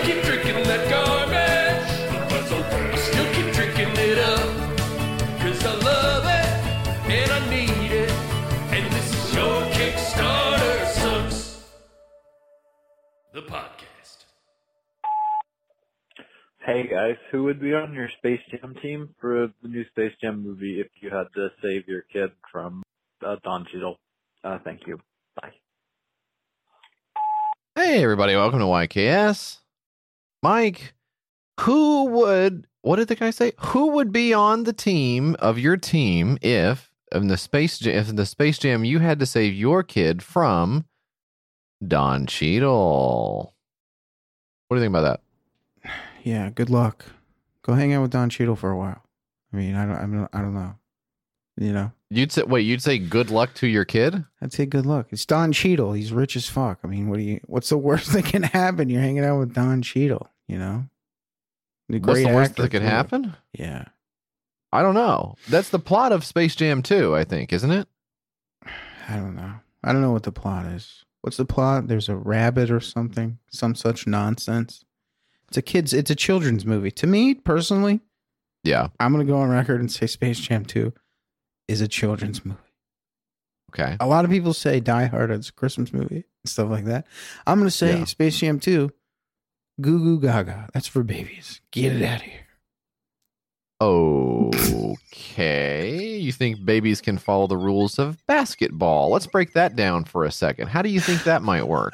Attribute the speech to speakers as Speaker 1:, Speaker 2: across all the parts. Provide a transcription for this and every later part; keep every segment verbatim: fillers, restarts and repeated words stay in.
Speaker 1: keep drinking that garbage. That's okay. I still keep drinking it up. Cause I love it, and I need it. And this is your Kickstarter Sucks, the podcast.
Speaker 2: Hey guys, who would be on your Space Jam team for the new Space Jam movie if you had to save your kid from uh, Don Cheadle? Uh, thank you. Bye.
Speaker 3: Hey everybody, welcome to Y K S. Mike, who would, what did the guy say? Who would be on the team of your team if in the Space Jam, if in the Space Jam you had to save your kid from Don Cheadle? What do you think about that?
Speaker 4: Yeah, good luck. Go hang out with Don Cheadle for a while. I mean, I don't, I don't, I don't know. You know,
Speaker 3: You'd say, wait, you'd say good luck to your kid?
Speaker 4: I'd say good luck. It's Don Cheadle. He's rich as fuck. I mean, what do you? What's the worst that can happen? You're hanging out with Don Cheadle. You know, the
Speaker 3: What's
Speaker 4: great
Speaker 3: the worst
Speaker 4: actor
Speaker 3: that could
Speaker 4: for it.
Speaker 3: happen?
Speaker 4: Yeah,
Speaker 3: I don't know. That's the plot of Space Jam two, I think, isn't it?
Speaker 4: I don't know. I don't know what the plot is. What's the plot? There's a rabbit or something. Some such nonsense. It's a kids. It's a children's movie. To me personally,
Speaker 3: Yeah.
Speaker 4: I'm gonna go on record and say Space Jam two is a children's movie.
Speaker 3: Okay.
Speaker 4: A lot of people say Die Hard is a Christmas movie and stuff like that. I'm going to say
Speaker 3: Yeah.
Speaker 4: Space Jam two, Goo Goo Gaga. That's for babies. Get it out of here.
Speaker 3: Okay. You think babies can follow the rules of basketball? Let's break that down for a second. How do you think that might work?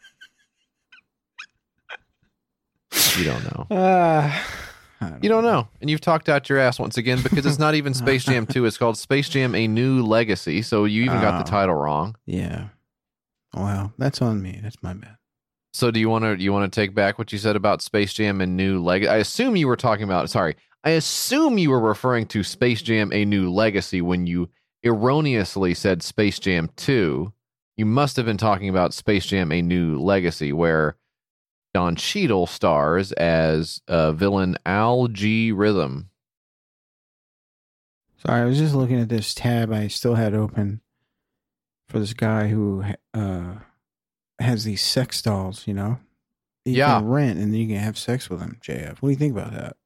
Speaker 3: You don't know.
Speaker 4: Uh,
Speaker 3: You don't know. And you've talked out your ass once again because it's not even Space Jam two. It's called Space Jam A New Legacy. So you even got the
Speaker 4: Oh.
Speaker 3: title wrong.
Speaker 4: Yeah. Well, that's on me. That's my bad.
Speaker 3: So do you want to you want to take back what you said about Space Jam and New Legacy? I assume you were talking about, sorry, I assume you were referring to Space Jam A New Legacy when you erroneously said Space Jam two. You must have been talking about Space Jam A New Legacy, where Don Cheadle stars as uh, villain Al G. Rhythm.
Speaker 4: Sorry, I was just looking at this tab I still had open for this guy who uh, has these sex dolls, you know? You
Speaker 3: Yeah.
Speaker 4: can rent and then you can have sex with them, J F. What do you think about that?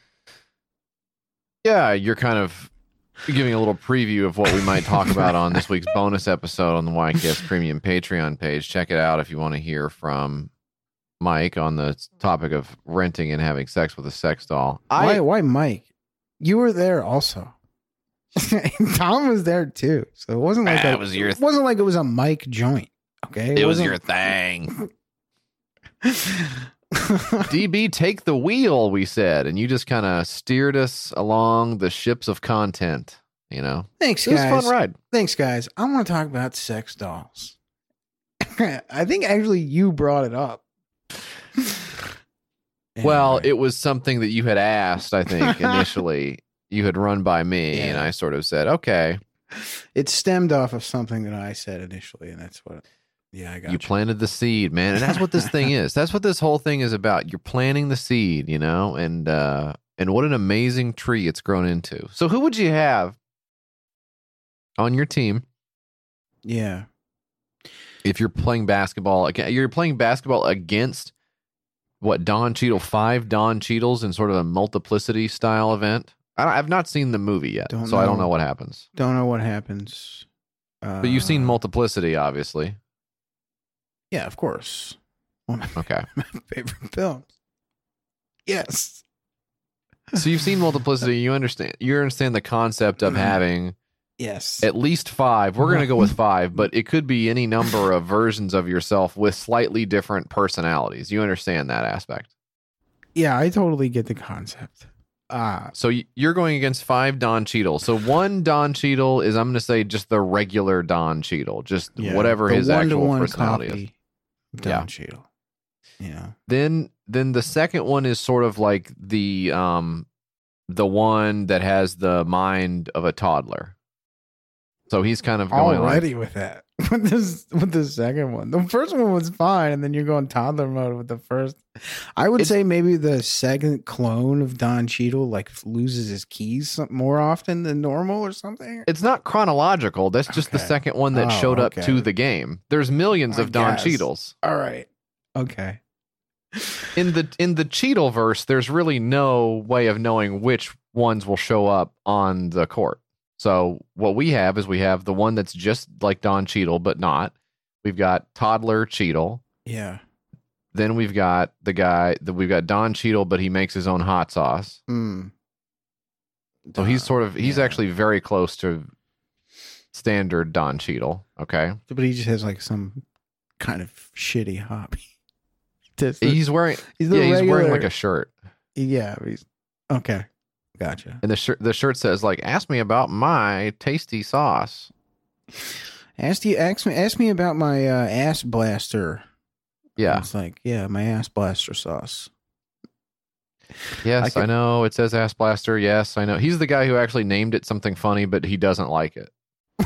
Speaker 3: Yeah, you're kind of giving a little preview of what we might talk about on this week's bonus episode on the Y K S Premium Patreon page. Check it out if you want to hear from Mike on the topic of renting and having sex with a sex doll.
Speaker 4: Why,
Speaker 3: I
Speaker 4: why Mike? You were there also. Tom was there too. So it wasn't like
Speaker 3: That
Speaker 4: a,
Speaker 3: was your
Speaker 4: it wasn't like it was a Mike joint. Okay.
Speaker 3: it was
Speaker 4: wasn't-
Speaker 3: your thing. D B, take the wheel, we said, and you just kind of steered us along the ships of content. You know,
Speaker 4: Thanks,
Speaker 3: it was a
Speaker 4: guys.
Speaker 3: fun ride.
Speaker 4: Thanks, guys. I want to talk about sex dolls. I think actually you brought it up.
Speaker 3: Well,
Speaker 4: Anyway.
Speaker 3: it was something that you had asked, I think, initially. You had run by me,
Speaker 4: Yeah.
Speaker 3: and I sort of said, okay.
Speaker 4: It stemmed off of something that I said initially, and that's what. Yeah, I got
Speaker 3: You
Speaker 4: you.
Speaker 3: planted the seed, man. And that's what this thing is. That's what this whole thing is about. You're planting the seed, you know, and uh, and what an amazing tree it's grown into. So who would you have on your team
Speaker 4: Yeah.
Speaker 3: if you're playing basketball? Again, you're playing basketball against what, Don Cheadle, five Don Cheadles in sort of a multiplicity style event. I don't, I've not seen the movie yet,
Speaker 4: Don't
Speaker 3: so I don't
Speaker 4: know.
Speaker 3: know what happens.
Speaker 4: Don't know what happens. Uh,
Speaker 3: But you've seen Multiplicity, obviously.
Speaker 4: Yeah, of course. One of
Speaker 3: Okay.
Speaker 4: my favorite films. Yes.
Speaker 3: So you've seen Multiplicity. You understand. You understand the concept of having
Speaker 4: Yes.
Speaker 3: at least five. We're going to go with five, but it could be any number of versions of yourself with slightly different personalities. You understand that aspect.
Speaker 4: Yeah, I totally get the concept. Uh,
Speaker 3: So y- you're going against five Don Cheadle. So one Don Cheadle is, I'm going to say, just the regular Don Cheadle, just
Speaker 4: yeah,
Speaker 3: whatever
Speaker 4: the
Speaker 3: his actual
Speaker 4: one-to-one
Speaker 3: personality is.
Speaker 4: copy of Don
Speaker 3: Yeah.
Speaker 4: Cheadle. Yeah.
Speaker 3: Then then the second one is sort of like the um the one that has the mind of a toddler. So he's kind of going like,
Speaker 4: Already with that. With this with the second one. The first one was fine, and then you're going toddler mode with the first. I would
Speaker 3: It's-
Speaker 4: say maybe the second clone of Don Cheadle like loses his keys some- more often than normal or something.
Speaker 3: it's not chronological. That's just the
Speaker 4: Okay.
Speaker 3: second one that
Speaker 4: Oh,
Speaker 3: showed up
Speaker 4: okay.
Speaker 3: to the game. There's millions
Speaker 4: I
Speaker 3: of Don
Speaker 4: guess.
Speaker 3: Cheadles.
Speaker 4: All right. Okay.
Speaker 3: in the in the Cheadle verse, there's really no way of knowing which ones will show up on the court. So what we have is we have the one that's just like Don Cheadle, but not. We've got Toddler Cheadle.
Speaker 4: Yeah.
Speaker 3: Then we've got the guy that we've got Don Cheadle, but he makes his own hot sauce.
Speaker 4: Mm.
Speaker 3: So he's sort of he's
Speaker 4: yeah.
Speaker 3: actually very close to standard Don Cheadle. Okay,
Speaker 4: But he just has like some kind of shitty hobby. That's the-
Speaker 3: he's wearing
Speaker 4: he's the
Speaker 3: yeah he's wearing
Speaker 4: regular-
Speaker 3: like a shirt,
Speaker 4: yeah. He's okay. Gotcha.
Speaker 3: and the shirt the shirt says like ask me about my tasty sauce.
Speaker 4: Ask you ask me ask me about my uh, ass blaster.
Speaker 3: Yeah.
Speaker 4: It's like, yeah, my ass blaster sauce.
Speaker 3: Yes,
Speaker 4: I
Speaker 3: I,
Speaker 4: could-
Speaker 3: know. It says Ass Blaster. Yes, I know. He's the guy who actually named it something funny, but he doesn't like it.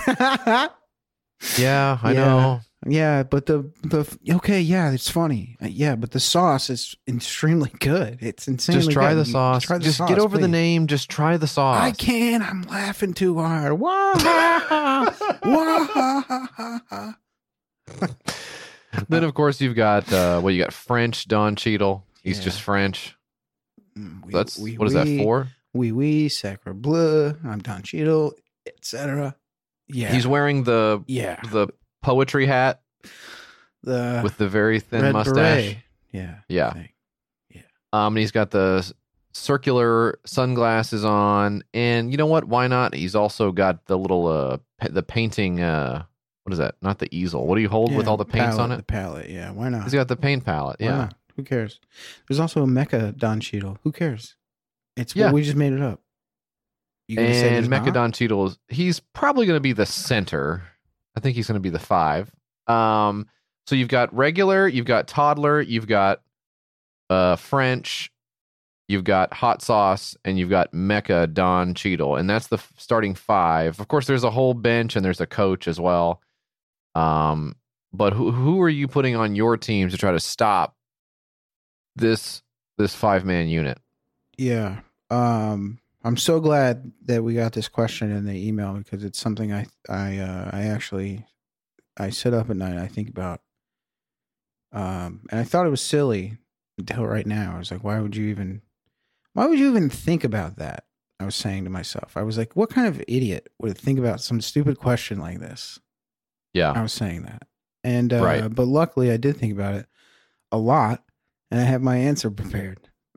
Speaker 3: Yeah, I
Speaker 4: Yeah.
Speaker 3: know.
Speaker 4: Yeah, but the the okay, yeah, it's funny. Uh, Yeah, but the sauce is extremely good. It's insanely
Speaker 3: Just try
Speaker 4: good.
Speaker 3: the
Speaker 4: You-
Speaker 3: sauce.
Speaker 4: try the
Speaker 3: Just
Speaker 4: sauce,
Speaker 3: get over the
Speaker 4: please.
Speaker 3: name. Just try the sauce.
Speaker 4: I can't. I'm laughing too hard. Wah! Wah!
Speaker 3: Then of course you've got uh, well, you got French Don Cheadle. He's
Speaker 4: Yeah.
Speaker 3: just French.
Speaker 4: Mm, oui,
Speaker 3: That's
Speaker 4: oui,
Speaker 3: what is that
Speaker 4: oui,
Speaker 3: for?
Speaker 4: Oui, oui, Sacre Bleu. I'm Don Cheadle, et cetera. Yeah,
Speaker 3: He's wearing the
Speaker 4: yeah
Speaker 3: the poetry hat
Speaker 4: the
Speaker 3: with the very thin
Speaker 4: red
Speaker 3: mustache.
Speaker 4: beret. Yeah,
Speaker 3: Yeah.
Speaker 4: thing.
Speaker 3: Um, and he's got the s- circular sunglasses on, and you know what? Why not? He's also got the little uh pa- the painting. Uh, what is that? Not the easel. What do you hold with
Speaker 4: Yeah,
Speaker 3: all the paints
Speaker 4: palette,
Speaker 3: on
Speaker 4: The
Speaker 3: it?
Speaker 4: palette. Yeah, why not?
Speaker 3: He's got the paint palette.
Speaker 4: Why
Speaker 3: Yeah.
Speaker 4: not? Who cares? There's also a Mecha Don Cheadle. Who cares? It's
Speaker 3: Yeah.
Speaker 4: we just made it up. You gonna say
Speaker 3: And
Speaker 4: there's not?
Speaker 3: Mecha Don Cheadle is he's probably going to be the center. I think he's going to be the five. Um, so you've got regular, you've got toddler, you've got uh French, you've got hot sauce, and you've got Mecha Don Cheadle, and that's the f- starting five. Of course, there's a whole bench and there's a coach as well. Um, but who who are you putting on your team to try to stop this this five man unit?
Speaker 4: Yeah. Um, I'm so glad that we got this question in the email because it's something I I uh, I actually I sit up at night and I think about. Um, and I thought it was silly until right now. I was like, why would you even why would you even think about that? I was saying to myself. I was like, what kind of idiot would think about some stupid question like this?
Speaker 3: Yeah,
Speaker 4: I was saying that. And uh,
Speaker 3: Right.
Speaker 4: but luckily I did think about it a lot and I have my answer prepared.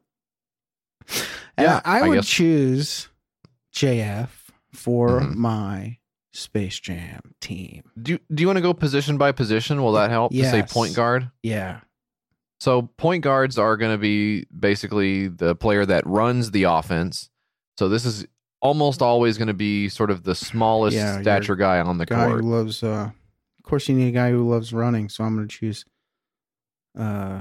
Speaker 4: And
Speaker 3: Yeah,
Speaker 4: I, I
Speaker 3: I
Speaker 4: would
Speaker 3: guess-
Speaker 4: choose J F for
Speaker 3: Mhm.
Speaker 4: my Space Jam team.
Speaker 3: do do you want to go position by position? Will that help to say
Speaker 4: Yes.
Speaker 3: point guard?
Speaker 4: Yeah.
Speaker 3: So point guards are going to be basically the player that runs the offense. So this is almost always going to be sort of the smallest
Speaker 4: Yeah, your
Speaker 3: stature guy on the
Speaker 4: Guy
Speaker 3: court.
Speaker 4: who loves uh of course you need a guy who loves running, so I'm gonna choose uh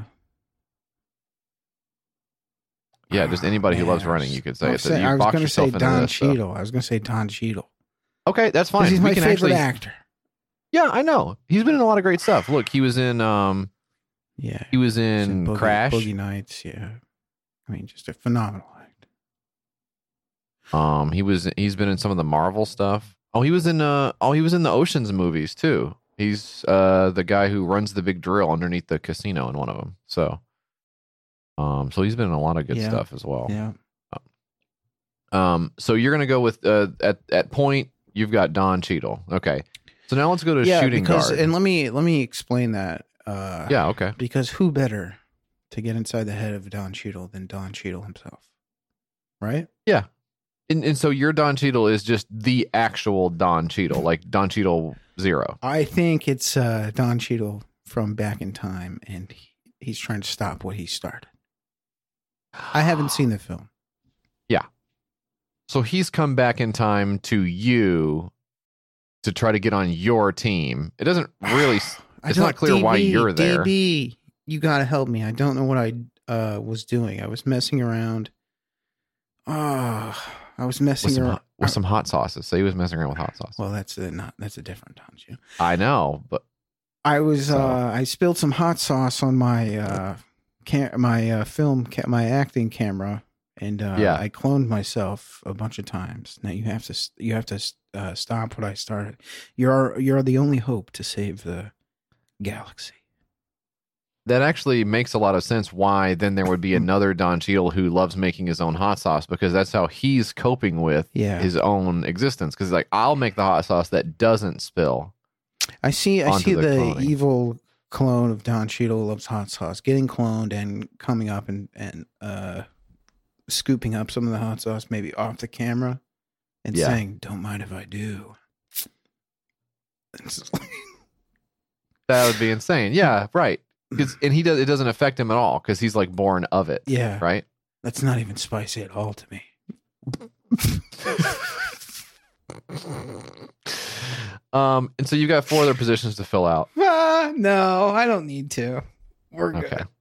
Speaker 3: Yeah, just anybody who
Speaker 4: man,
Speaker 3: loves
Speaker 4: I was-
Speaker 3: running, you could
Speaker 4: I
Speaker 3: say.
Speaker 4: was,
Speaker 3: it.
Speaker 4: saying-
Speaker 3: You
Speaker 4: I was
Speaker 3: box
Speaker 4: gonna say
Speaker 3: yourself into
Speaker 4: Don
Speaker 3: this stuff.
Speaker 4: Cheadle. I was gonna say Don Cheadle.
Speaker 3: Okay, that's fine.
Speaker 4: Because he's
Speaker 3: we
Speaker 4: my
Speaker 3: can
Speaker 4: favorite
Speaker 3: actually,
Speaker 4: actor.
Speaker 3: Yeah, I know. He's been in a lot of great stuff. Look, he was in um
Speaker 4: Yeah.
Speaker 3: he was
Speaker 4: He's
Speaker 3: in
Speaker 4: Boogie,
Speaker 3: Crash.
Speaker 4: Boogie Nights, yeah. I mean, just a phenomenal act.
Speaker 3: Um he was he's been in some of the Marvel stuff. Oh, he was in uh oh he was in the Ocean's movies too. He's uh the guy who runs the big drill underneath the casino in one of them. So um so he's been in a lot of good
Speaker 4: Yeah.
Speaker 3: stuff as well.
Speaker 4: Yeah.
Speaker 3: Um so you're going to go with uh at at point you've got Don Cheadle. Okay. So now let's go to
Speaker 4: yeah,
Speaker 3: shooting
Speaker 4: because
Speaker 3: guard.
Speaker 4: and let me let me explain that. Uh
Speaker 3: yeah, okay.
Speaker 4: Because who better to get inside the head of Don Cheadle than Don Cheadle himself? Right?
Speaker 3: Yeah. And and so your Don Cheadle is just the actual Don Cheadle, like Don Cheadle zero.
Speaker 4: I think it's uh Don Cheadle from back in time and he, he's trying to stop what he started. I haven't seen the film.
Speaker 3: So he's come back in time to you to try to get on your team. It doesn't really.
Speaker 4: I
Speaker 3: It's
Speaker 4: don't-
Speaker 3: not clear why
Speaker 4: D B,
Speaker 3: you're there.
Speaker 4: D B, you got to help me. I don't know what I uh, was doing. I was messing around. Oh, I was messing
Speaker 3: With some,
Speaker 4: around.
Speaker 3: hot, with some hot sauces. So he was messing around with hot sauce.
Speaker 4: Well, that's a, not that's a different Don Cheadle.
Speaker 3: I know, but
Speaker 4: I was
Speaker 3: So-
Speaker 4: uh, I spilled some hot sauce on my uh, cam- my uh, film ca- my acting camera, and uh,
Speaker 3: Yeah.
Speaker 4: I cloned myself a bunch of times. Now you have to s- you have to uh, stop what I started. You're you're the only hope to save the galaxy.
Speaker 3: That actually makes a lot of sense why then there would be another Don Cheadle who loves making his own hot sauce, because that's how he's coping with
Speaker 4: Yeah.
Speaker 3: his own existence. Because like, I'll make the hot sauce that doesn't spill.
Speaker 4: I see. I
Speaker 3: onto
Speaker 4: see
Speaker 3: the
Speaker 4: the,
Speaker 3: cloning.
Speaker 4: evil clone of Don Cheadle who loves hot sauce getting cloned and coming up and and uh, scooping up some of the hot sauce, maybe off the camera, and
Speaker 3: Yeah.
Speaker 4: saying, "Don't mind if I do." It's just like-
Speaker 3: That would be insane. Yeah, right. 'Cause- and he does. It doesn't affect him at all because he's like born of it.
Speaker 4: yeah,
Speaker 3: Right.
Speaker 4: that's not even spicy at all to me.
Speaker 3: Um, and so you've got four other positions to fill out.
Speaker 4: Ah, no, I don't need to. We're good.
Speaker 3: Okay.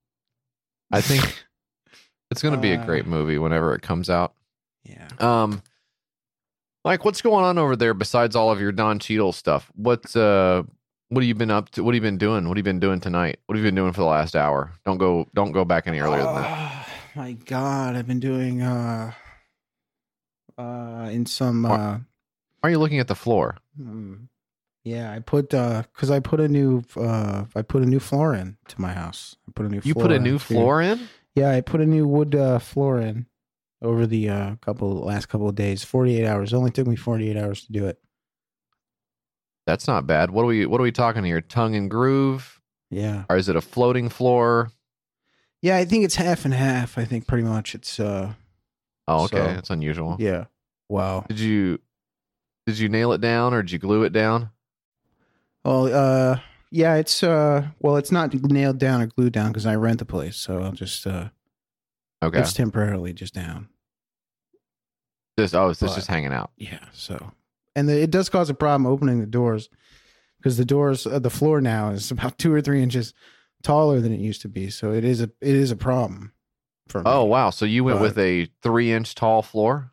Speaker 3: I think it's going to be a
Speaker 4: Uh,
Speaker 3: great movie whenever it comes out.
Speaker 4: Yeah.
Speaker 3: Um, Mike, what's going on over there besides all of your Don Cheadle stuff? What uh, what have you been up to? What have you been doing? What have you been doing tonight? What have you been doing for the last hour? Don't go, don't go back any earlier than that.
Speaker 4: Oh, my God, I've been doing uh, uh, in some
Speaker 3: What?
Speaker 4: uh,
Speaker 3: Why are you looking at the floor?
Speaker 4: hmm, yeah, I put uh, because I put a new uh, I put a new floor in to my house. I put a new
Speaker 3: You
Speaker 4: floor
Speaker 3: put a
Speaker 4: in.
Speaker 3: new floor in?
Speaker 4: Yeah, I put a new wood uh, floor in over the uh, couple last couple of days. Forty-eight hours. It only took me forty-eight hours to do it.
Speaker 3: That's not bad. What are we, what are we talking here? Tongue and groove?
Speaker 4: Yeah.
Speaker 3: Or is it a floating floor?
Speaker 4: Yeah, I think it's half and half. I think pretty much it's uh
Speaker 3: Oh, okay.
Speaker 4: So-
Speaker 3: That's unusual.
Speaker 4: yeah. Wow.
Speaker 3: Did you, did you nail it down or did you glue it down?
Speaker 4: Well, uh yeah, it's uh well, it's not nailed down or glued down because I rent the place, so I'll just uh
Speaker 3: Okay.
Speaker 4: it's temporarily just down.
Speaker 3: Just, oh, it's just,
Speaker 4: but-
Speaker 3: just hanging out.
Speaker 4: Yeah, so and the, it does cause a problem opening the doors because the doors uh, the floor now is about two or three inches taller than it used to be, so it is a it is a problem for me.
Speaker 3: Oh, wow. So you went
Speaker 4: But-
Speaker 3: with a three inch tall floor?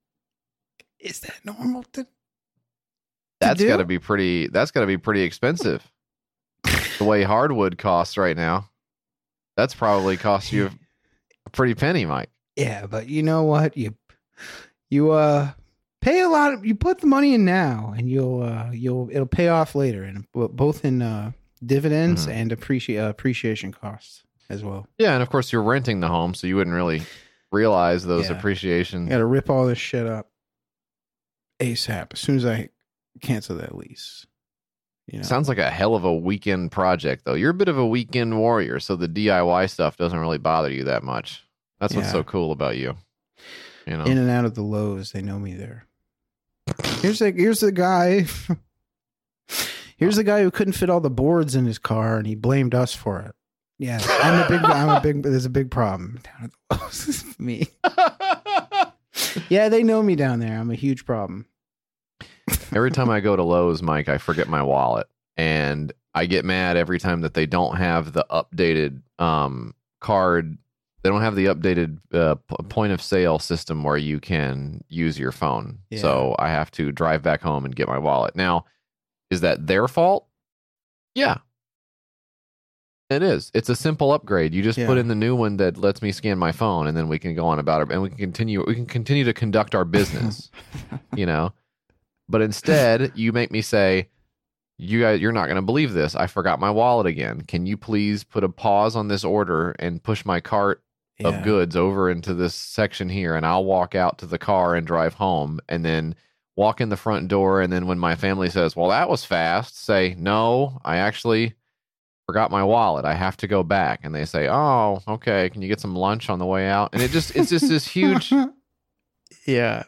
Speaker 4: Is that normal? To,
Speaker 3: That's
Speaker 4: do?
Speaker 3: got to be pretty. That's got to be pretty expensive. The way hardwood costs right now, that's probably cost you a pretty penny, Mike.
Speaker 4: yeah, but you know what? You you uh pay a lot of you put the money in now and you'll uh you'll it'll pay off later, and both in uh dividends
Speaker 3: Mhm.
Speaker 4: and appreci- uh, appreciation costs as well.
Speaker 3: Yeah, and of course you're renting the home, so you wouldn't really realize those
Speaker 4: Yeah.
Speaker 3: appreciation.
Speaker 4: I gotta rip all this shit up ASAP as soon as I cancel that lease. You know?
Speaker 3: Sounds like a hell of a weekend project, though. You're a bit of a weekend warrior, so the D I Y stuff doesn't really bother you that much. That's what's
Speaker 4: Yeah.
Speaker 3: so cool about you. You know,
Speaker 4: in and out of the Lowe's, they know me there. Here's the here's the guy. Here's the guy who couldn't fit all the boards in his car, and he blamed us for it. Yeah, I'm a big. I'm a big. There's a big problem down at the Lowe's. It's me. Yeah, they know me down there. I'm a huge problem.
Speaker 3: every time I go to Lowe's, Mike, I forget my wallet, and I get mad every time that they don't have the updated um, card. They don't have the updated uh, p- point of sale system where you can use your phone.
Speaker 4: Yeah.
Speaker 3: So I have to drive back home and get my wallet. Now, is that their fault? Yeah. It is. It's a simple upgrade. You just
Speaker 4: Yeah.
Speaker 3: put in the new one that lets me scan my phone, and then we can go on about it, and we can continue. We can continue to conduct our business. You know, but instead, you make me say, "You guys, you're not going to believe this. I forgot my wallet again. Can you please put a pause on this order and push my cart of
Speaker 4: Yeah.
Speaker 3: goods over into this section here, and I'll walk out to the car and drive home, and then walk in the front door, and then when my family says, "Well, that was fast," say, "No, I actually forgot my wallet. I have to go back." And they say, "Oh, okay. Can you get some lunch on the way out?" And it just it's just this huge.
Speaker 4: Yeah.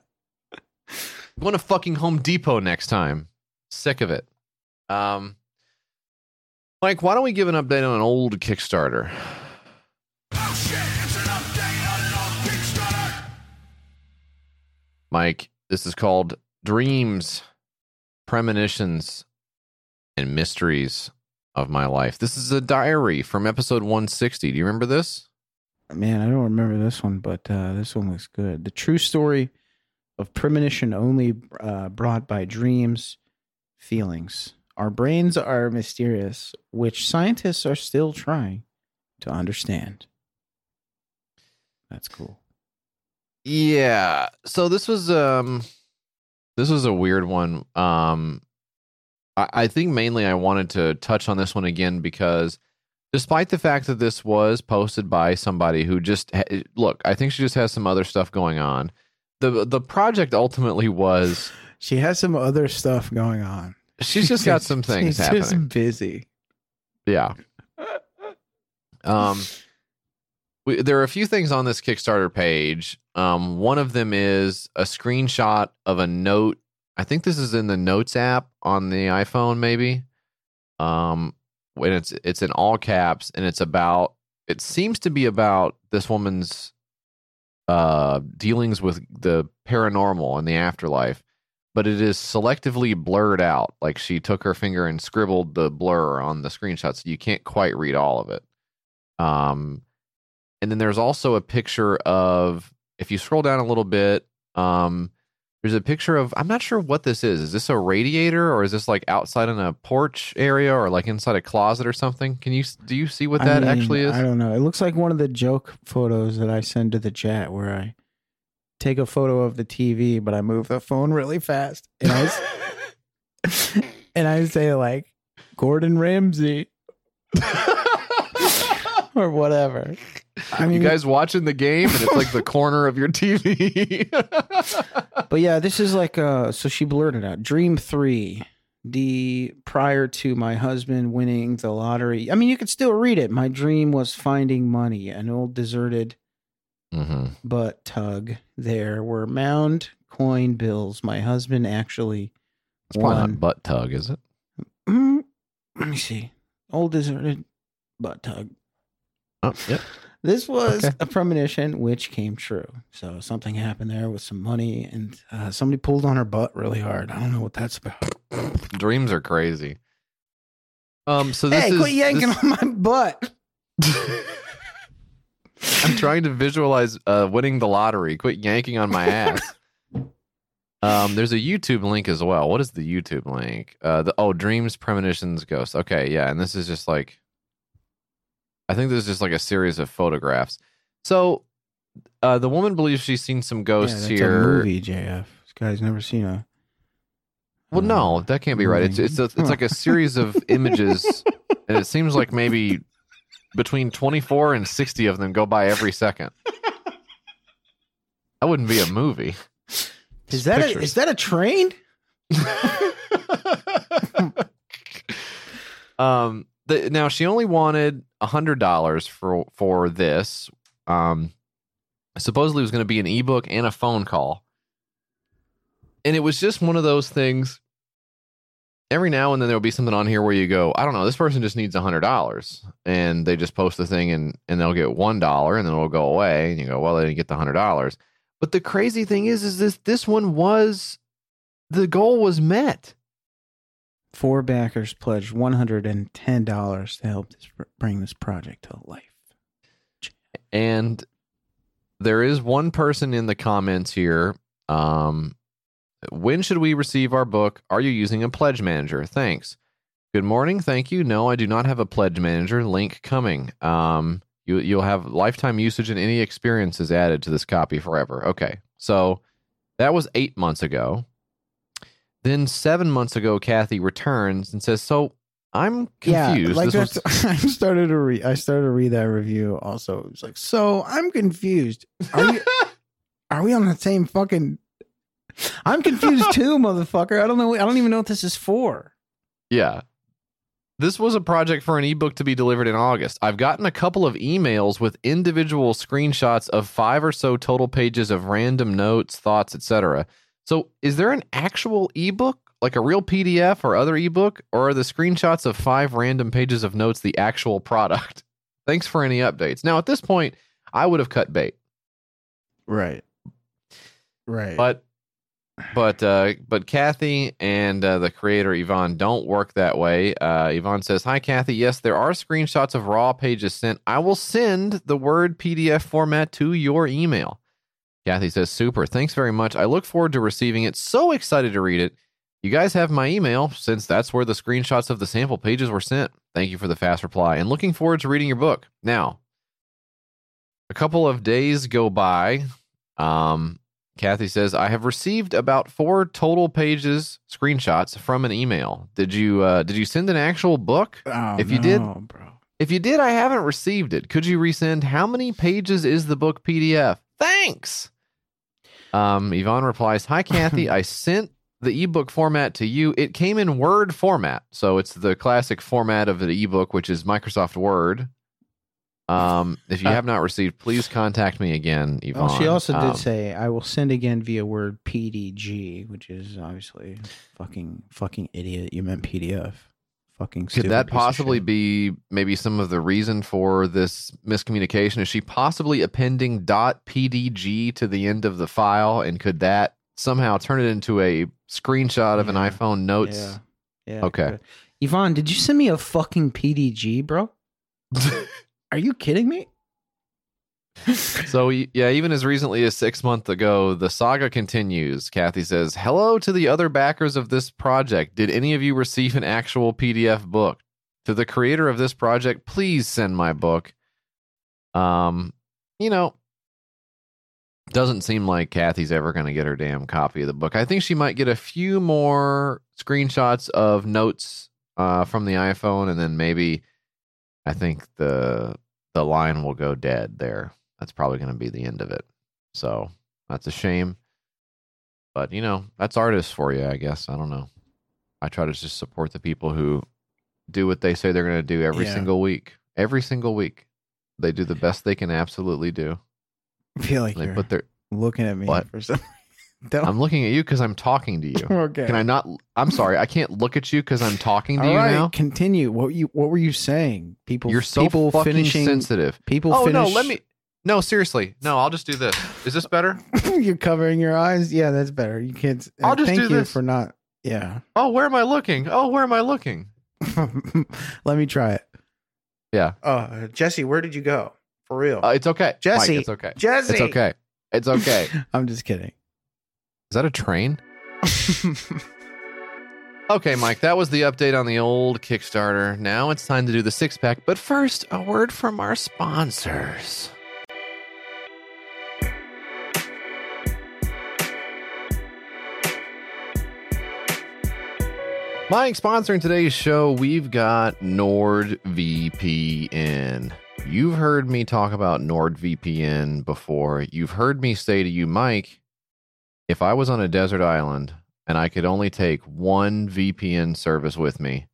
Speaker 3: Go to fucking Home Depot next time. Sick of it. Um, Mike, why don't we give an update on an old Kickstarter?
Speaker 1: Oh shit, it's an update on an old Kickstarter!
Speaker 3: Mike, this is called Dreams, Premonitions, and Mysteries of My Life. This is a diary from episode one sixty. Do you remember this?
Speaker 4: Man, I don't remember this one, but uh, this one looks good. The true story of premonition only uh, brought by dreams, feelings. Our brains are mysterious, which scientists are still trying to understand. That's cool.
Speaker 3: Yeah. So this was um this was a weird one. Um I, I think mainly I wanted to touch on this one again because Despite the fact that this was posted by somebody who just ha- look, I think she just has some other stuff going on. The the project ultimately was
Speaker 4: She has some other stuff going on.
Speaker 3: she's just got some things
Speaker 4: She's
Speaker 3: happening.
Speaker 4: just busy.
Speaker 3: Yeah. Um, we, there are a few things on this Kickstarter page. Um, one of them is a screenshot of a note. I think this is in the Notes app on the iPhone, maybe. Um, when it's it's in all caps, and it's about. It seems to be about this woman's uh dealings with the paranormal and the afterlife, but it is selectively blurred out. Like she took her finger and scribbled the blur on the screenshot, so you can't quite read all of it. Um, and then there's also a picture of, if you scroll down a little bit, um, there's a picture of, I'm not sure what this is. Is this a radiator, or is this like outside in a porch area, or like inside a closet or something? Can you, do you see what
Speaker 4: I
Speaker 3: that
Speaker 4: mean,
Speaker 3: actually is?
Speaker 4: I don't know. It looks like one of the joke photos that I send to the chat where I take a photo of the T V, but I move the phone really fast. And I, s- and I say like, Gordon Ramsay. Or whatever. I mean,
Speaker 3: you guys watching the game, and it's like the corner of your T V.
Speaker 4: but yeah, this is like uh so she blurted out Dream three, the prior to my husband winning the lottery. I mean, you could still read it. My dream was finding money, an old deserted
Speaker 3: Mm-hmm.
Speaker 4: butt tug. There were mound coin bills. My husband actually
Speaker 3: It's probably
Speaker 4: won.
Speaker 3: not butt tug, is it?
Speaker 4: Mm, let me see. Old deserted butt tug.
Speaker 3: Oh, yep.
Speaker 4: This was
Speaker 3: Okay.
Speaker 4: a premonition which came true. So something happened there with some money, and uh, somebody pulled on her butt really hard. I don't know what that's about.
Speaker 3: Dreams are crazy. Um. So this
Speaker 4: Hey,
Speaker 3: is.
Speaker 4: quit yanking
Speaker 3: this-
Speaker 4: on my butt.
Speaker 3: I'm trying to visualize uh, winning the lottery. Quit yanking on my ass. Um, there's a YouTube link as well. What is the YouTube link? Uh, the oh, dreams, premonitions, ghosts. Okay, yeah, and this is just like, I think this is just like a series of photographs. So, uh, the woman believes she's seen some
Speaker 4: Yeah,
Speaker 3: ghosts
Speaker 4: that's
Speaker 3: here.
Speaker 4: a movie, J F. This guy's never seen a.
Speaker 3: Well, no, that can't be right. It's
Speaker 4: movie.
Speaker 3: it's a, it's like a series of images, and it seems like maybe between twenty-four and sixty of them go by every second. That wouldn't be a movie.
Speaker 4: Is that a,
Speaker 3: Pictures.
Speaker 4: is that a train?
Speaker 3: um, the, now she only wanted a hundred dollars for for this. Um, supposedly it was going to be an ebook and a phone call, and it was just one of those things. Every now and then there'll be something on here where you go, I don't know, this person just needs a hundred dollars, and they just post the thing, and and they'll get one dollar, and then it'll go away, and you go, well, they didn't get the hundred dollars. But the crazy thing is, is this this one was, the goal was met.
Speaker 4: Four backers pledged one hundred ten dollars to help this, bring this project to life.
Speaker 3: And there is one person in the comments here. Um, when should we receive our book? Are you using a pledge manager? Thanks. Good morning. Thank you. No, I do not have a pledge manager. Link coming. Um, you, you'll have lifetime usage and any experiences added to this copy forever. Okay. So that was eight months ago. Then seven months ago, Kathy returns and says, so I'm confused.
Speaker 4: Yeah, like
Speaker 3: This
Speaker 4: that's,
Speaker 3: was-
Speaker 4: I started to read. I started to read that review. Also, it was like, so I'm confused. Are we? Are we on the same fucking? I'm confused too, motherfucker. I don't know. I don't even know what this is for.
Speaker 3: Yeah. This was a project for an ebook to be delivered in August. I've gotten a couple of emails with individual screenshots of five or so total pages of random notes, thoughts, et cetera. So is there an actual ebook, like a real P D F or other ebook, or are the screenshots of five random pages of notes the actual product? Thanks for any updates. Now, at this point, I would have cut bait.
Speaker 4: Right. Right.
Speaker 3: But But uh, but Kathy and uh, the creator Yvonne don't work that way. Uh, Yvonne says, "Hi Kathy, yes, there are screenshots of raw pages sent. I will send the Word P D F format to your email." Kathy says, "Super, thanks very much. I look forward to receiving it. So excited to read it. You guys have my email since that's where the screenshots of the sample pages were sent. Thank you for the fast reply and looking forward to reading your book." Now, a couple of days go by. Um. Kathy says, I have received about four total pages screenshots from an email. Did you uh, did you send an actual book?
Speaker 4: Oh,
Speaker 3: if you did-
Speaker 4: no, bro.
Speaker 3: If you did, I haven't received it. Could you resend? How many pages is the book P D F? Thanks. Um, Yvonne replies, hi, Kathy. I sent the ebook format to you. It came in Word format. So it's the classic format of the ebook, which is Microsoft Word. Um, if you have not received, please contact me again, Yvonne.
Speaker 4: Well, she also
Speaker 3: um,
Speaker 4: did say, I will send again via Word P D G, which is obviously fucking fucking idiot. You meant P D F. Fucking
Speaker 3: Could that
Speaker 4: piece of
Speaker 3: possibly
Speaker 4: shit.
Speaker 3: be maybe some of the reason for this miscommunication? Is she possibly appending .pdg to the end of the file, and could that somehow turn it into a screenshot of an
Speaker 4: Yeah.
Speaker 3: iPhone Notes?
Speaker 4: Yeah. Yeah.
Speaker 3: Okay.
Speaker 4: good. Yvonne, did you send me a fucking P D G, bro? Are you kidding me?
Speaker 3: So, yeah, even as recently as six months ago, the saga continues. Kathy says, hello to the other backers of this project. Did any of you receive an actual P D F book? To the creator of this project, please send my book. Um, you know, doesn't seem like Kathy's ever going to get her damn copy of the book. I think she might get a few more screenshots of notes uh, from the iPhone, and then maybe I think the the line will go dead there. That's probably going to be the end of it. So that's a shame. But, you know, that's artists for you, I guess. I don't know. I try to just support the people who do what they say they're going to do every
Speaker 4: Yeah.
Speaker 3: single week. Every single week. They do the best they can absolutely do.
Speaker 4: I feel like
Speaker 3: They
Speaker 4: you're
Speaker 3: put their.
Speaker 4: looking at me
Speaker 3: What?
Speaker 4: for some Don't-
Speaker 3: I'm looking at you because I'm talking to you.
Speaker 4: Okay.
Speaker 3: Can I not? I'm sorry. I can't look at you because I'm talking to
Speaker 4: All
Speaker 3: you
Speaker 4: right,
Speaker 3: now.
Speaker 4: continue. What you what were you saying? People
Speaker 3: You're so
Speaker 4: people
Speaker 3: fucking
Speaker 4: finishing
Speaker 3: sensitive.
Speaker 4: people
Speaker 3: Oh,
Speaker 4: finish
Speaker 3: no. Let me. No, seriously. No, I'll just do this. Is this better?
Speaker 4: You're covering your eyes. Yeah, that's better. You can't uh,
Speaker 3: I'll just
Speaker 4: thank
Speaker 3: do
Speaker 4: you
Speaker 3: this.
Speaker 4: for not yeah.
Speaker 3: Oh, where am I looking? Oh, where am I looking?
Speaker 4: Let me try it.
Speaker 3: Yeah.
Speaker 4: Uh Jesse, where did you go? For real.
Speaker 3: Uh, it's okay.
Speaker 4: Jesse.
Speaker 3: Mike, it's okay.
Speaker 4: Jesse.
Speaker 3: It's okay. It's okay. Is
Speaker 4: I'm just kidding.
Speaker 3: that a train? Okay, Mike, that was the update on the old Kickstarter. Now it's time to do the six pack. But first, a word from our sponsors. Mike, sponsoring today's show, we've got NordVPN. You've heard me talk about NordVPN before. You've heard me say to you, Mike, if I was on a desert island and I could only take one V P N service with me,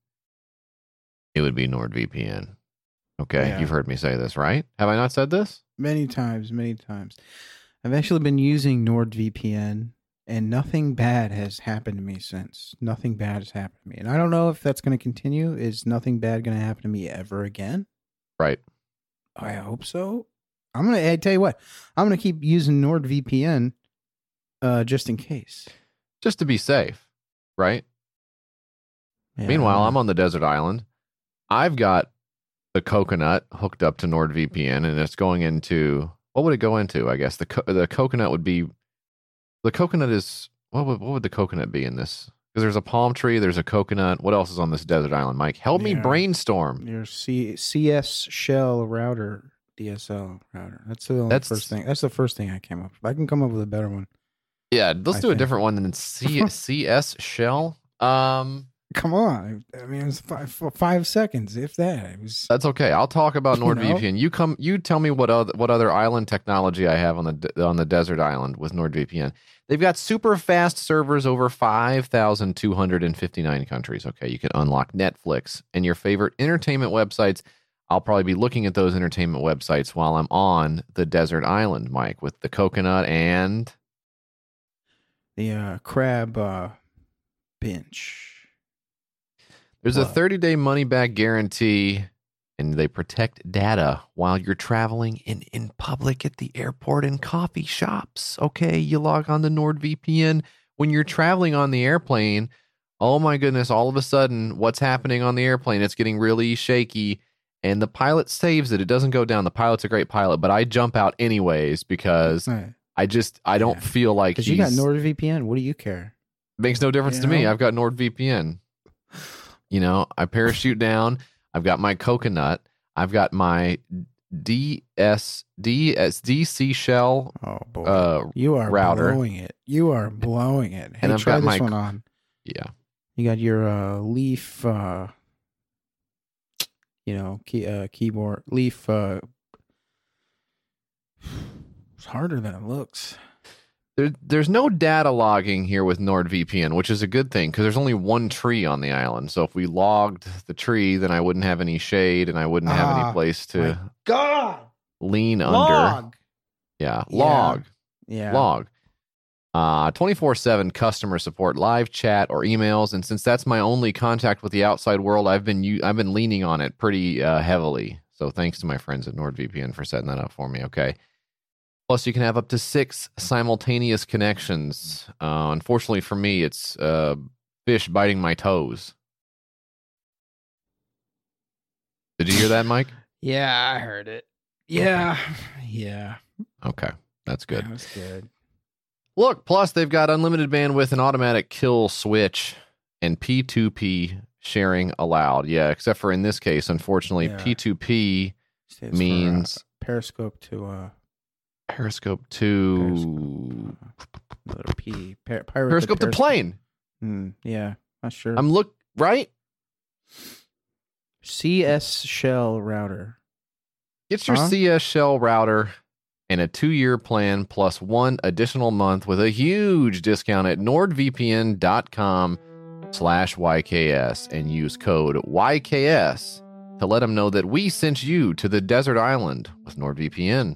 Speaker 3: it would be NordVPN. Okay,
Speaker 4: Yeah.
Speaker 3: you've heard me say this, right? Have I not said this?
Speaker 4: Many times, many times. I've actually been using NordVPN and nothing bad has happened to me since. Nothing bad has happened to me. And I don't know if that's going to continue. Is nothing bad going to happen to me ever again?
Speaker 3: Right.
Speaker 4: I hope so. I'm going to I tell you what. I'm going to keep using NordVPN uh, just in case.
Speaker 3: Just to be safe, right?
Speaker 4: Yeah.
Speaker 3: Meanwhile, I'm on the desert island. I've got the Coconut hooked up to NordVPN, and it's going into, what would it go into? I guess the co- the Coconut would be, the Coconut is, what would, what would the Coconut be in this? Because there's a palm tree, there's a coconut. What else is on this desert island, Mike? Help me
Speaker 4: Yeah.
Speaker 3: brainstorm.
Speaker 4: Your C- CS shell router, D S L router. That's the only
Speaker 3: That's-
Speaker 4: first thing. That's the first thing I came up with. I can come up with a better one.
Speaker 3: Yeah, let's
Speaker 4: I
Speaker 3: do a
Speaker 4: think.
Speaker 3: different one than C- CS shell. Um,
Speaker 4: Come on. I mean, it was five, five seconds, if that. It was.
Speaker 3: That's okay. I'll talk about
Speaker 4: You know?
Speaker 3: NordVPN. You come. You tell me what other what other island technology I have on the de- on the desert island with NordVPN. They've got super fast servers over five thousand two hundred fifty-nine countries. Okay, you can unlock Netflix and your favorite entertainment websites. I'll probably be looking at those entertainment websites while I'm on the desert island, Mike, with the Coconut and
Speaker 4: The uh, crab uh, bench.
Speaker 3: there's a
Speaker 4: What?
Speaker 3: thirty day money back guarantee, and they protect data while you're traveling in, in public at the airport and coffee shops. Okay, you log on to NordVPN when you're traveling on the airplane. Oh my goodness, all of a sudden, what's happening on the airplane? It's getting really shaky, and the pilot saves it. It doesn't go down. The pilot's a great pilot, but I jump out anyways because I just, I don't
Speaker 4: Yeah.
Speaker 3: feel like
Speaker 4: Because
Speaker 3: he's,
Speaker 4: you got NordVPN. What do you care?
Speaker 3: makes no difference
Speaker 4: You
Speaker 3: to me.
Speaker 4: know?
Speaker 3: I've got NordVPN. You know, I parachute down. I've got my Coconut. I've got my D S D S D C shell.
Speaker 4: Oh, boy.
Speaker 3: Uh,
Speaker 4: you are
Speaker 3: router.
Speaker 4: blowing it. You are blowing it. Hey,
Speaker 3: And I've
Speaker 4: try
Speaker 3: got
Speaker 4: this
Speaker 3: my-
Speaker 4: one on.
Speaker 3: yeah.
Speaker 4: You got your uh, Leaf. Uh, you know, key, uh, keyboard leaf. Uh, it's harder than it looks.
Speaker 3: There, there's no data logging here with NordVPN, which is a good thing because there's only one tree on the island. So if we logged the tree, then I wouldn't have any shade and I wouldn't have
Speaker 4: Ah,
Speaker 3: any place to
Speaker 4: God,
Speaker 3: lean under.
Speaker 4: log.
Speaker 3: Yeah,
Speaker 4: Yeah.
Speaker 3: log,
Speaker 4: Yeah.
Speaker 3: log. Uh, twenty-four seven customer support, live chat or emails, and since that's my only contact with the outside world, I've been u- I've been leaning on it pretty uh, heavily. So thanks to my friends at NordVPN for setting that up for me. Okay. Plus, you can have up to six simultaneous connections. Uh, unfortunately for me, it's uh, fish biting my toes. Did you hear that, Mike?
Speaker 4: Yeah, I heard it. Yeah. Yeah.
Speaker 3: Okay, that's good.
Speaker 4: That was good.
Speaker 3: Look, plus they've got unlimited bandwidth and automatic kill switch and P two P sharing allowed. Yeah, except for in this case, unfortunately,
Speaker 4: Yeah.
Speaker 3: P two P
Speaker 4: Stands for,
Speaker 3: means
Speaker 4: uh, Periscope to uh,
Speaker 3: Periscope to
Speaker 4: letter P. Per- pirate
Speaker 3: Periscope to
Speaker 4: Periscope.
Speaker 3: plane.
Speaker 4: Hmm, yeah, not sure.
Speaker 3: I'm look right.
Speaker 4: C S shell router.
Speaker 3: Get your
Speaker 4: Huh?
Speaker 3: C S shell router and a two-year plan plus one additional month with a huge discount at nordvpn.com slash YKS and use code Y K S to let them know that we sent you to the desert island with NordVPN.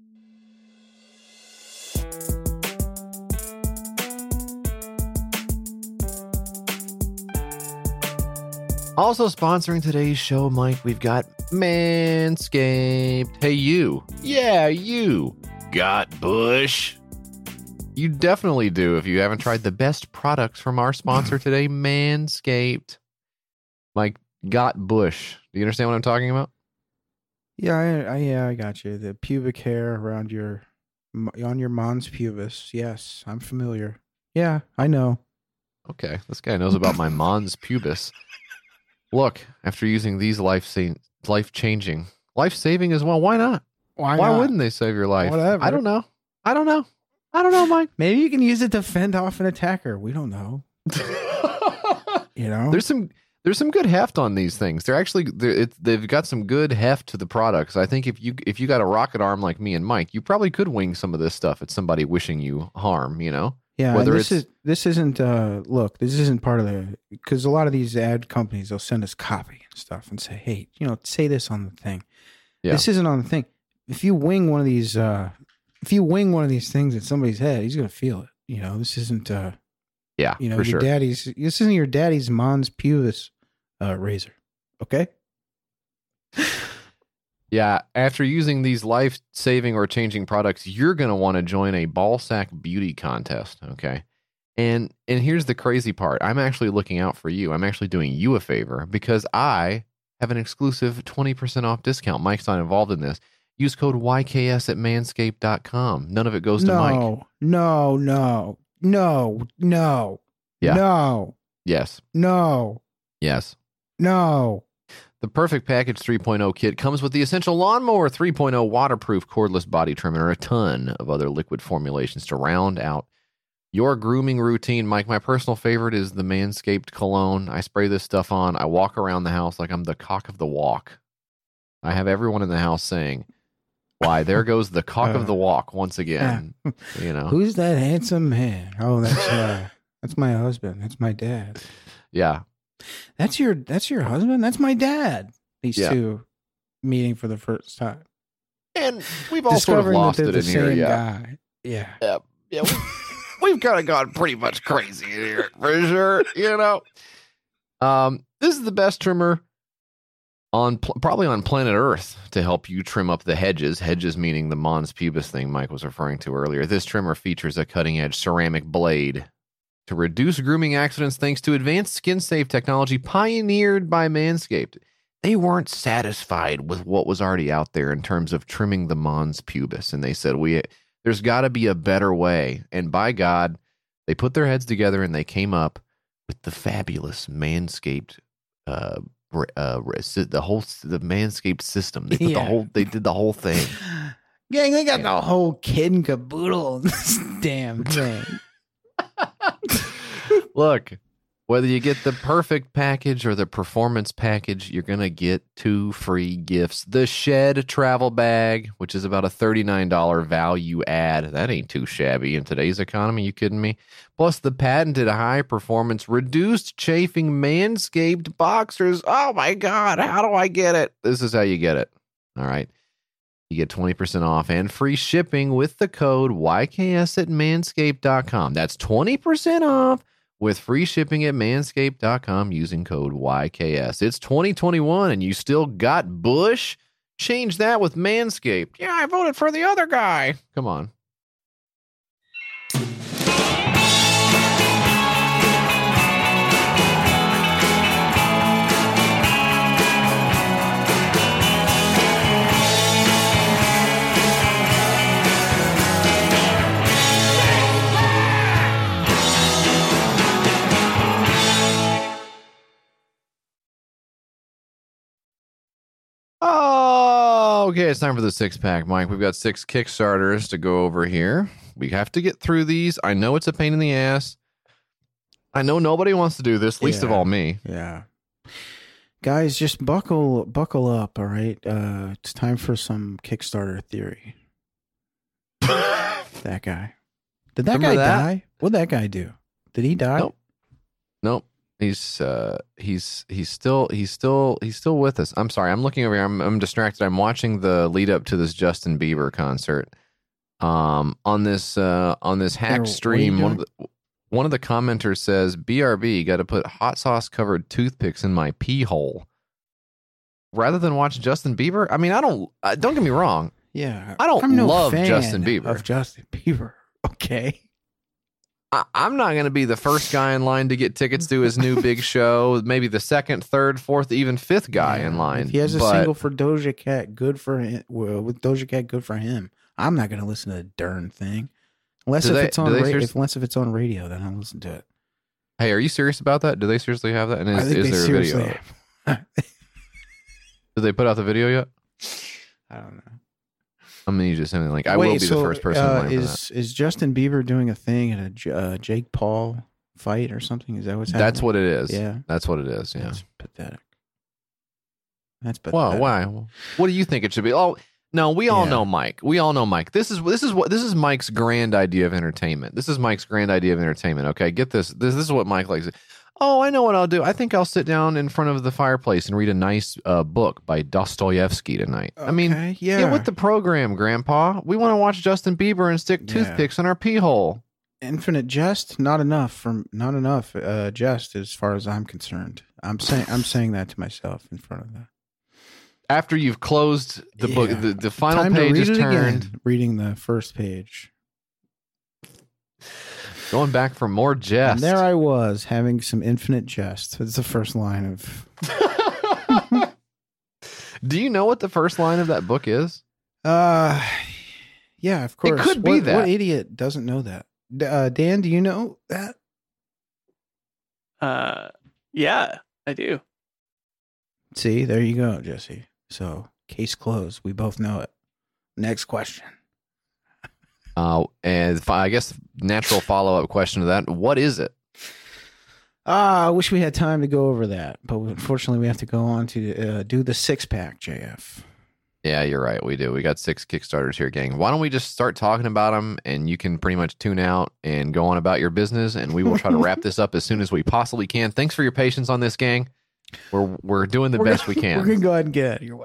Speaker 3: Also sponsoring today's show, Mike, we've got Manscaped. Hey, you. Yeah, you. Got bush? You definitely do if you haven't tried the best products from our sponsor today, Manscaped. Mike, got bush. Do you understand what I'm talking about?
Speaker 4: Yeah, I, I yeah, I got you. The pubic hair around your on your mons pubis. Yes, I'm familiar. Yeah, I know.
Speaker 3: Okay, this guy knows about my mons pubis. Look, after using these life life changing, life saving as well, why not?
Speaker 4: Why?
Speaker 3: Why
Speaker 4: not?
Speaker 3: wouldn't they save your life?
Speaker 4: Whatever.
Speaker 3: I don't know. I don't know. I don't know, Mike.
Speaker 4: Maybe you can use it to fend off an attacker. We don't know. You know,
Speaker 3: There's some there's some good heft on these things. They're actually they're, it, they've got some good heft to the products. I think if you if you got a rocket arm like me and Mike, you probably could wing some of this stuff at somebody wishing you harm. You know.
Speaker 4: yeah.
Speaker 3: whether
Speaker 4: and this
Speaker 3: it's-
Speaker 4: is this isn't. Uh, look, this isn't part of the because a lot of these ad companies they'll send us copy and stuff and say, hey, you know, say this on the thing.
Speaker 3: Yeah.
Speaker 4: This isn't on the thing. If you wing one of these, uh, if you wing one of these things at somebody's head, he's gonna feel it. You know, this isn't. Uh,
Speaker 3: Yeah,
Speaker 4: you know,
Speaker 3: for
Speaker 4: your
Speaker 3: sure.
Speaker 4: daddy's. This isn't your daddy's mons pubis uh, razor. Okay.
Speaker 3: Yeah, after using these life-saving or changing products, you're going to want to join a ball sack beauty contest, okay? And and here's the crazy part. I'm actually looking out for you. I'm actually doing you a favor because I have an exclusive twenty percent off discount. Mike's not involved in this. Use code Y K S at manscaped dot com. None of it goes to
Speaker 4: no,
Speaker 3: Mike.
Speaker 4: no, no, no, no,
Speaker 3: Yeah.
Speaker 4: no,
Speaker 3: Yes.
Speaker 4: no,
Speaker 3: Yes.
Speaker 4: no.
Speaker 3: The Perfect Package three point oh kit comes with the Essential Lawnmower three point oh waterproof cordless body trimmer, a ton of other liquid formulations to round out your grooming routine. Mike, my personal favorite is the Manscaped cologne. I spray this stuff on. I walk around the house like I'm the cock of the walk. I have everyone in the house saying, why, there goes the cock of the walk once again. You know?
Speaker 4: Who's that handsome man? Oh, that's uh, that's my husband. That's my dad.
Speaker 3: Yeah.
Speaker 4: That's your that's your husband. That's my dad. These
Speaker 3: Yeah.
Speaker 4: two meeting for the first time,
Speaker 3: And we've all sort of
Speaker 4: discovering that
Speaker 3: lost
Speaker 4: they're
Speaker 3: it
Speaker 4: the
Speaker 3: in here.
Speaker 4: same
Speaker 3: Yeah.
Speaker 4: guy. Yeah.
Speaker 3: Yeah. Yeah. we- We've kind of gone pretty much crazy in here for sure, you know. Um, this is the best trimmer on pl- probably on planet Earth to help you trim up the hedges. Hedges meaning the mons pubis thing Mike was referring to earlier. This trimmer features a cutting-edge ceramic blade to reduce grooming accidents thanks to advanced skin-safe technology pioneered by Manscaped. They weren't satisfied with what was already out there in terms of trimming the mons pubis, and they said we. There's got to be a better way. And by God, they put their heads together and they came up with the fabulous Manscaped, uh, uh, the whole the Manscaped system. They put
Speaker 4: Yeah.
Speaker 3: the whole, they did the whole thing.
Speaker 4: Gang, they got
Speaker 3: Yeah.
Speaker 4: the whole kid and caboodle on this damn thing.
Speaker 3: Look, Whether you get the perfect package or the performance package, you're going to get two free gifts. The Shed travel bag, which is about a thirty-nine dollars value add. That ain't too shabby in today's economy. You kidding me? Plus the patented high-performance reduced chafing Manscaped boxers. Oh, my God. How do I get it? This is how you get it. All right. You get twenty percent off and free shipping with the code Y K S at manscaped dot com. That's twenty percent off with free shipping at manscaped dot com using code Y K S. It's twenty twenty-one and you still got Bush? Change that with Manscaped. Yeah, I voted for the other guy. Come on. Oh, okay. It's time for the six pack, Mike. We've got six Kickstarters to go over here. We have to get through these. I know it's a pain in the ass. I know nobody wants to do this, least
Speaker 4: Yeah.
Speaker 3: of all me.
Speaker 4: Yeah. Guys, just buckle buckle up, all right? Uh, it's time for some Kickstarter theory. That guy. Did that
Speaker 3: Remember
Speaker 4: guy
Speaker 3: that?
Speaker 4: die? What'd that guy do? Did he die?
Speaker 3: Nope. Nope. He's uh he's he's still he's still he's still with us. I'm sorry. I'm looking over here. I'm I'm distracted. I'm watching the lead up to this Justin Bieber concert. Um on this uh on this
Speaker 4: Here,
Speaker 3: hack
Speaker 4: what are you
Speaker 3: stream, one of
Speaker 4: doing?
Speaker 3: the one of the commenters says, B R B, got to put hot sauce covered toothpicks in my pee hole. Rather than watch Justin Bieber? I mean, I don't uh, don't get me wrong.
Speaker 4: Yeah.
Speaker 3: I don't
Speaker 4: I'm no
Speaker 3: love
Speaker 4: fan
Speaker 3: Justin Bieber.
Speaker 4: Of Justin Bieber. Okay.
Speaker 3: I, I'm not going to be the first guy in line to get tickets to his new big show. Maybe the second, third, fourth, even fifth guy
Speaker 4: Yeah.
Speaker 3: in line.
Speaker 4: If he has a
Speaker 3: But
Speaker 4: single for Doja Cat, good for him. Well, with Doja Cat, good for him. I'm not going to listen to the darn thing. Unless
Speaker 3: Do
Speaker 4: if
Speaker 3: they-
Speaker 4: it's on
Speaker 3: do they
Speaker 4: ra-
Speaker 3: serious-
Speaker 4: if, unless if it's on radio, then I'll listen to it.
Speaker 3: Hey, are you serious about that? Do they seriously have that? And
Speaker 4: I
Speaker 3: is,
Speaker 4: think
Speaker 3: is
Speaker 4: they
Speaker 3: there a video?
Speaker 4: seriously
Speaker 3: of it? Did they put out the video yet?
Speaker 4: I don't know.
Speaker 3: I'm gonna need you to send me the link. I
Speaker 4: Wait,
Speaker 3: will be
Speaker 4: so,
Speaker 3: the first person
Speaker 4: uh,
Speaker 3: in line for
Speaker 4: is is Justin Bieber doing a thing at a J- uh, Jake Paul fight or something? Is that what's
Speaker 3: that.
Speaker 4: happening?
Speaker 3: That's what it is.
Speaker 4: Yeah,
Speaker 3: That's what it is. Yeah.
Speaker 4: that's pathetic. That's pathetic.
Speaker 3: Well, why? What do you think it should be? Oh, no, we all
Speaker 4: Yeah.
Speaker 3: know Mike. We all know Mike. This is this is what this is Mike's grand idea of entertainment. This is Mike's grand idea of entertainment. Okay, get this. This, this is what Mike likes. Oh, I know what I'll do. I think I'll sit down in front of the fireplace and read a nice uh, book by Dostoevsky tonight. I mean,
Speaker 4: Okay, yeah.
Speaker 3: get with the program, Grandpa. We want to watch Justin Bieber and stick
Speaker 4: Yeah.
Speaker 3: toothpicks in our pee hole.
Speaker 4: Infinite jest, not enough from not enough uh, jest as far as I'm concerned. I'm saying I'm saying that to myself in front of that.
Speaker 3: After you've closed the book,
Speaker 4: Yeah.
Speaker 3: the, the final
Speaker 4: Time to
Speaker 3: page
Speaker 4: read
Speaker 3: is
Speaker 4: it
Speaker 3: turned.
Speaker 4: again, reading the first page.
Speaker 3: Going back for more jest.
Speaker 4: And there I was having some infinite jest. It's the first line of.
Speaker 3: Do you know what the first line of that book is?
Speaker 4: Uh, yeah, of course.
Speaker 3: could be
Speaker 4: what,
Speaker 3: that.
Speaker 4: What idiot doesn't know that? D- Uh, Dan, do you know that?
Speaker 5: Uh, yeah, I do.
Speaker 4: See, there you go, Jesse. So, case closed. We both know it. Next question.
Speaker 3: Uh, and fi- I guess natural follow up question to that: what is it?
Speaker 4: Ah, I wish we had time to go over that, but unfortunately, we have to go on to uh, do the six pack, J F.
Speaker 3: Yeah, you're right. We do. We got six Kickstarters here, gang. Why don't we just start talking about them, and you can pretty much tune out and go on about your business, and we will try to wrap this up as soon as we possibly can. Thanks for your patience on this, gang. We're we're doing the
Speaker 4: We're
Speaker 3: best
Speaker 4: gonna-
Speaker 3: we can.
Speaker 4: We're gonna go ahead and get out of your way.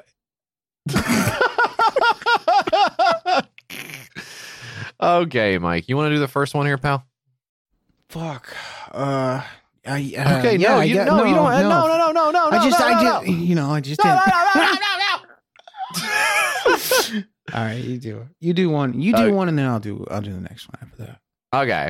Speaker 3: Okay, Mike, you want to do the first one here, pal?
Speaker 4: Fuck. Uh. I, uh
Speaker 3: Okay,
Speaker 4: yeah,
Speaker 3: no,
Speaker 4: I
Speaker 3: you,
Speaker 4: get-
Speaker 3: no, you don't. No, no, no, no, no.
Speaker 4: I just,
Speaker 3: no,
Speaker 4: I
Speaker 3: no,
Speaker 4: just, you know, I just
Speaker 3: no,
Speaker 4: didn't.
Speaker 3: no, no, no, no, no.
Speaker 4: All right, you do it. You do one. You do
Speaker 3: Okay.
Speaker 4: one, and then I'll do. I'll do the next one after that.
Speaker 3: Okay.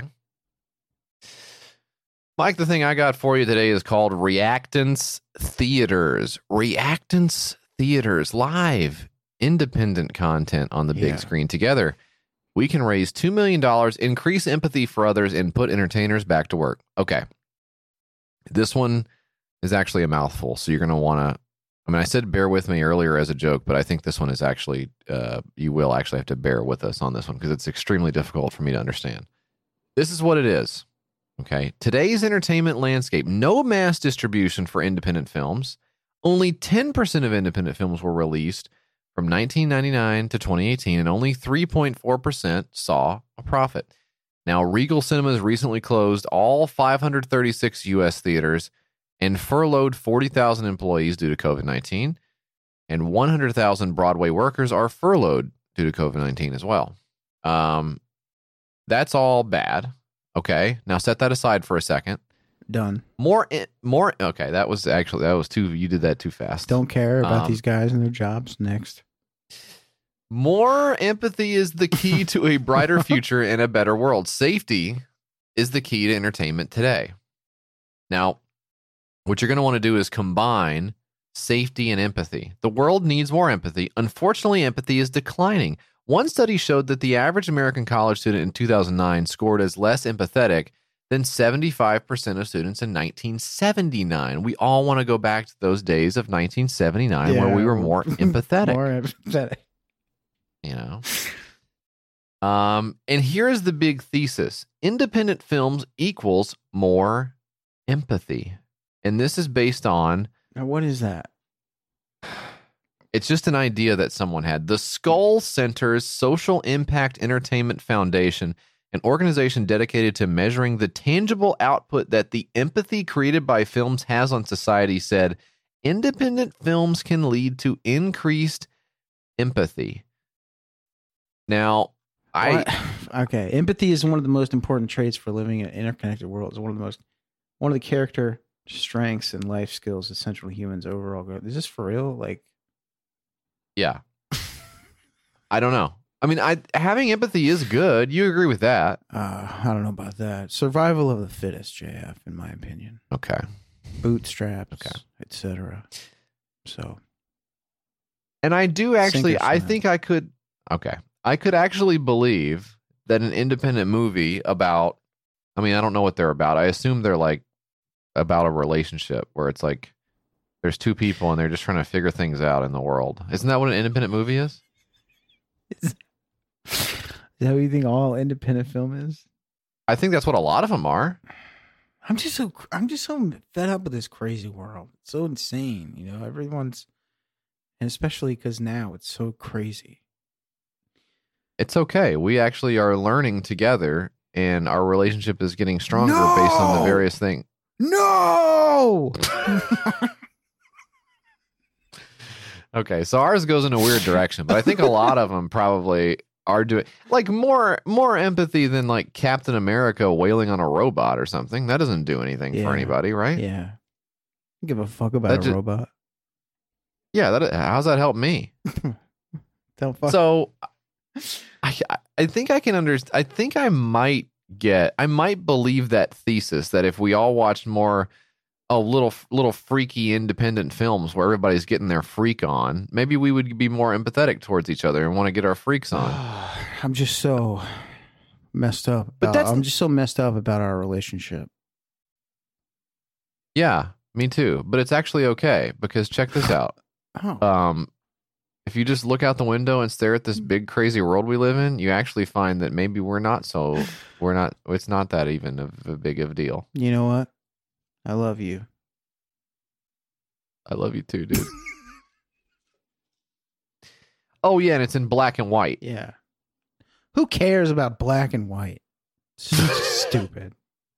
Speaker 3: Mike, the thing I got for you today is called Reactance Theaters. Reactance Theaters, live, independent content on the big
Speaker 4: Yeah.
Speaker 3: screen. Together, we can raise two million dollars, increase empathy for others, and put entertainers back to work. Okay. This one is actually a mouthful, so you're going to want to. I mean, I said bear with me earlier as a joke, but I think this one is actually, uh, you will actually have to bear with us on this one because it's extremely difficult for me to understand. This is what it is. Okay. Today's entertainment landscape, no mass distribution for independent films. Only ten percent of independent films were released from nineteen ninety-nine to twenty eighteen, and only three point four percent saw a profit. Now, Regal Cinemas recently closed all five hundred thirty-six U S theaters and furloughed forty thousand employees due to COVID nineteen, and one hundred thousand Broadway workers are furloughed due to COVID nineteen as well. Um, that's all bad. Okay, now set that aside for a second.
Speaker 4: Done.
Speaker 3: More, more. Okay, that was actually that was too. You did that too fast.
Speaker 4: Don't care about
Speaker 3: Um,
Speaker 4: these guys and their jobs. Next.
Speaker 3: More empathy is the key to a brighter future and a better world. Safety is the key to entertainment today. Now, what you're going to want to do is combine safety and empathy. The world needs more empathy. Unfortunately, empathy is declining. One study showed that the average American college student in two thousand nine scored as less empathetic than seventy-five percent of students in nineteen seventy-nine. We all want to go back to those days of nineteen seventy-nine where we were more empathetic.
Speaker 4: More empathetic.
Speaker 3: You know? Um, and here's the big thesis. Independent films equals more empathy. And this is based on...
Speaker 4: Now, what is that?
Speaker 3: It's just an idea that someone had. The Skull Center's Social Impact Entertainment Foundation, an organization dedicated to measuring the tangible output that the empathy created by films has on society, said independent films can lead to increased empathy. Now, I...
Speaker 4: What? Okay, empathy is one of the most important traits for living in an interconnected world. It's one of the most, one of the character strengths and life skills essential to humans' overall growth. Is this for real? Like,
Speaker 3: Yeah. I don't know. I mean, I having empathy is good. You agree with that?
Speaker 4: uh, I don't know about that. Survival of the fittest, J F, in my opinion.
Speaker 3: Okay.
Speaker 4: Bootstraps,
Speaker 3: Okay.
Speaker 4: et cetera. So,
Speaker 3: And I do actually,
Speaker 4: Sink or
Speaker 3: I
Speaker 4: swim.
Speaker 3: think I could, okay. I could actually believe that an independent movie about, I mean, I don't know what they're about. I assume they're like about a relationship where it's like there's two people and they're just trying to figure things out in the world. Isn't that what an independent movie is?
Speaker 4: is that what you think all independent film is?
Speaker 3: I think that's what a lot of them are.
Speaker 4: I'm just so I'm just so fed up with this crazy world. It's so insane, you know. Everyone's, and especially because now it's so crazy.
Speaker 3: It's okay. We actually are learning together and our relationship is getting stronger based on the
Speaker 4: No!
Speaker 3: various things.
Speaker 4: No.
Speaker 3: Okay, so ours goes in a weird direction, but I think a lot of them probably are doing like more more empathy than like Captain America wailing on a robot or something. That doesn't do anything
Speaker 4: Yeah.
Speaker 3: for anybody, right?
Speaker 4: Yeah. Don't give a fuck about
Speaker 3: That
Speaker 4: a
Speaker 3: ju-
Speaker 4: robot.
Speaker 3: Yeah, that how's that help me?
Speaker 4: Don't fuck.
Speaker 3: So I I think I can understand. I think I might get I might believe that thesis that if we all watched more oh little little freaky independent films where everybody's getting their freak on, maybe we would be more empathetic towards each other and want to get our freaks on.
Speaker 4: I'm just so messed up.
Speaker 3: But
Speaker 4: About,
Speaker 3: that's-
Speaker 4: I'm just so messed up about our relationship.
Speaker 3: Yeah, me too. But it's actually okay because check this out.
Speaker 4: Oh,
Speaker 3: Um, if you just look out the window and stare at this big crazy world we live in, you actually find that maybe we're not so we're not. It's not that even of a big of a deal.
Speaker 4: you know what? I love you.
Speaker 3: I love you too, dude. Oh yeah, and it's in black and white.
Speaker 4: Yeah. Who cares about black and white? Stupid.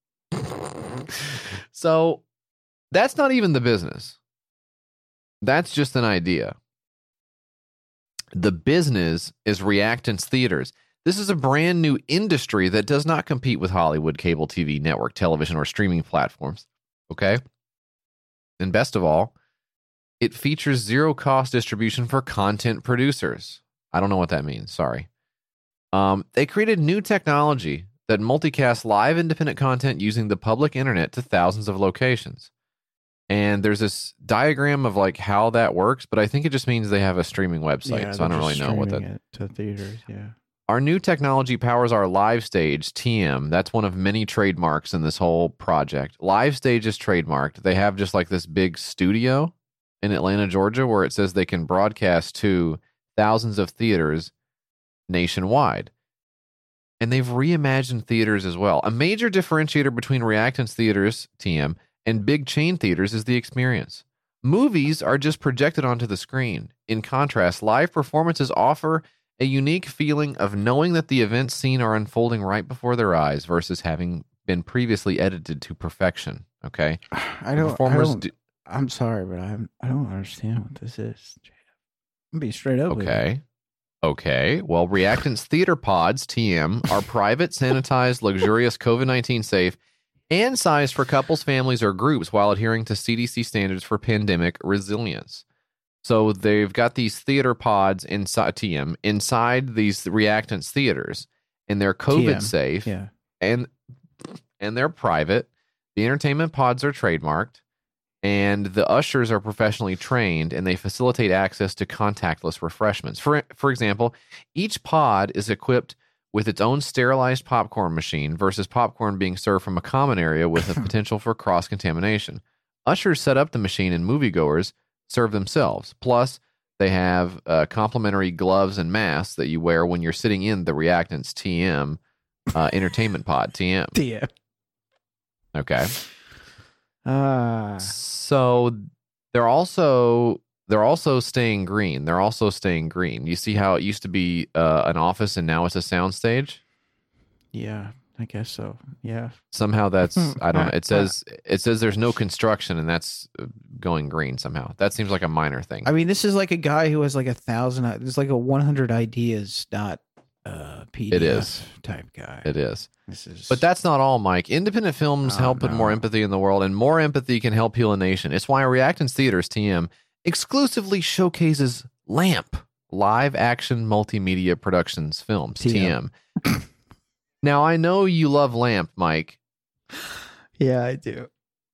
Speaker 3: So that's not even the business. That's just an idea. The business is Reactance Theaters. This is a brand new industry that does not compete with Hollywood, cable T V, network television, or streaming platforms. Okay? And best of all, it features zero cost distribution for content producers. I don't know what that means. Sorry. Um, they created new technology that multicasts live independent content using the public internet to thousands of locations. And there's this diagram of like how that works, but I think it just means they have a streaming website.
Speaker 4: Yeah,
Speaker 3: so I
Speaker 4: they're
Speaker 3: don't really
Speaker 4: just
Speaker 3: know what that.
Speaker 4: streaming it to theaters. Yeah.
Speaker 3: Our new technology powers our Live Stage, T M. That's one of many trademarks in this whole project. Live Stage is trademarked. They have just like this big studio in Atlanta, Georgia, where it says they can broadcast to thousands of theaters nationwide. and they've reimagined theaters as well. A major differentiator between Reactance theaters, T M, and big chain theaters is the experience. Movies are just projected onto the screen. In contrast, live performances offer a unique feeling of knowing that the events seen are unfolding right before their eyes versus having been previously edited to perfection. Okay,
Speaker 4: I don't. I
Speaker 3: Performers
Speaker 4: don't
Speaker 3: do-
Speaker 4: I'm sorry, but I'm. I don't understand what this is. I'm being straight up. with you.
Speaker 3: Okay. Okay. Well, Reactance Theater Pods, T M, are private, sanitized, luxurious, COVID nineteen safe, and sized for couples, families, or groups while adhering to C D C standards for pandemic resilience. So they've got these theater pods inside T M inside these Reactance theaters, and they're COVID
Speaker 4: T M,
Speaker 3: safe,
Speaker 4: Yeah.
Speaker 3: and and they're private. The entertainment pods are trademarked, and the ushers are professionally trained, and they facilitate access to contactless refreshments. For for example, each pod is equipped with its own sterilized popcorn machine versus popcorn being served from a common area with a potential for cross-contamination. Ushers set up the machine, and moviegoers serve themselves. Plus, they have uh, complimentary gloves and masks that you wear when you're sitting in the Reactance T M uh, entertainment pod, T M.
Speaker 4: Yeah.
Speaker 3: Okay.
Speaker 4: Ah.
Speaker 3: So they're also they're also staying green. They're also staying green. You see how it used to be uh, an office and now it's a soundstage?
Speaker 4: Yeah. I guess so. Yeah.
Speaker 3: Somehow that's I don't know. It says it says there's no construction and that's uh, going green somehow. That seems like a minor thing.
Speaker 4: I mean, this is like a guy who has like a thousand. It's like a one hundred ideas, not uh, P D F
Speaker 3: It is.
Speaker 4: type guy.
Speaker 3: It is.
Speaker 4: This is.
Speaker 3: But that's not all, Mike. Independent films
Speaker 4: Oh,
Speaker 3: help put
Speaker 4: no.
Speaker 3: more empathy in the world, and more empathy can help heal a nation. It's why Reactance Theaters, T M, exclusively showcases LAMP, Live Action Multimedia Productions Films, T M.
Speaker 4: T M.
Speaker 3: Now, I know you love LAMP, Mike,
Speaker 4: Yeah, I do.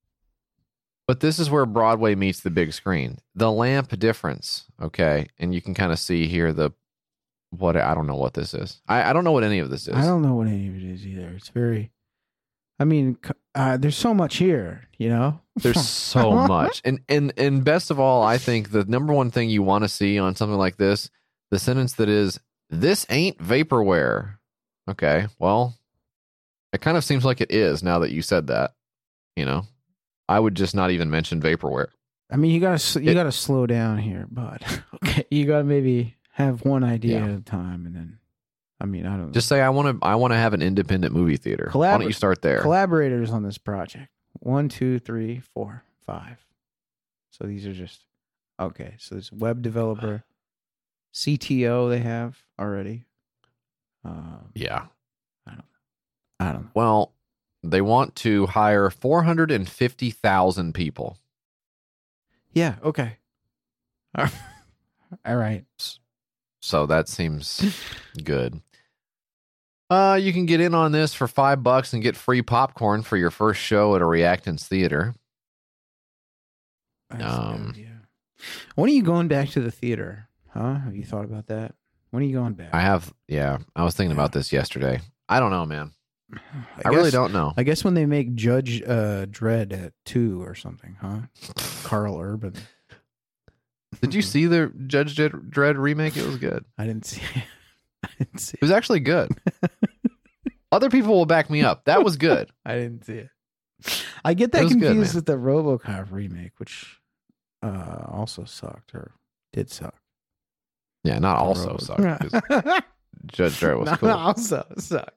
Speaker 3: but this is where Broadway meets the big screen. The LAMP difference, okay? And you can kind of see here the, what, I don't know what this is. I, I don't know what any of this is.
Speaker 4: I don't know what any of it is either. It's very. I mean, c- uh, there's so much here, you know.
Speaker 3: There's so much. And, and, and best of all, I think the number one thing you want to see on something like this, the sentence that is, this ain't vaporware. Okay, well, it kind of seems like it is now that you said that. You know, I would just not even mention vaporware.
Speaker 4: I mean, you gotta s- you
Speaker 3: It-
Speaker 4: gotta slow down here, bud. Okay, you gotta maybe have one idea
Speaker 3: Yeah.
Speaker 4: at a time, and then. I mean, I don't.
Speaker 3: Just say I want to. I want to have an independent movie theater. Why don't
Speaker 4: Collabor-
Speaker 3: you start there?
Speaker 4: collaborators on this project. One, two, three, four, five. So these are just okay. So there's web developer, C T O they have already. Um,
Speaker 3: yeah.
Speaker 4: I don't know.
Speaker 3: Well, they want to hire four hundred and fifty thousand people.
Speaker 4: Yeah. Okay. All right.
Speaker 3: So that seems good. Uh, you can get in on this for five bucks and get free popcorn for your first show at a Reactance theater.
Speaker 4: That's a
Speaker 3: Um,
Speaker 4: good idea. When are you going back to the theater? Huh? Have you thought about that? When are you going back?
Speaker 3: I have, yeah. I was thinking about this yesterday. I don't know, man. I,
Speaker 4: I
Speaker 3: really
Speaker 4: guess-
Speaker 3: don't know.
Speaker 4: I guess when they make Judge uh, Dredd at two or something, huh? Carl Urban.
Speaker 3: Did you see the Judge Dredd Dredd remake? It was good.
Speaker 4: I didn't see. I didn't see.
Speaker 3: It was actually good. Other people will back me up. That was good.
Speaker 4: I didn't see it. I get
Speaker 3: It
Speaker 4: that
Speaker 3: was good,
Speaker 4: confused
Speaker 3: man.
Speaker 4: with the RoboCop remake, which uh, also sucked or did suck.
Speaker 3: Yeah, not
Speaker 4: The
Speaker 3: also
Speaker 4: Robo-
Speaker 3: sucked. 'cause Judge Dredd was
Speaker 4: No,
Speaker 3: cool.
Speaker 4: also sucked.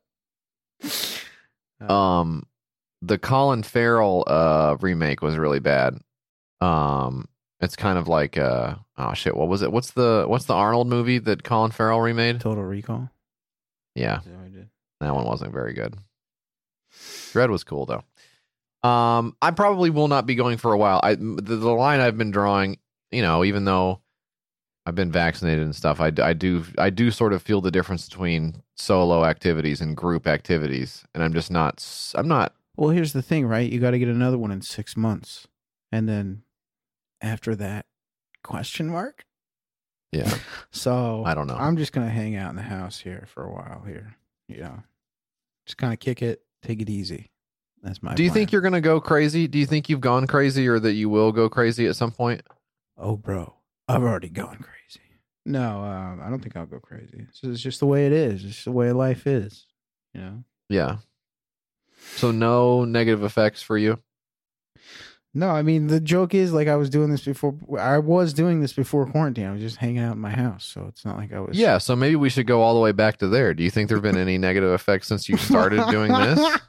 Speaker 4: Uh,
Speaker 3: Um, the Colin Farrell uh remake was really bad. Um, it's kind of like uh oh shit, what was it? What's the what's the Arnold movie that Colin Farrell remade?
Speaker 4: Total Recall.
Speaker 3: Yeah,
Speaker 4: Is that what I did?
Speaker 3: that one wasn't very good. Dredd was cool though. Um, I probably will not be going for a while. I the, the line I've been drawing, you know, even though I've been vaccinated and stuff, I, I do I do sort of feel the difference between solo activities and group activities, and I'm just not s- I'm not
Speaker 4: Well, here's the thing, right? You got to get another one in six months, and then after that, question mark.
Speaker 3: yeah.
Speaker 4: So
Speaker 3: I don't know.
Speaker 4: I'm just gonna hang out in the house here for a while here. You know, just kind of kick it, take it easy. That's my.
Speaker 3: Do you
Speaker 4: plan.
Speaker 3: think you're going to go crazy? Do you think you've gone crazy or that you will go crazy at some point?
Speaker 4: Oh, bro, I've already gone crazy. No, um, I don't think I'll go crazy. It's just, it's just the way it is. It's just the way life is. You know.
Speaker 3: Yeah. So no negative effects for you?
Speaker 4: No, I mean, the joke is, like, I was doing this before. I was doing this before quarantine. I was just hanging out in my house, so it's not like I was.
Speaker 3: Yeah, so maybe we should go all the way back to there. Do you think there have been any negative effects since you started doing this?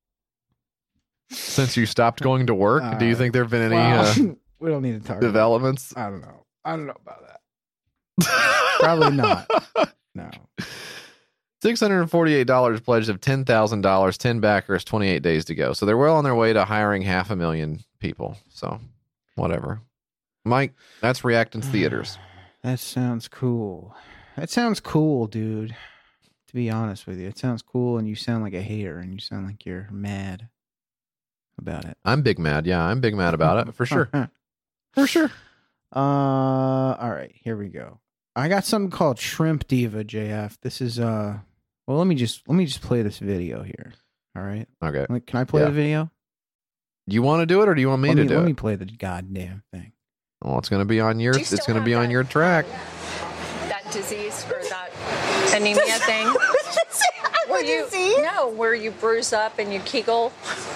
Speaker 3: Since you stopped going to work?
Speaker 4: Uh,
Speaker 3: Do you think there have been any
Speaker 4: well,
Speaker 3: uh,
Speaker 4: we don't need to talk
Speaker 3: developments?
Speaker 4: About I don't know. I don't know about that. Probably not. No.
Speaker 3: six hundred forty-eight dollars pledge of ten thousand dollars, ten backers, twenty-eight days to go. So they're well on their way to hiring half a million people. So whatever. Mike, that's Reactance Theaters.
Speaker 4: That sounds cool. That sounds cool, dude. To be honest with you, it sounds cool, and you sound like a hater, and you sound like you're mad about it.
Speaker 3: I'm big mad. Yeah, I'm big mad about it for sure. For sure.
Speaker 4: Uh, all right, here we go. I got something called Shrimp Diva, J F. This is uh, well, let me just let me just play this video here. All right.
Speaker 3: Okay.
Speaker 4: Like, can I play
Speaker 3: Yeah.
Speaker 4: the video?
Speaker 3: Do you want to do it or do you want me
Speaker 4: let
Speaker 3: to
Speaker 4: me,
Speaker 3: do
Speaker 4: let
Speaker 3: it?
Speaker 4: me play the goddamn thing.
Speaker 3: Well, it's going to be on your
Speaker 6: Do you
Speaker 3: it's
Speaker 6: still
Speaker 3: going to
Speaker 6: have
Speaker 3: be on
Speaker 6: that-
Speaker 3: your track.
Speaker 6: That disease or that anemia thing? Where you no, where you bruise up and you kegel.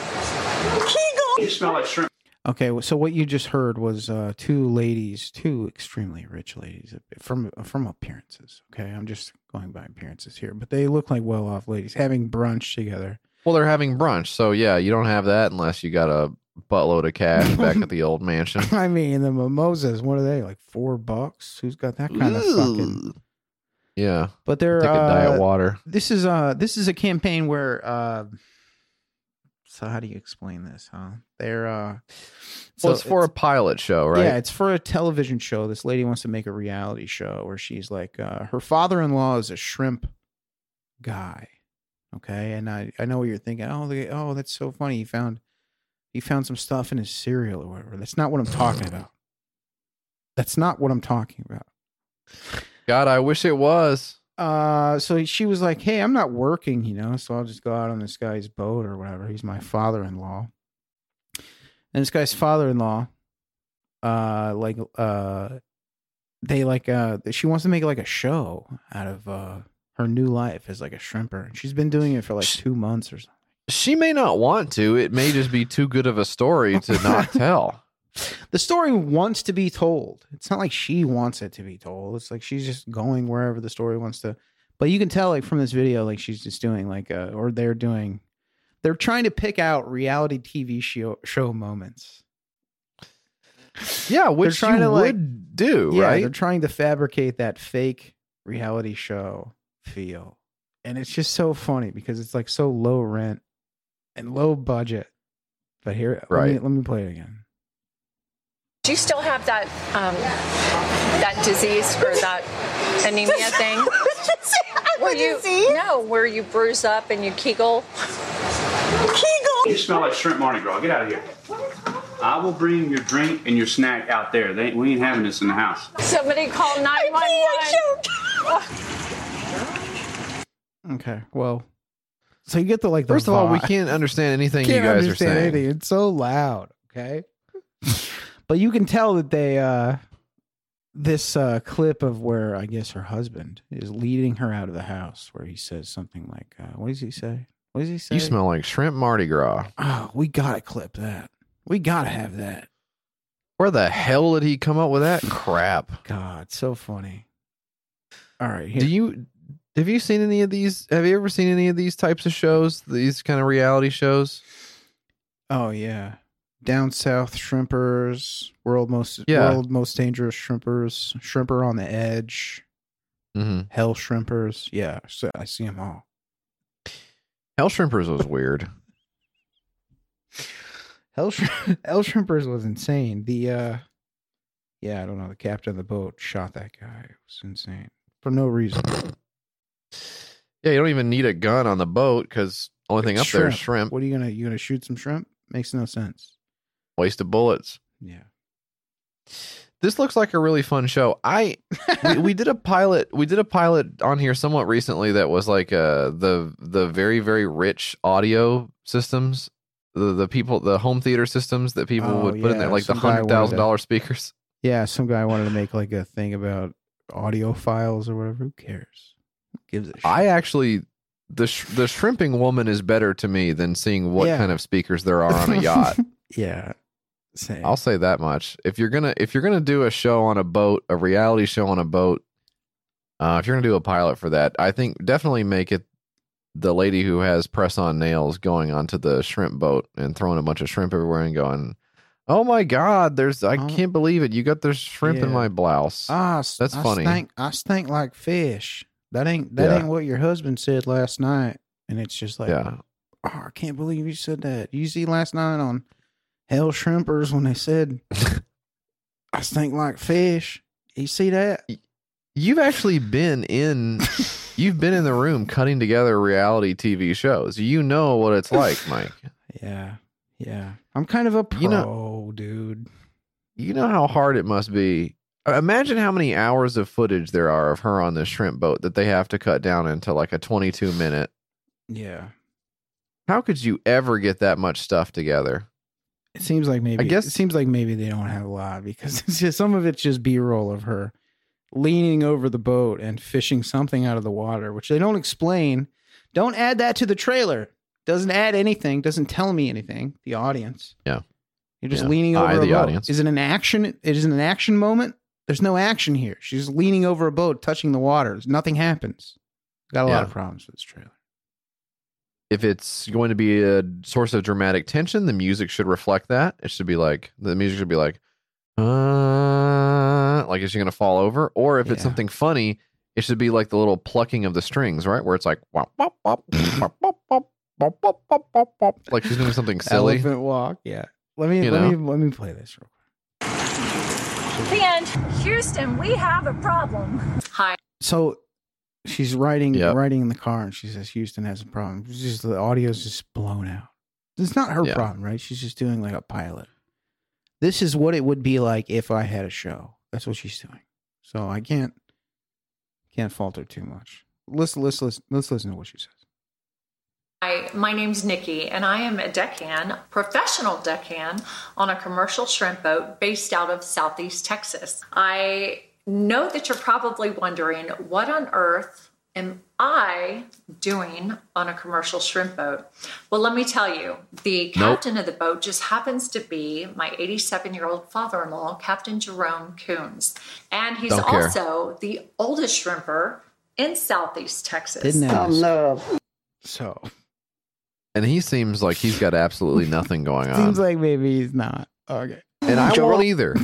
Speaker 7: You smell like shrimp.
Speaker 4: Okay, so what you just heard was uh, two ladies, two extremely rich ladies from from appearances. Okay, I'm just going by appearances here, but they look like well-off ladies having brunch together.
Speaker 3: Well, they're having brunch. So yeah, you don't have that unless you got a buttload of cash back at the old mansion.
Speaker 4: I mean, the mimosas, what are they, like four bucks? Who's got that kind of fucking?
Speaker 3: Yeah.
Speaker 4: But they're
Speaker 3: Take a
Speaker 4: uh,
Speaker 3: diet water.
Speaker 4: This is uh this is a campaign where uh. So how do you explain this, huh? They're uh. So
Speaker 3: Well, it's for a pilot show, right?
Speaker 4: Yeah, it's for a television show. This lady wants to make a reality show where she's like, uh, her father-in-law is a shrimp guy. Okay, and I, I know what you're thinking. Oh, the, oh, that's so funny. He found he found some stuff in his cereal or whatever. That's not what I'm talking about. That's not what I'm talking about.
Speaker 3: God, I wish it was.
Speaker 4: Uh, so she was like, "Hey, I'm not working, you know, so I'll just go out on this guy's boat or whatever. He's my father-in-law." And this guy's father-in-law, uh, like, uh, they like, uh, she wants to make like a show out of uh her new life as like a shrimper. And she's been doing it for like two months or something.
Speaker 3: She may not want to. It may just be too good of a story to not tell.
Speaker 4: The story wants to be told. It's not like she wants it to be told. It's like she's just going wherever the story wants to. But you can tell, like, from this video, like she's just doing like, uh, or they're doing. They're trying to pick out reality T V show, show moments.
Speaker 3: Yeah, which
Speaker 4: trying
Speaker 3: you
Speaker 4: to,
Speaker 3: would
Speaker 4: like-
Speaker 3: do,
Speaker 4: Yeah,
Speaker 3: right?
Speaker 4: they're trying to fabricate that fake reality show feel. And it's just so funny because it's like so low rent and low budget. But here, let, me,
Speaker 3: Right.
Speaker 4: let me play it again.
Speaker 6: Do you still have that um, that disease or that anemia thing? Where you no, where you bruise up and you kegel.
Speaker 7: You smell like shrimp Mardi Gras. Get out of here. I will bring your drink and your snack out there. They, we ain't having this in the house.
Speaker 6: Somebody call nine one one.
Speaker 4: Okay, well, so you get the like. The
Speaker 3: First of all, we
Speaker 4: vibe.
Speaker 3: can't understand anything
Speaker 4: Can't
Speaker 3: you guys are
Speaker 4: understand
Speaker 3: saying.
Speaker 4: anything. It's so loud. Okay, but you can tell that they uh this uh clip of where I guess her husband is leading her out of the house, where he says something like, uh, "What does he say? What does he say?
Speaker 3: You smell like shrimp Mardi Gras.
Speaker 4: Oh, we gotta clip that. We gotta have that.
Speaker 3: Where the hell did he come up with that crap?
Speaker 4: God, so funny. All right, here.
Speaker 3: Do you have you seen any of these? Have you ever seen any of these types of shows? These kind of reality shows?
Speaker 4: Oh yeah, Down South Shrimpers, World Most
Speaker 3: Yeah.
Speaker 4: World Most Dangerous Shrimpers, Shrimper on the Edge,
Speaker 3: Mm-hmm.
Speaker 4: Hell Shrimpers. Yeah, so I see them all.
Speaker 3: Hell Shrimpers was weird.
Speaker 4: Hell, Sh- Hell Shrimpers was insane. The uh, yeah, I don't know. The captain of the boat shot that guy. It was insane for no reason.
Speaker 3: Yeah, you don't even need a gun on the boat because only thing
Speaker 4: It's
Speaker 3: up there is shrimp.
Speaker 4: What are you gonna you gonna shoot some shrimp? Makes no sense.
Speaker 3: Waste of bullets.
Speaker 4: Yeah.
Speaker 3: This looks like a really fun show. I we, we did a pilot. We did a pilot on here somewhat recently that was like uh the the very very rich audio systems, the the people the home theater systems that people
Speaker 4: Oh,
Speaker 3: would put in there,
Speaker 4: yeah,
Speaker 3: like the
Speaker 4: some guy wanted
Speaker 3: hundred thousand
Speaker 4: to-
Speaker 3: dollar speakers.
Speaker 4: Yeah, some guy wanted to make like a thing about audio files or whatever. Who cares? Who gives a shit?
Speaker 3: I actually the sh- the shrimping woman is better to me than seeing what
Speaker 4: Yeah.
Speaker 3: kind of speakers there are on a yacht.
Speaker 4: Yeah. Same.
Speaker 3: I'll say that much. If you're gonna if you're gonna do a show on a boat, a reality show on a boat, uh, if you're gonna do a pilot for that, I think definitely make it the lady who has press on nails going onto the shrimp boat and throwing a bunch of shrimp everywhere and going, "Oh my God, there's I
Speaker 4: Oh.
Speaker 3: can't believe it! You got the shrimp in
Speaker 4: Yeah.
Speaker 3: my blouse."
Speaker 4: Ah, s-
Speaker 3: That's
Speaker 4: I
Speaker 3: funny.
Speaker 4: Stink, I stink like fish. That ain't that
Speaker 3: Yeah.
Speaker 4: ain't what your husband said last night. And it's just like,
Speaker 3: Yeah,
Speaker 4: oh, I can't believe you said that. You see last night on Hell Shrimpers when they said I stink like fish. You see that?
Speaker 3: you've actually been in. You've been in the room cutting together reality T V shows. You know what it's like, Mike.
Speaker 4: Yeah, yeah. I'm kind of a pro,
Speaker 3: You know-
Speaker 4: dude.
Speaker 3: You know how hard it must be. Imagine how many hours of footage there are of her on this shrimp boat that they have to cut down into like a twenty-two minute.
Speaker 4: Yeah.
Speaker 3: How could you ever get that much stuff together?
Speaker 4: It seems like maybe
Speaker 3: I guess-
Speaker 4: it seems like maybe they don't have a lot because it's just, some of it's just B-roll of her leaning over the boat and fishing something out of the water, which they don't explain. Don't add that to the trailer. Doesn't add anything. Doesn't tell me anything. The audience.
Speaker 3: Yeah.
Speaker 4: You're just
Speaker 3: Yeah.
Speaker 4: leaning over
Speaker 3: I,
Speaker 4: a
Speaker 3: the
Speaker 4: boat.
Speaker 3: audience.
Speaker 4: Is it an action? It is an action moment. There's no action here. She's leaning over a boat, touching the water. Nothing happens. Got a
Speaker 3: Yeah.
Speaker 4: lot of problems with this trailer.
Speaker 3: If it's going to be a source of dramatic tension, the music should reflect that. It should be like, the music should be like, uh, like is she going to fall over? Or if it's
Speaker 4: Yeah.
Speaker 3: something funny, it should be like the little plucking of the strings, right? Where it's like, wop, wop, wop, wop, wop, wop, wop, wop, wop, wop, wop. Like she's doing something silly.
Speaker 4: Elephant walk. Yeah. Let me
Speaker 3: You
Speaker 4: let
Speaker 3: know?
Speaker 4: me let me play this real quick.
Speaker 8: And Houston, we have a problem.
Speaker 6: Hi.
Speaker 4: So she's riding
Speaker 3: Yep.
Speaker 4: riding in the car and she says Houston has a problem. It's just the audio's just blown out. It's not her
Speaker 3: Yeah.
Speaker 4: problem, right? She's just doing like a pilot. This is what it would be like if I had a show. That's what she's doing. So I can't can't fault her too much. Let's let's let's let's listen to what she says.
Speaker 6: Hi, my name's Nikki, and I am a deckhand, professional deckhand, on a commercial shrimp boat based out of Southeast Texas. I know that you're probably wondering, what on earth am I doing on a commercial shrimp boat? Well, let me tell you, the captain of the boat just happens to be my eighty-seven-year-old father-in-law, Captain Jerome Coons. And he's
Speaker 3: Don't care.
Speaker 6: also the oldest shrimper in Southeast Texas.
Speaker 4: Didn't ask. So
Speaker 3: And he seems like he's got absolutely nothing going on.
Speaker 4: seems like maybe he's not. Okay.
Speaker 3: And I won't either.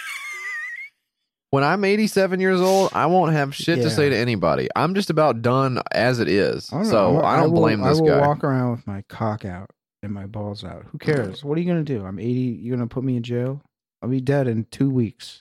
Speaker 3: When I'm eighty-seven years old, I won't have shit
Speaker 4: Yeah.
Speaker 3: to say to anybody. I'm just about done as it is.
Speaker 4: I don't
Speaker 3: So
Speaker 4: know.
Speaker 3: I don't
Speaker 4: will,
Speaker 3: blame this
Speaker 4: I will
Speaker 3: guy.
Speaker 4: walk around with my cock out and my balls out. Who cares? What are you going to do? I'm eighty. You're going to put me in jail? I'll be dead in two weeks.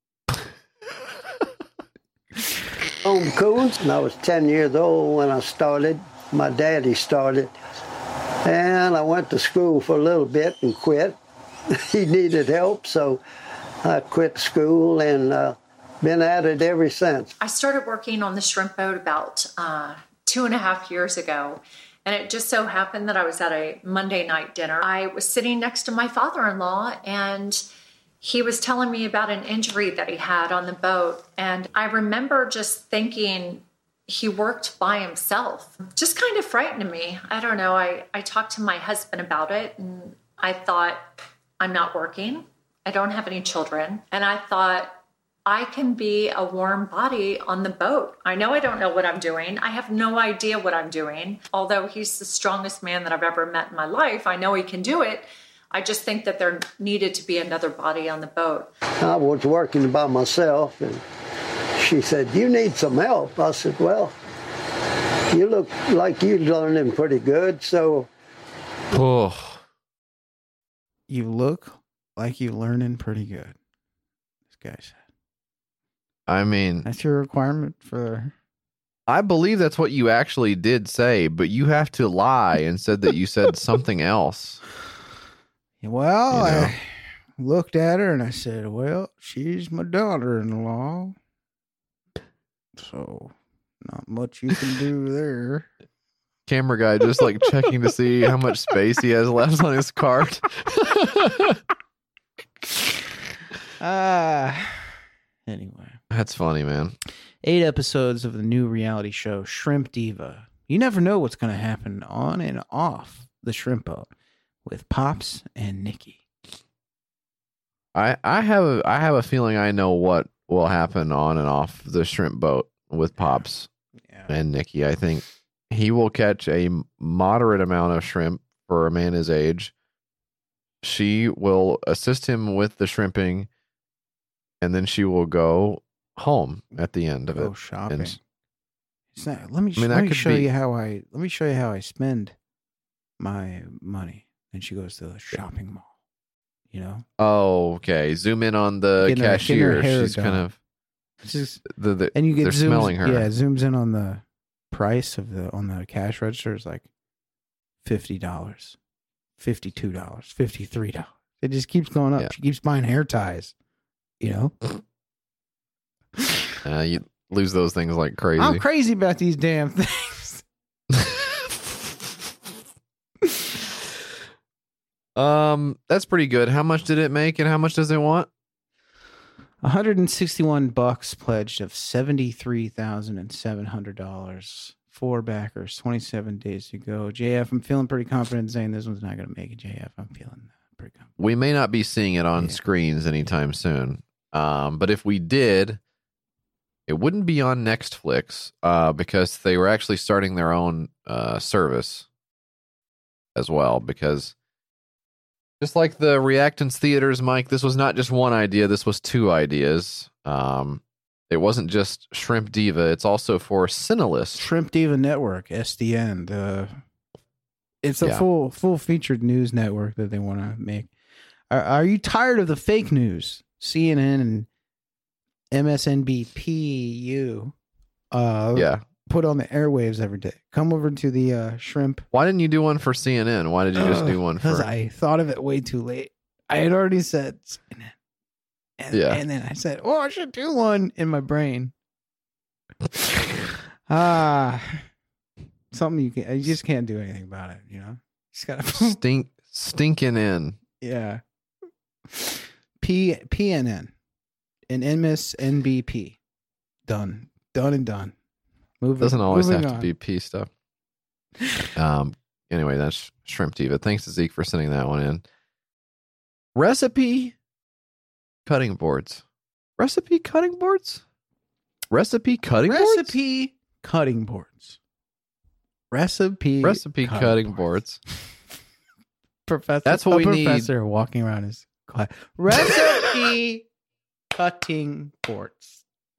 Speaker 9: Home Coons, and I was ten years old when I started. My daddy started. And I went to school for a little bit and quit. He needed help, so I quit school and uh, been at it ever since.
Speaker 6: I started working on the shrimp boat about uh, two and a half years ago. And it just so happened that I was at a Monday night dinner. I was sitting next to my father-in-law, and he was telling me about an injury that he had on the boat. And I remember just thinking he worked by himself. Just kind of frightened me. I don't know. I, I talked to my husband about it, and I thought, I'm not working. I don't have any children. And I thought, I can be a warm body on the boat. I know I don't know what I'm doing. I have no idea what I'm doing. Although he's the strongest man that I've ever met in my life, I know he can do it. I just think that there needed to be another body on the boat.
Speaker 9: I was working by myself, and she said, you need some help. I said, well, you look like you're learning pretty good, so
Speaker 3: Oh,
Speaker 4: You look like you're learning pretty good. This guy said.
Speaker 3: I mean,
Speaker 4: That's your requirement for.
Speaker 3: I believe that's what you actually did say, but you have to lie and said that you said something else.
Speaker 4: Well,
Speaker 3: You know.
Speaker 4: I looked at her and I said, well, she's my daughter-in-law. So, not much you can do there.
Speaker 3: Camera guy just like checking to see how much space he has left on his cart.
Speaker 4: Ah. Anyway.
Speaker 3: That's funny, man.
Speaker 4: Eight episodes of the new reality show, Shrimp Diva. You never know what's going to happen on and off the shrimp boat with Pops and Nikki.
Speaker 3: I I have a, I have a feeling I know what will happen on and off the shrimp boat with Pops
Speaker 4: Yeah.
Speaker 3: and Nikki. I think he will catch a moderate amount of shrimp for a man his age. She will assist him with the shrimping, and then she will go home at the end of
Speaker 4: Go
Speaker 3: it.
Speaker 4: shopping.
Speaker 3: And
Speaker 4: It's not, let me,
Speaker 3: I mean,
Speaker 4: let
Speaker 3: that
Speaker 4: me
Speaker 3: could
Speaker 4: show
Speaker 3: be-
Speaker 4: you how I let me show you how I spend my money. And she goes to the shopping mall. You know?
Speaker 3: Oh, okay. Zoom in on the
Speaker 4: Getting her- getting her
Speaker 3: cashier.
Speaker 4: hair
Speaker 3: She's
Speaker 4: done.
Speaker 3: kind of
Speaker 4: It's just
Speaker 3: the, the
Speaker 4: and you get
Speaker 3: they're
Speaker 4: zooms,
Speaker 3: smelling her.
Speaker 4: Yeah, zooms in on the price of the on the cash register is like fifty dollars, fifty two dollars, fifty three dollars. It just keeps going up.
Speaker 3: Yeah.
Speaker 4: She keeps buying hair ties. You know,
Speaker 3: Uh, you lose those things like crazy.
Speaker 4: I'm crazy about these damn things.
Speaker 3: um, that's pretty good. How much did it make, and how much does it want?
Speaker 4: one hundred sixty-one bucks pledged of seventy-three thousand seven hundred dollars. Four backers, twenty-seven days to go. J F, I'm feeling pretty confident saying this one's not going to make it. J F, I'm feeling pretty confident.
Speaker 3: We may not be seeing it on
Speaker 4: Yeah.
Speaker 3: screens anytime soon. Um, but if we did, it wouldn't be on Nextflix, uh, because they were actually starting their own uh service as well. Because just like the Reactance Theaters, Mike, this was not just one idea. This was two ideas. Um, it wasn't just Shrimp Diva. It's also for Cinelist.
Speaker 4: Shrimp Diva Network, S D N. The it's a
Speaker 3: Yeah.
Speaker 4: full full featured news network that they want to make. Are, are you tired of the fake news? C N N and M S N B P U uh,
Speaker 3: Yeah.
Speaker 4: put on the airwaves every day. Come over to the uh, Shrimp.
Speaker 3: Why didn't you do one for C N N? Why did you just do one
Speaker 4: Because
Speaker 3: for?
Speaker 4: I thought of it way too late. I had already said C N N. And,
Speaker 3: Yeah.
Speaker 4: and then I said, oh, I should do one in my brain. Ah, something you can. You just can't do anything about it. You know, just gotta.
Speaker 3: Stink, stinking in.
Speaker 4: Yeah. P P N N and M S N B P. Done, done, and done. Moving.
Speaker 3: Doesn't always have
Speaker 4: moving
Speaker 3: to
Speaker 4: on.
Speaker 3: be P stuff. Um. Anyway, that's Shrimp Diva. Thanks to Zeke for sending that one in. Recipe cutting boards. Recipe cutting boards. Recipe cutting boards.
Speaker 4: Recipe cutting boards. Recipe
Speaker 3: Recipe cutting boards.
Speaker 4: Professor.
Speaker 3: That's what
Speaker 4: a
Speaker 3: we need.
Speaker 4: professor walking around his class. Recipe cutting boards.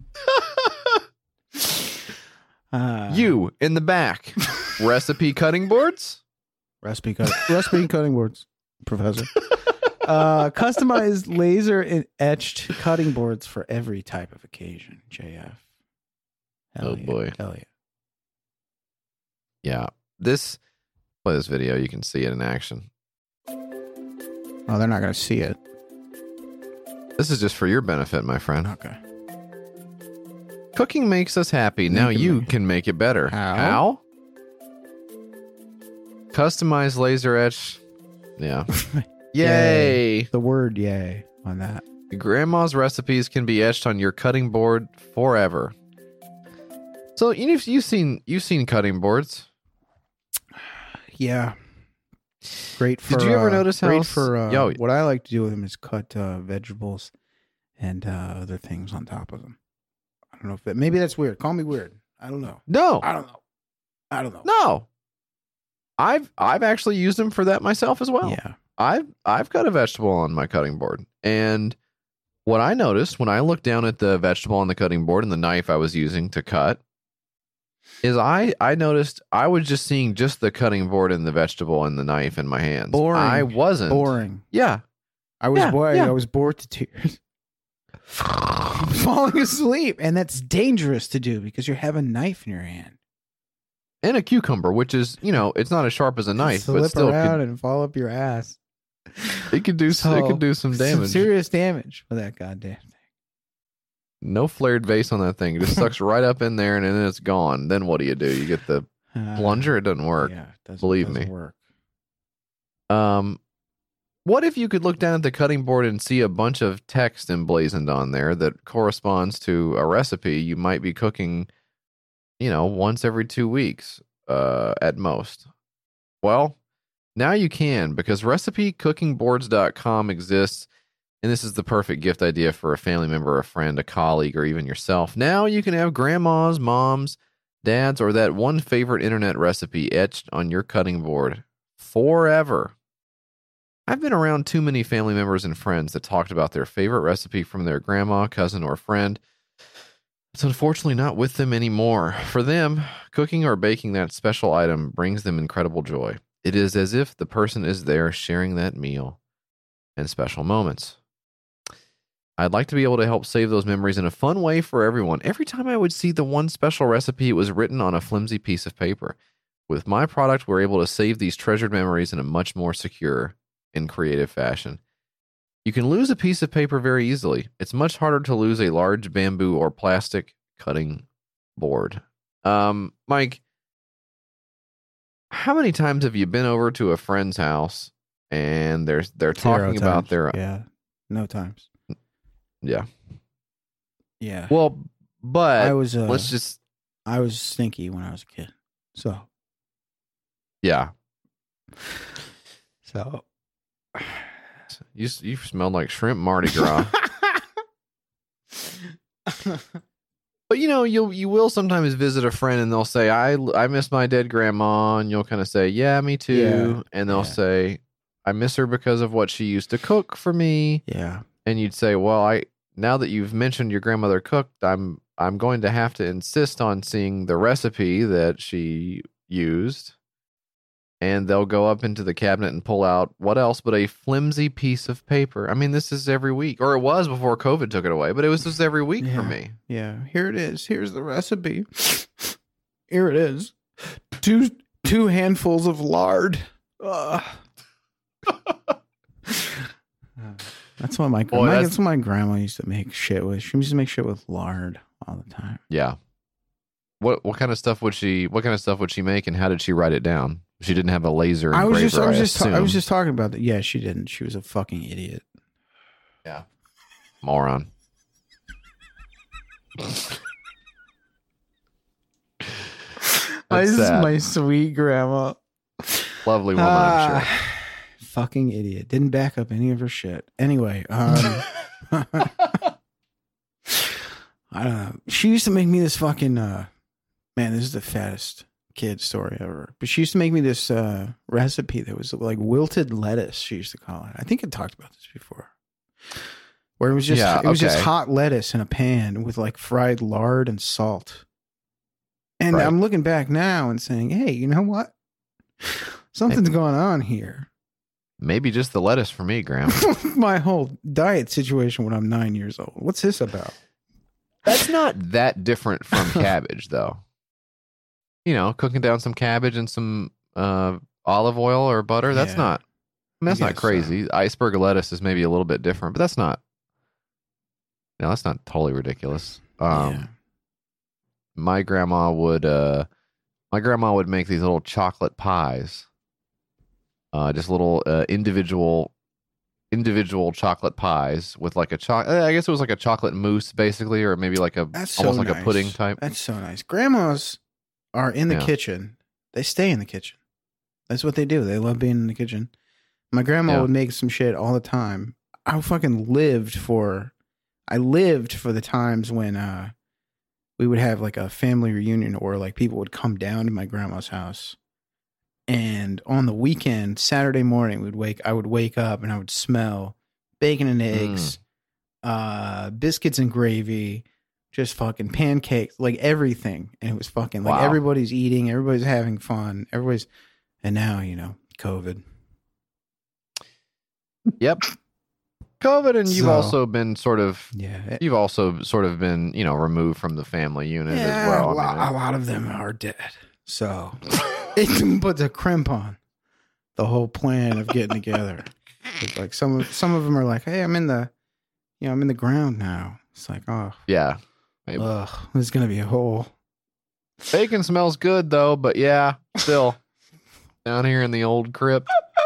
Speaker 4: Uh,
Speaker 3: You in the back. Recipe cutting boards.
Speaker 4: recipe cut recipe cutting boards, Professor. Uh, customized laser and etched cutting boards for every type of occasion. J F. Hell
Speaker 3: Oh,
Speaker 4: yeah.
Speaker 3: boy.
Speaker 4: Hell yeah.
Speaker 3: Yeah. This play this video. You can see it in action.
Speaker 4: Oh, they're not going to see it.
Speaker 3: This is just for your benefit, my friend.
Speaker 4: Okay.
Speaker 3: Cooking makes us happy. Now
Speaker 4: Make it
Speaker 3: you
Speaker 4: make-
Speaker 3: can make it better.
Speaker 4: How?
Speaker 3: How? Customized laser etch. Yeah. Yay.
Speaker 4: The word yay on that.
Speaker 3: Grandma's recipes can be etched on your cutting board forever. So you know, you've seen you've seen cutting boards.
Speaker 4: Yeah. Great for.
Speaker 3: Did you ever
Speaker 4: uh,
Speaker 3: notice how
Speaker 4: great
Speaker 3: s-
Speaker 4: for uh,
Speaker 3: Yo.
Speaker 4: what I like to do with them is cut uh, vegetables and uh, other things on top of them. I don't know if that maybe that's weird. Call me weird. I don't know.
Speaker 3: No,
Speaker 4: I don't know. I don't know.
Speaker 3: no. I've I've actually used them for that myself as well.
Speaker 4: Yeah.
Speaker 3: I've I've cut a vegetable on my cutting board, and what I noticed when I looked down at the vegetable on the cutting board and the knife I was using to cut is I I noticed I was just seeing just the cutting board and the vegetable and the knife in my hands.
Speaker 4: Boring.
Speaker 3: I wasn't
Speaker 4: Boring.
Speaker 3: Yeah,
Speaker 4: I was
Speaker 3: Yeah,
Speaker 4: bored.
Speaker 3: yeah.
Speaker 4: I was bored to tears. Falling asleep, and that's dangerous to do because you have a knife in your hand.
Speaker 3: and a cucumber, which is you know it's not as sharp as a knife,
Speaker 4: Slip
Speaker 3: but still
Speaker 4: around
Speaker 3: could,
Speaker 4: and fall up your ass.
Speaker 3: it could do
Speaker 4: So,
Speaker 3: it could do some damage.
Speaker 4: serious damage with that goddamn thing.
Speaker 3: No flared vase on that thing. It just sucks right up in there and then it's gone. Then what do you do? You get the
Speaker 4: Uh,
Speaker 3: plunger. It doesn't work.
Speaker 4: Yeah, it doesn't,
Speaker 3: Believe
Speaker 4: doesn't
Speaker 3: me.
Speaker 4: Work.
Speaker 3: Um, what if you could look down at the cutting board and see a bunch of text emblazoned on there that corresponds to a recipe you might be cooking, you know, once every two weeks? uh, at most. Well, now you can, because recipe cooking boards dot com exists, and this is the perfect gift idea for a family member, a friend, a colleague, or even yourself. Now you can have grandmas, moms, dads, or that one favorite internet recipe etched on your cutting board forever. I've been around too many family members and friends that talked about their favorite recipe from their grandma, cousin, or friend. It's unfortunately not with them anymore. For them, cooking or baking that special item brings them incredible joy. It is as if the person is there sharing that meal and special moments. I'd like to be able to help save those memories in a fun way for everyone. Every time I would see the one special recipe, it was written on a flimsy piece of paper. With my product, we're able to save these treasured memories in a much more secure and creative fashion. You can lose a piece of paper very easily. It's much harder to lose a large bamboo or plastic cutting board. Um, Mike, how many times have you been over to a friend's house and they're they're talking
Speaker 4: Zero
Speaker 3: about
Speaker 4: times.
Speaker 3: their
Speaker 4: yeah, no times.
Speaker 3: yeah
Speaker 4: Yeah.
Speaker 3: well, but
Speaker 4: I was. Uh,
Speaker 3: let's just
Speaker 4: I was stinky when I was a kid, so
Speaker 3: yeah.
Speaker 4: so
Speaker 3: You you smelled like shrimp Mardi Gras. But you know, you you will sometimes visit a friend and they'll say, I, I miss my dead grandma. And you'll kind of say, yeah, me too.
Speaker 4: Yeah,
Speaker 3: And they'll
Speaker 4: yeah.
Speaker 3: say, I miss her because of what she used to cook for me.
Speaker 4: yeah.
Speaker 3: And you'd say, well, I now that you've mentioned your grandmother cooked, I'm I'm going to have to insist on seeing the recipe that she used. And they'll go up into the cabinet and pull out what else but a flimsy piece of paper. I mean, this is every week, or it was before COVID took it away, but it was just every week
Speaker 4: Yeah.
Speaker 3: for me.
Speaker 4: Yeah, here it is. Here's the recipe. Here it is. Two two handfuls of lard. Ugh. That's what my,
Speaker 3: Boy,
Speaker 4: my
Speaker 3: that's-
Speaker 4: that's what my grandma used to make shit with. She used to make shit with lard all the time.
Speaker 3: Yeah. What what kind of stuff would she what kind of stuff would she make, and how did she write it down? She didn't have a laser
Speaker 4: I
Speaker 3: engraver,
Speaker 4: was just I was
Speaker 3: I
Speaker 4: just ta- I was
Speaker 3: assume.
Speaker 4: just talking about that. Yeah, she didn't. She was a fucking idiot.
Speaker 3: Yeah. Moron.
Speaker 4: My,
Speaker 3: That's sad.
Speaker 4: my sweet grandma.
Speaker 3: Lovely woman, I'm sure.
Speaker 4: Ah, fucking idiot. Didn't back up any of her shit. Anyway, um I don't know. She used to make me this fucking uh man, this is the fattest kid story ever. But she used to make me this uh recipe that was like wilted lettuce, she used to call it. I think I talked about this before. Where it was just
Speaker 3: Yeah,
Speaker 4: it was just
Speaker 3: okay.
Speaker 4: hot lettuce in a pan with like fried lard and salt. And
Speaker 3: Right.
Speaker 4: I'm looking back now and saying, hey, you know what? Something's going on here.
Speaker 3: Maybe just the lettuce for me, Graham.
Speaker 4: My whole diet situation when I'm nine years old. What's this about?
Speaker 3: That's not that different from cabbage, though. You know, cooking down some cabbage and some uh, olive oil or butter. That's
Speaker 4: Yeah.
Speaker 3: not. I mean, that's
Speaker 4: I
Speaker 3: not
Speaker 4: guess so.
Speaker 3: crazy. Iceberg lettuce is maybe a little bit different, but that's not. No, that's not totally ridiculous. Um,
Speaker 4: Yeah.
Speaker 3: My grandma would. Uh, my grandma would make these little chocolate pies. Uh, just little uh, individual, individual chocolate pies with like a chocolate. I guess it was like a chocolate mousse, basically, or maybe like a
Speaker 4: That's so
Speaker 3: almost like
Speaker 4: nice.
Speaker 3: a pudding type.
Speaker 4: That's so nice. Grandmas are in the
Speaker 3: Yeah.
Speaker 4: kitchen. They stay in the kitchen. That's what they do. They love being in the kitchen. My grandma
Speaker 3: Yeah.
Speaker 4: would make some shit all the time. I fucking lived for I lived for the times when uh we would have like a family reunion or like people would come down to my grandma's house. And on the weekend, Saturday morning, we'd wake I would wake up and I would smell bacon and eggs, uh biscuits and gravy, just fucking pancakes, like everything. And it was fucking like
Speaker 3: Wow.
Speaker 4: everybody's eating, everybody's having fun, everybody's and now, you know, COVID.
Speaker 3: Yep. COVID, and you've
Speaker 4: So-
Speaker 3: also been sort of.
Speaker 4: Yeah.
Speaker 3: You've also sort of been, you know, removed from the family unit
Speaker 4: Yeah,
Speaker 3: as well.
Speaker 4: a,
Speaker 3: I
Speaker 4: lot,
Speaker 3: mean,
Speaker 4: a lot of them are dead. So it puts a crimp on the whole plan of getting together. It's like some of some of them are like, "Hey, I'm in the, you know, I'm in the ground now." It's like, oh,
Speaker 3: yeah. Maybe.
Speaker 4: ugh, there's gonna be a hole.
Speaker 3: Bacon smells good though, but yeah, still down here in the old crypt.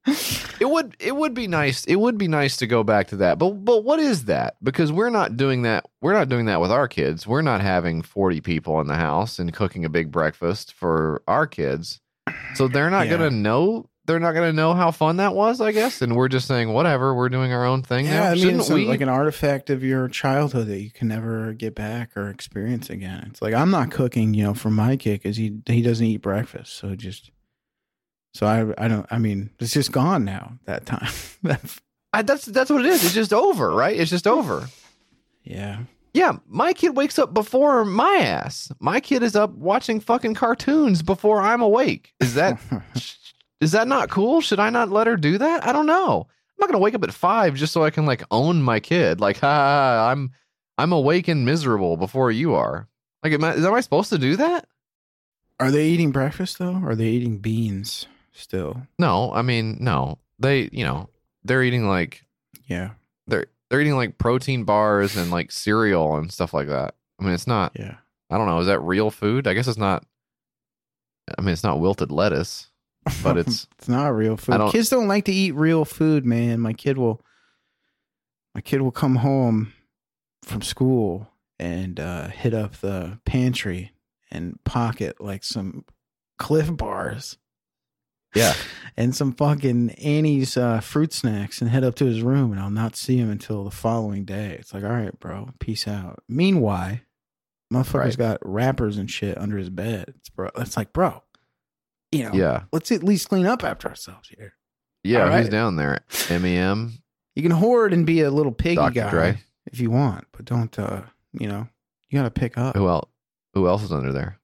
Speaker 3: It would it would be nice. It would be nice to go back to that. But but what is that? Because we're not doing that. We're not doing that with our kids. We're not having forty people in the house and cooking a big breakfast for our kids. So they're not
Speaker 4: Yeah.
Speaker 3: gonna know. They're not gonna know how fun that was, I guess. And we're just saying whatever. We're doing our own thing.
Speaker 4: Yeah,
Speaker 3: now.
Speaker 4: I mean,
Speaker 3: Shouldn't
Speaker 4: it's
Speaker 3: we?
Speaker 4: like an artifact of your childhood that you can never get back or experience again. It's like I'm not cooking, you know, for my kid because he he doesn't eat breakfast, so just so I I don't. I mean, it's just gone now. That time.
Speaker 3: I, that's that's what it is. It's just over, right? It's just over.
Speaker 4: Yeah.
Speaker 3: Yeah, my kid wakes up before my ass. My kid is up watching fucking cartoons before I'm awake. Is that is that not cool? Should I not let her do that? I don't know. I'm not gonna wake up at five just so I can like own my kid. Like, ha, I'm I'm awake and miserable before you are. Like, am I, am I supposed to do that?
Speaker 4: Are they eating breakfast though? Or are they eating beans still?
Speaker 3: No, I mean, no. They, you know, they're eating like
Speaker 4: Yeah.
Speaker 3: they're they're eating like protein bars and like cereal and stuff like that. I mean, it's not.
Speaker 4: Yeah.
Speaker 3: I don't know. Is that real food? I guess it's not. I mean, it's not wilted lettuce, but it's.
Speaker 4: It's not real
Speaker 3: I
Speaker 4: food.
Speaker 3: don't-
Speaker 4: Kids don't like to eat real food, man. My kid will my kid will come home from school and uh, hit up the pantry and pocket like some Cliff Bars.
Speaker 3: Yeah.
Speaker 4: And some fucking Annie's uh, fruit snacks and head up to his room, and I'll not see him until the following day. It's like, all right, bro, peace out. Meanwhile, motherfucker's
Speaker 3: Right.
Speaker 4: got wrappers and shit under his bed. It's bro. It's like, bro, you know,
Speaker 3: Yeah.
Speaker 4: let's at least clean up after ourselves here.
Speaker 3: Yeah.
Speaker 4: All
Speaker 3: Who's
Speaker 4: right.
Speaker 3: down there? M E M.
Speaker 4: You can hoard and be a little piggy
Speaker 3: Doctor
Speaker 4: guy
Speaker 3: Dre.
Speaker 4: if you want, but don't, uh, you know, you got to pick up
Speaker 3: Who else? Who else is under there?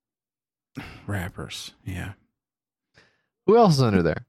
Speaker 4: wrappers. Yeah.
Speaker 3: Who else is under there?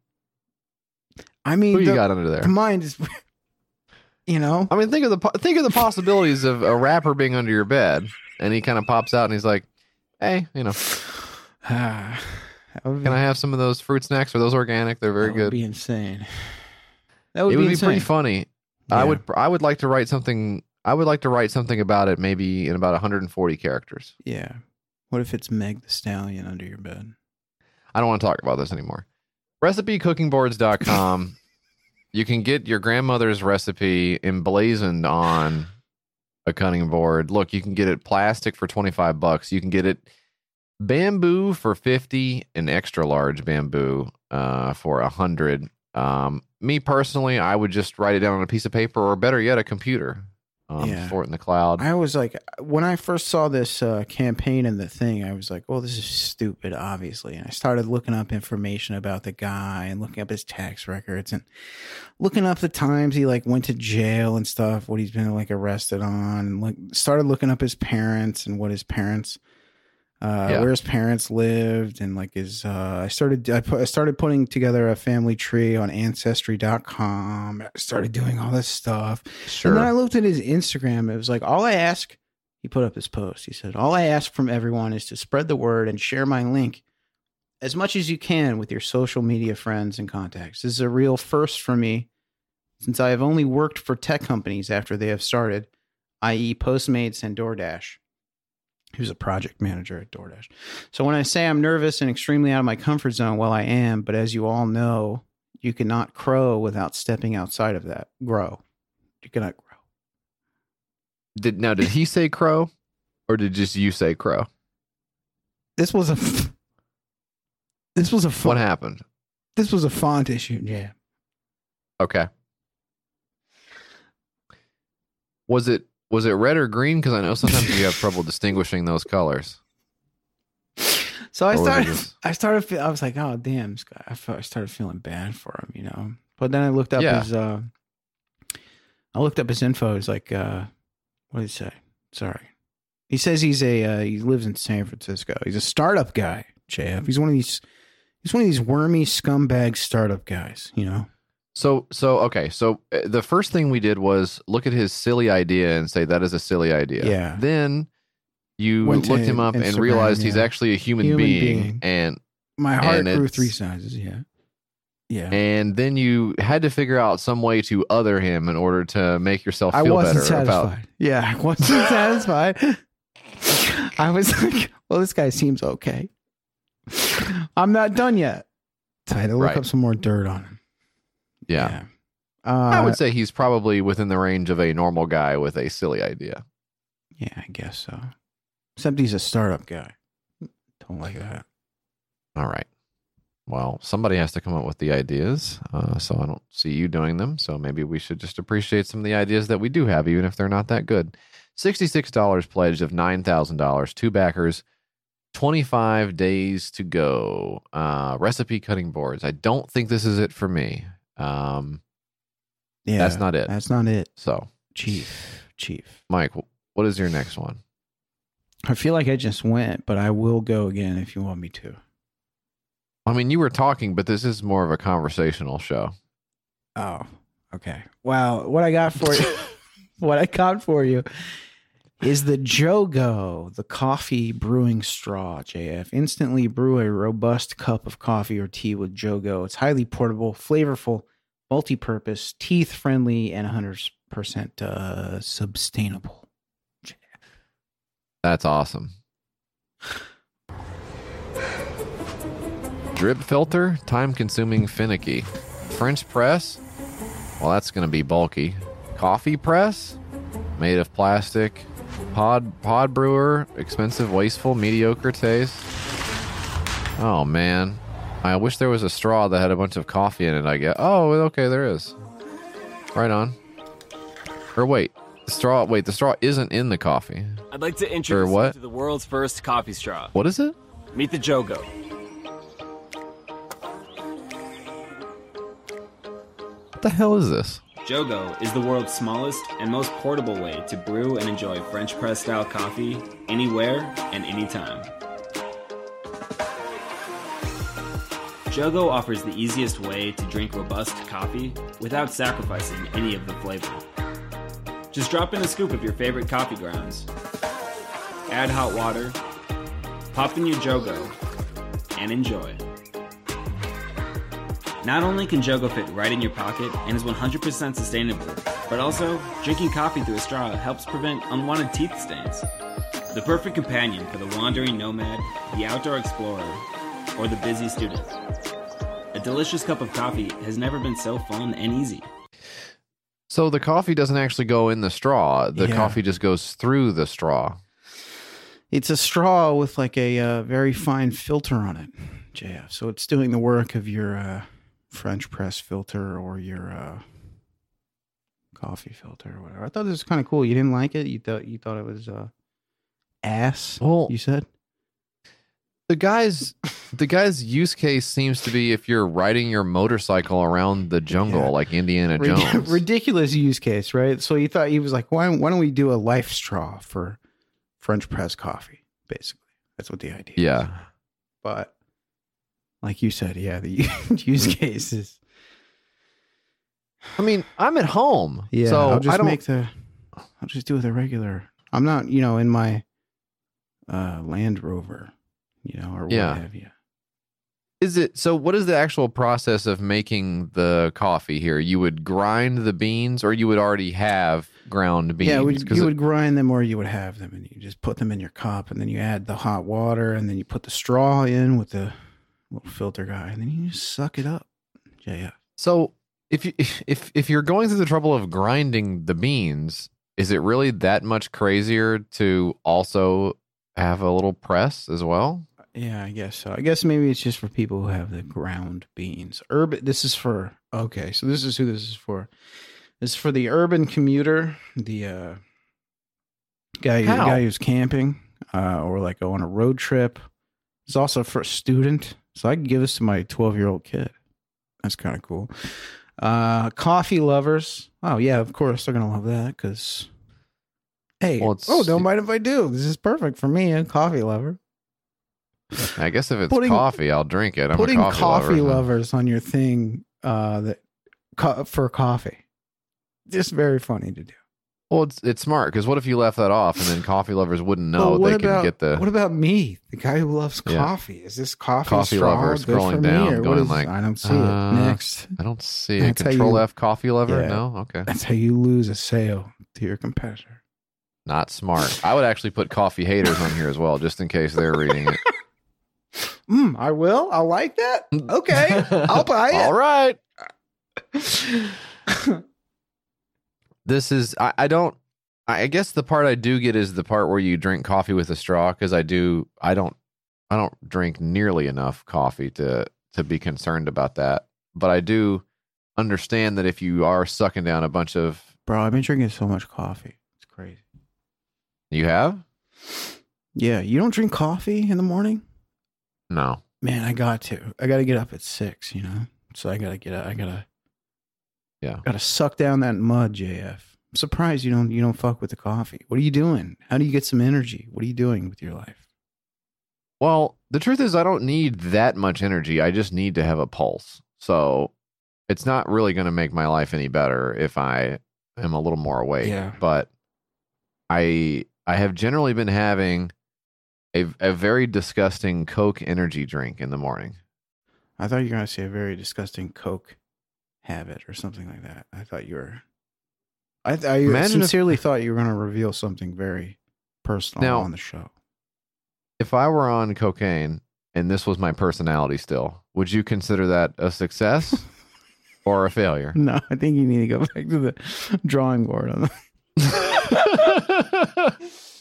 Speaker 4: I mean,
Speaker 3: Who you
Speaker 4: the,
Speaker 3: got under
Speaker 4: the
Speaker 3: there?
Speaker 4: mind is, you know,
Speaker 3: I mean, think of the po- think of the possibilities of a rapper being under your bed, and he kind of pops out and he's like, "Hey, you know,
Speaker 4: ah, that would be,
Speaker 3: can I have some of those fruit snacks? Are those organic? They're very
Speaker 4: that would
Speaker 3: good."
Speaker 4: be insane. That would
Speaker 3: It
Speaker 4: be
Speaker 3: would be
Speaker 4: insane.
Speaker 3: pretty funny. I
Speaker 4: Yeah.
Speaker 3: would I would like to write something. I would like to write something about it, maybe in about one hundred forty characters.
Speaker 4: Yeah. What if it's Meg the Stallion under your bed?
Speaker 3: I don't want to talk about this anymore. recipe cooking boards dot com. You can get your grandmother's recipe emblazoned on a cutting board. Look, you can get it plastic for twenty-five bucks. You can get it bamboo for fifty and extra large bamboo uh, for one hundred. Um, me personally, I would just write it down on a piece of paper or better yet, a computer. Um,
Speaker 4: Yeah.
Speaker 3: Store it in the cloud.
Speaker 4: I was like, when I first saw this uh, campaign and the thing, I was like, oh, this is stupid, obviously. And I started looking up information about the guy and looking up his tax records and looking up the times he like went to jail and stuff, what he's been like arrested on, and like started looking up his parents and what his parents, uh,
Speaker 3: Yeah.
Speaker 4: where his parents lived, and like his. Uh, I started, I, put, I started putting together a family tree on ancestry dot com. I started doing all this stuff.
Speaker 3: Sure.
Speaker 4: And then I looked at his Instagram. It was like, all I ask, he put up his post. He said, all I ask from everyone is to spread the word and share my link as much as you can with your social media friends and contacts. This is a real first for me since I have only worked for tech companies after they have started, that is. Postmates and DoorDash. He was a project manager at DoorDash. So when I say I'm nervous and extremely out of my comfort zone, well, I am. But as you all know, you cannot crow without stepping outside of that. Grow. You cannot grow.
Speaker 3: Did now? Did he say crow, or did just you say crow?
Speaker 4: This was a. This was a.
Speaker 3: What
Speaker 4: Font,
Speaker 3: happened?
Speaker 4: this was a font issue. Yeah.
Speaker 3: Okay. Was it was it red or green? Because I know sometimes you have trouble distinguishing those colors.
Speaker 4: So I
Speaker 3: Or was it
Speaker 4: started.
Speaker 3: just-
Speaker 4: I started. fe- I was like, "Oh damn, this guy." I, felt, I started feeling bad for him, you know. But then I looked up
Speaker 3: Yeah.
Speaker 4: his. Uh, I looked up his info. It's like, uh, what did he say? Sorry, he says he's a. Uh, he lives in San Francisco. He's a startup guy. J F. He's one of these. He's one of these wormy scumbag startup guys. You know.
Speaker 3: So so okay. So uh, the first thing we did was look at his silly idea and say that is a silly idea.
Speaker 4: Yeah.
Speaker 3: Then you
Speaker 4: Went to
Speaker 3: looked him up and
Speaker 4: Instagram,
Speaker 3: realized he's
Speaker 4: yeah.
Speaker 3: actually a human,
Speaker 4: Human
Speaker 3: being,
Speaker 4: being.
Speaker 3: and
Speaker 4: My heart
Speaker 3: And
Speaker 4: grew
Speaker 3: it's-
Speaker 4: three sizes. Yeah. Yeah.
Speaker 3: and then you had to figure out some way to other him in order to make yourself
Speaker 4: I
Speaker 3: feel
Speaker 4: wasn't
Speaker 3: better
Speaker 4: satisfied.
Speaker 3: about.
Speaker 4: Yeah, I wasn't satisfied. I was like, well, this guy seems okay. I'm not done yet. So I had to look
Speaker 3: Right.
Speaker 4: up some more dirt on him.
Speaker 3: Yeah.
Speaker 4: Yeah. Uh,
Speaker 3: I would say he's probably within the range of a normal guy with a silly idea.
Speaker 4: Yeah, I guess so. Except he's a startup guy. Don't like that.
Speaker 3: All right. Well, somebody has to come up with the ideas, uh, so I don't see you doing them. So maybe we should just appreciate some of the ideas that we do have, even if they're not that good. sixty-six dollars pledged of nine thousand dollars. Two backers. twenty-five days to go. Uh, recipe cutting boards. I don't think this is it for me. Um,
Speaker 4: Yeah,
Speaker 3: that's not it.
Speaker 4: That's not it.
Speaker 3: So,
Speaker 4: Chief, Chief.
Speaker 3: Mike, what is your next one?
Speaker 4: I feel like I just went, but I will go again if you want me to.
Speaker 3: I mean, you were talking, but this is more of a conversational show.
Speaker 4: Oh, okay. Well, what I got for you, what I got for you is the Jogo, the coffee brewing straw, J F. Instantly brew a robust cup of coffee or tea with Jogo. It's highly portable, flavorful, multi-purpose, teeth-friendly, and one hundred percent uh, sustainable.
Speaker 3: That's awesome. Drip filter, time-consuming, finicky. French press, well, that's going to be bulky. Coffee press, made of plastic. Pod pod brewer, expensive, wasteful, mediocre taste. Oh, man. I wish there was a straw that had a bunch of coffee in it, I guess. Oh, okay, there is. Right on. Or wait, the straw, wait, the straw isn't in the coffee.
Speaker 10: I'd like to introduce
Speaker 3: what?
Speaker 10: you to the world's first coffee straw.
Speaker 3: What is it?
Speaker 10: Meet the Jogo.
Speaker 3: What the hell is this?
Speaker 10: Jogo is the world's smallest and most portable way to brew and enjoy French press style coffee anywhere and anytime. Jogo offers the easiest way to drink robust coffee without sacrificing any of the flavor. Just drop in a scoop of your favorite coffee grounds, add hot water, pop in your Jogo, and enjoy. Not only can Jogo fit right in your pocket and is one hundred percent sustainable, but also, drinking coffee through a straw helps prevent unwanted teeth stains. The perfect companion for the wandering nomad, the outdoor explorer, or the busy student. A delicious cup of coffee has never been so fun and easy.
Speaker 3: So the coffee doesn't actually go in the straw. The
Speaker 4: Yeah.
Speaker 3: coffee just goes through the straw.
Speaker 4: It's a straw with like a uh, very fine filter on it, J F. So it's doing the work of your uh, French press filter or your uh, coffee filter or whatever. I thought this was kind of cool. You didn't like it? You thought you thought it was uh, ass?
Speaker 3: Well,
Speaker 4: you said?
Speaker 3: The guy's the guy's use case seems to be if you're riding your motorcycle around the jungle
Speaker 4: Yeah.
Speaker 3: like Indiana
Speaker 4: Rid-
Speaker 3: Jones.
Speaker 4: ridiculous use case, right? So he thought he was like, why, why don't we do a life straw for French press coffee? Basically, that's what the idea is.
Speaker 3: Yeah.
Speaker 4: But like you said, yeah, the use case is.
Speaker 3: I mean, I'm at home.
Speaker 4: Yeah,
Speaker 3: so
Speaker 4: I'll just
Speaker 3: I don't
Speaker 4: make the. I'll just do it the regular. I'm not, you know, in my uh, Land Rover, you know, or
Speaker 3: Yeah.
Speaker 4: what have you.
Speaker 3: Is it so what is the actual process of making the coffee here? You would grind the beans or you would already have ground beans?
Speaker 4: Yeah, would,
Speaker 3: 'Cause
Speaker 4: you
Speaker 3: it-
Speaker 4: would grind them or you would have them, and you just put them in your cup, and then you add the hot water, and then you put the straw in with the little filter guy, and then you just suck it up. Yeah, yeah.
Speaker 3: So if you if if you're going through the trouble of grinding the beans, is it really that much crazier to also have a little press as well?
Speaker 4: Yeah, I guess so. I guess maybe it's just for people who have the ground beans. Urban. This is for okay. So this is who this is for. This is for the urban commuter, the uh, guy, the
Speaker 3: How?
Speaker 4: guy who's camping, uh, or like go on a road trip. It's also for a student, so I can give this to my twelve-year-old kid. That's kind of cool. Uh, coffee lovers. Oh yeah, of course they're gonna love that because. Hey,
Speaker 3: Well, it's-
Speaker 4: oh, don't mind if I do. This is perfect for me, a coffee lover.
Speaker 3: I guess if it's
Speaker 4: Putting-
Speaker 3: coffee, I'll drink it. I'm
Speaker 4: Putting
Speaker 3: a coffee,
Speaker 4: coffee
Speaker 3: lover.
Speaker 4: lovers on your thing uh, that co- for coffee, just very funny to do.
Speaker 3: Well, it's it's smart because what if you left that off and then coffee lovers wouldn't know
Speaker 4: Well, what
Speaker 3: they
Speaker 4: about,
Speaker 3: could get the
Speaker 4: What about me, the guy who loves
Speaker 3: Yeah.
Speaker 4: coffee? Is this coffee,
Speaker 3: coffee
Speaker 4: straw
Speaker 3: lover
Speaker 4: good
Speaker 3: scrolling
Speaker 4: for me,
Speaker 3: down,
Speaker 4: or what
Speaker 3: going
Speaker 4: is-
Speaker 3: like,
Speaker 4: I don't see
Speaker 3: uh,
Speaker 4: it. Next,
Speaker 3: I don't see it.
Speaker 4: That's how
Speaker 3: Control
Speaker 4: you-
Speaker 3: F coffee lover?
Speaker 4: Yeah.
Speaker 3: No, okay,
Speaker 4: that's how you lose a sale to your competitor.
Speaker 3: not smart. I would actually put coffee haters on here as well, just in case they're reading it.
Speaker 4: Mm, I will. I like that. Okay, I'll buy it.
Speaker 3: All right. This is I, I don't I guess the part I do get is the part where you drink coffee with a straw, because I do I don't I don't drink nearly enough coffee to to be concerned about that. But I do understand that if you are sucking down a bunch of
Speaker 4: Bro, I've been drinking so much coffee. It's crazy.
Speaker 3: You have?
Speaker 4: Yeah, you don't drink coffee in the morning?
Speaker 3: No.
Speaker 4: Man, I got to. I got to get up at six, you know? So I got to get up. I got to
Speaker 3: Yeah.
Speaker 4: Got to suck down that mud, J F. I'm surprised you don't you don't fuck with the coffee. What are you doing? How do you get some energy? What are you doing with your life?
Speaker 3: Well, the truth is I don't need that much energy. I just need to have a pulse. So it's not really going to make my life any better if I am a little more awake.
Speaker 4: Yeah.
Speaker 3: But I I have generally been having a a very disgusting Coke energy drink in the morning.
Speaker 4: I thought you were going to say a very disgusting Coke habit or something like that. I thought you were. I, th- I
Speaker 3: Imagine
Speaker 4: sincerely if, thought you were going to reveal something very personal
Speaker 3: now,
Speaker 4: on the show.
Speaker 3: If I were on cocaine and this was my personality still, would you consider that a success or a failure?
Speaker 4: No, I think you need to go back to the drawing board on
Speaker 3: that.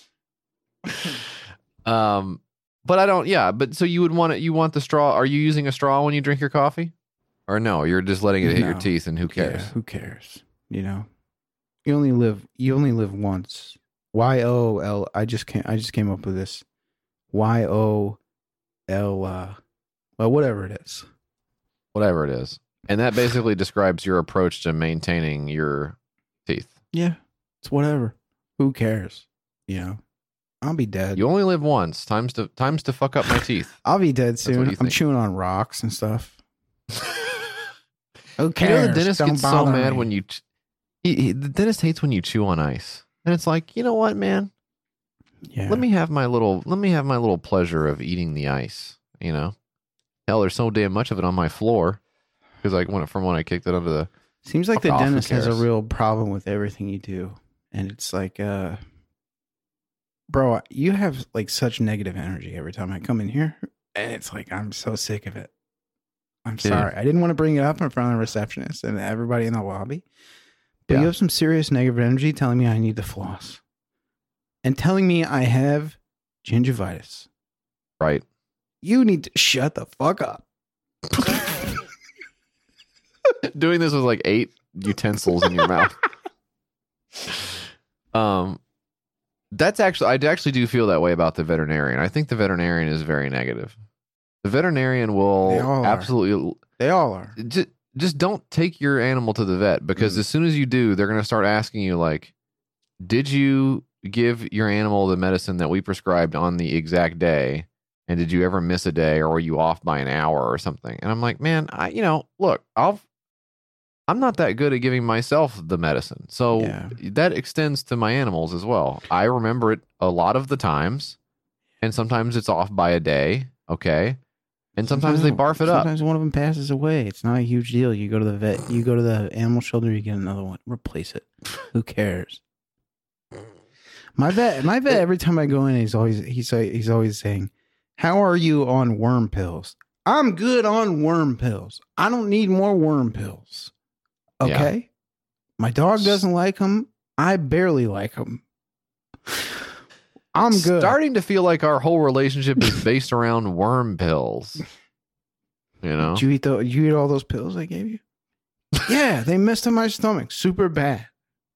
Speaker 3: um, but I don't. Yeah, but so you would want it. You want the straw? Are you using a straw when you drink your coffee? Or no, you're just letting it hit
Speaker 4: No.
Speaker 3: your teeth, and who cares?
Speaker 4: Yeah, who cares? You know, you only live. You only live once. Y O L. I just can't. I just came up with this. Y O L. Uh, well, whatever it is.
Speaker 3: Whatever it is, and that basically describes your approach to maintaining your teeth.
Speaker 4: Yeah, it's whatever. Who cares? You know, I'll be dead.
Speaker 3: You only live once. Times to times to fuck up my teeth.
Speaker 4: I'll be dead
Speaker 3: That's what
Speaker 4: soon.
Speaker 3: you
Speaker 4: I'm
Speaker 3: think.
Speaker 4: chewing on rocks and stuff. Who
Speaker 3: You
Speaker 4: cares?
Speaker 3: know the dentist
Speaker 4: Don't
Speaker 3: gets so
Speaker 4: bother
Speaker 3: mad
Speaker 4: me.
Speaker 3: when you. Ch- he, he, the dentist hates when you chew on ice, and it's like, you know what, man?
Speaker 4: Yeah.
Speaker 3: Let me have my little. Let me have my little pleasure of eating the ice. You know, hell, there's so damn much of it on my floor because I went from when I kicked it under the.
Speaker 4: Seems like the
Speaker 3: Fuck off, who
Speaker 4: dentist has a
Speaker 3: cares?
Speaker 4: real problem with everything you do. And it's like, uh, bro, you have like such negative energy every time I come in here. And it's like, I'm so sick of it. I'm
Speaker 3: Yeah.
Speaker 4: sorry. I didn't want to bring it up in front of the receptionist and everybody in the lobby. But
Speaker 3: Yeah.
Speaker 4: you have some serious negative energy telling me I need to floss. And telling me I have gingivitis.
Speaker 3: Right.
Speaker 4: You need to shut the fuck up.
Speaker 3: Doing this with like eight utensils in your mouth. Um, that's actually, I actually do feel that way about the veterinarian. I think the veterinarian is very negative. The veterinarian
Speaker 4: They
Speaker 3: will
Speaker 4: all are.
Speaker 3: absolutely,
Speaker 4: They all are.
Speaker 3: just, just don't take your animal to the vet, because
Speaker 4: Mm.
Speaker 3: as soon as you do, they're going to start asking you like, did you give your animal the medicine that we prescribed on the exact day? And did you ever miss a day, or were you off by an hour or something? And I'm like, man, I, you know, look, I'll, I'm not that good at giving myself the medicine. So
Speaker 4: Yeah.
Speaker 3: that extends to my animals as well. I remember it a lot of the times, and sometimes it's off by a day. Okay. And sometimes they barf it up.
Speaker 4: Sometimes one of them passes away. It's not a huge deal. You go to the vet, you go to the animal shelter, you get another one. Replace it. Who cares? My vet, my vet. Every time I go in, he's always he's he's always saying, "How are you on worm pills?" I'm good on worm pills. I don't need more worm pills. Okay. My dog doesn't like them. I barely like them. I'm good.
Speaker 3: Starting to feel like our whole relationship is based around worm pills. You know?
Speaker 4: Did you eat the, did you eat all those pills I gave you? Yeah, they messed up my stomach super bad.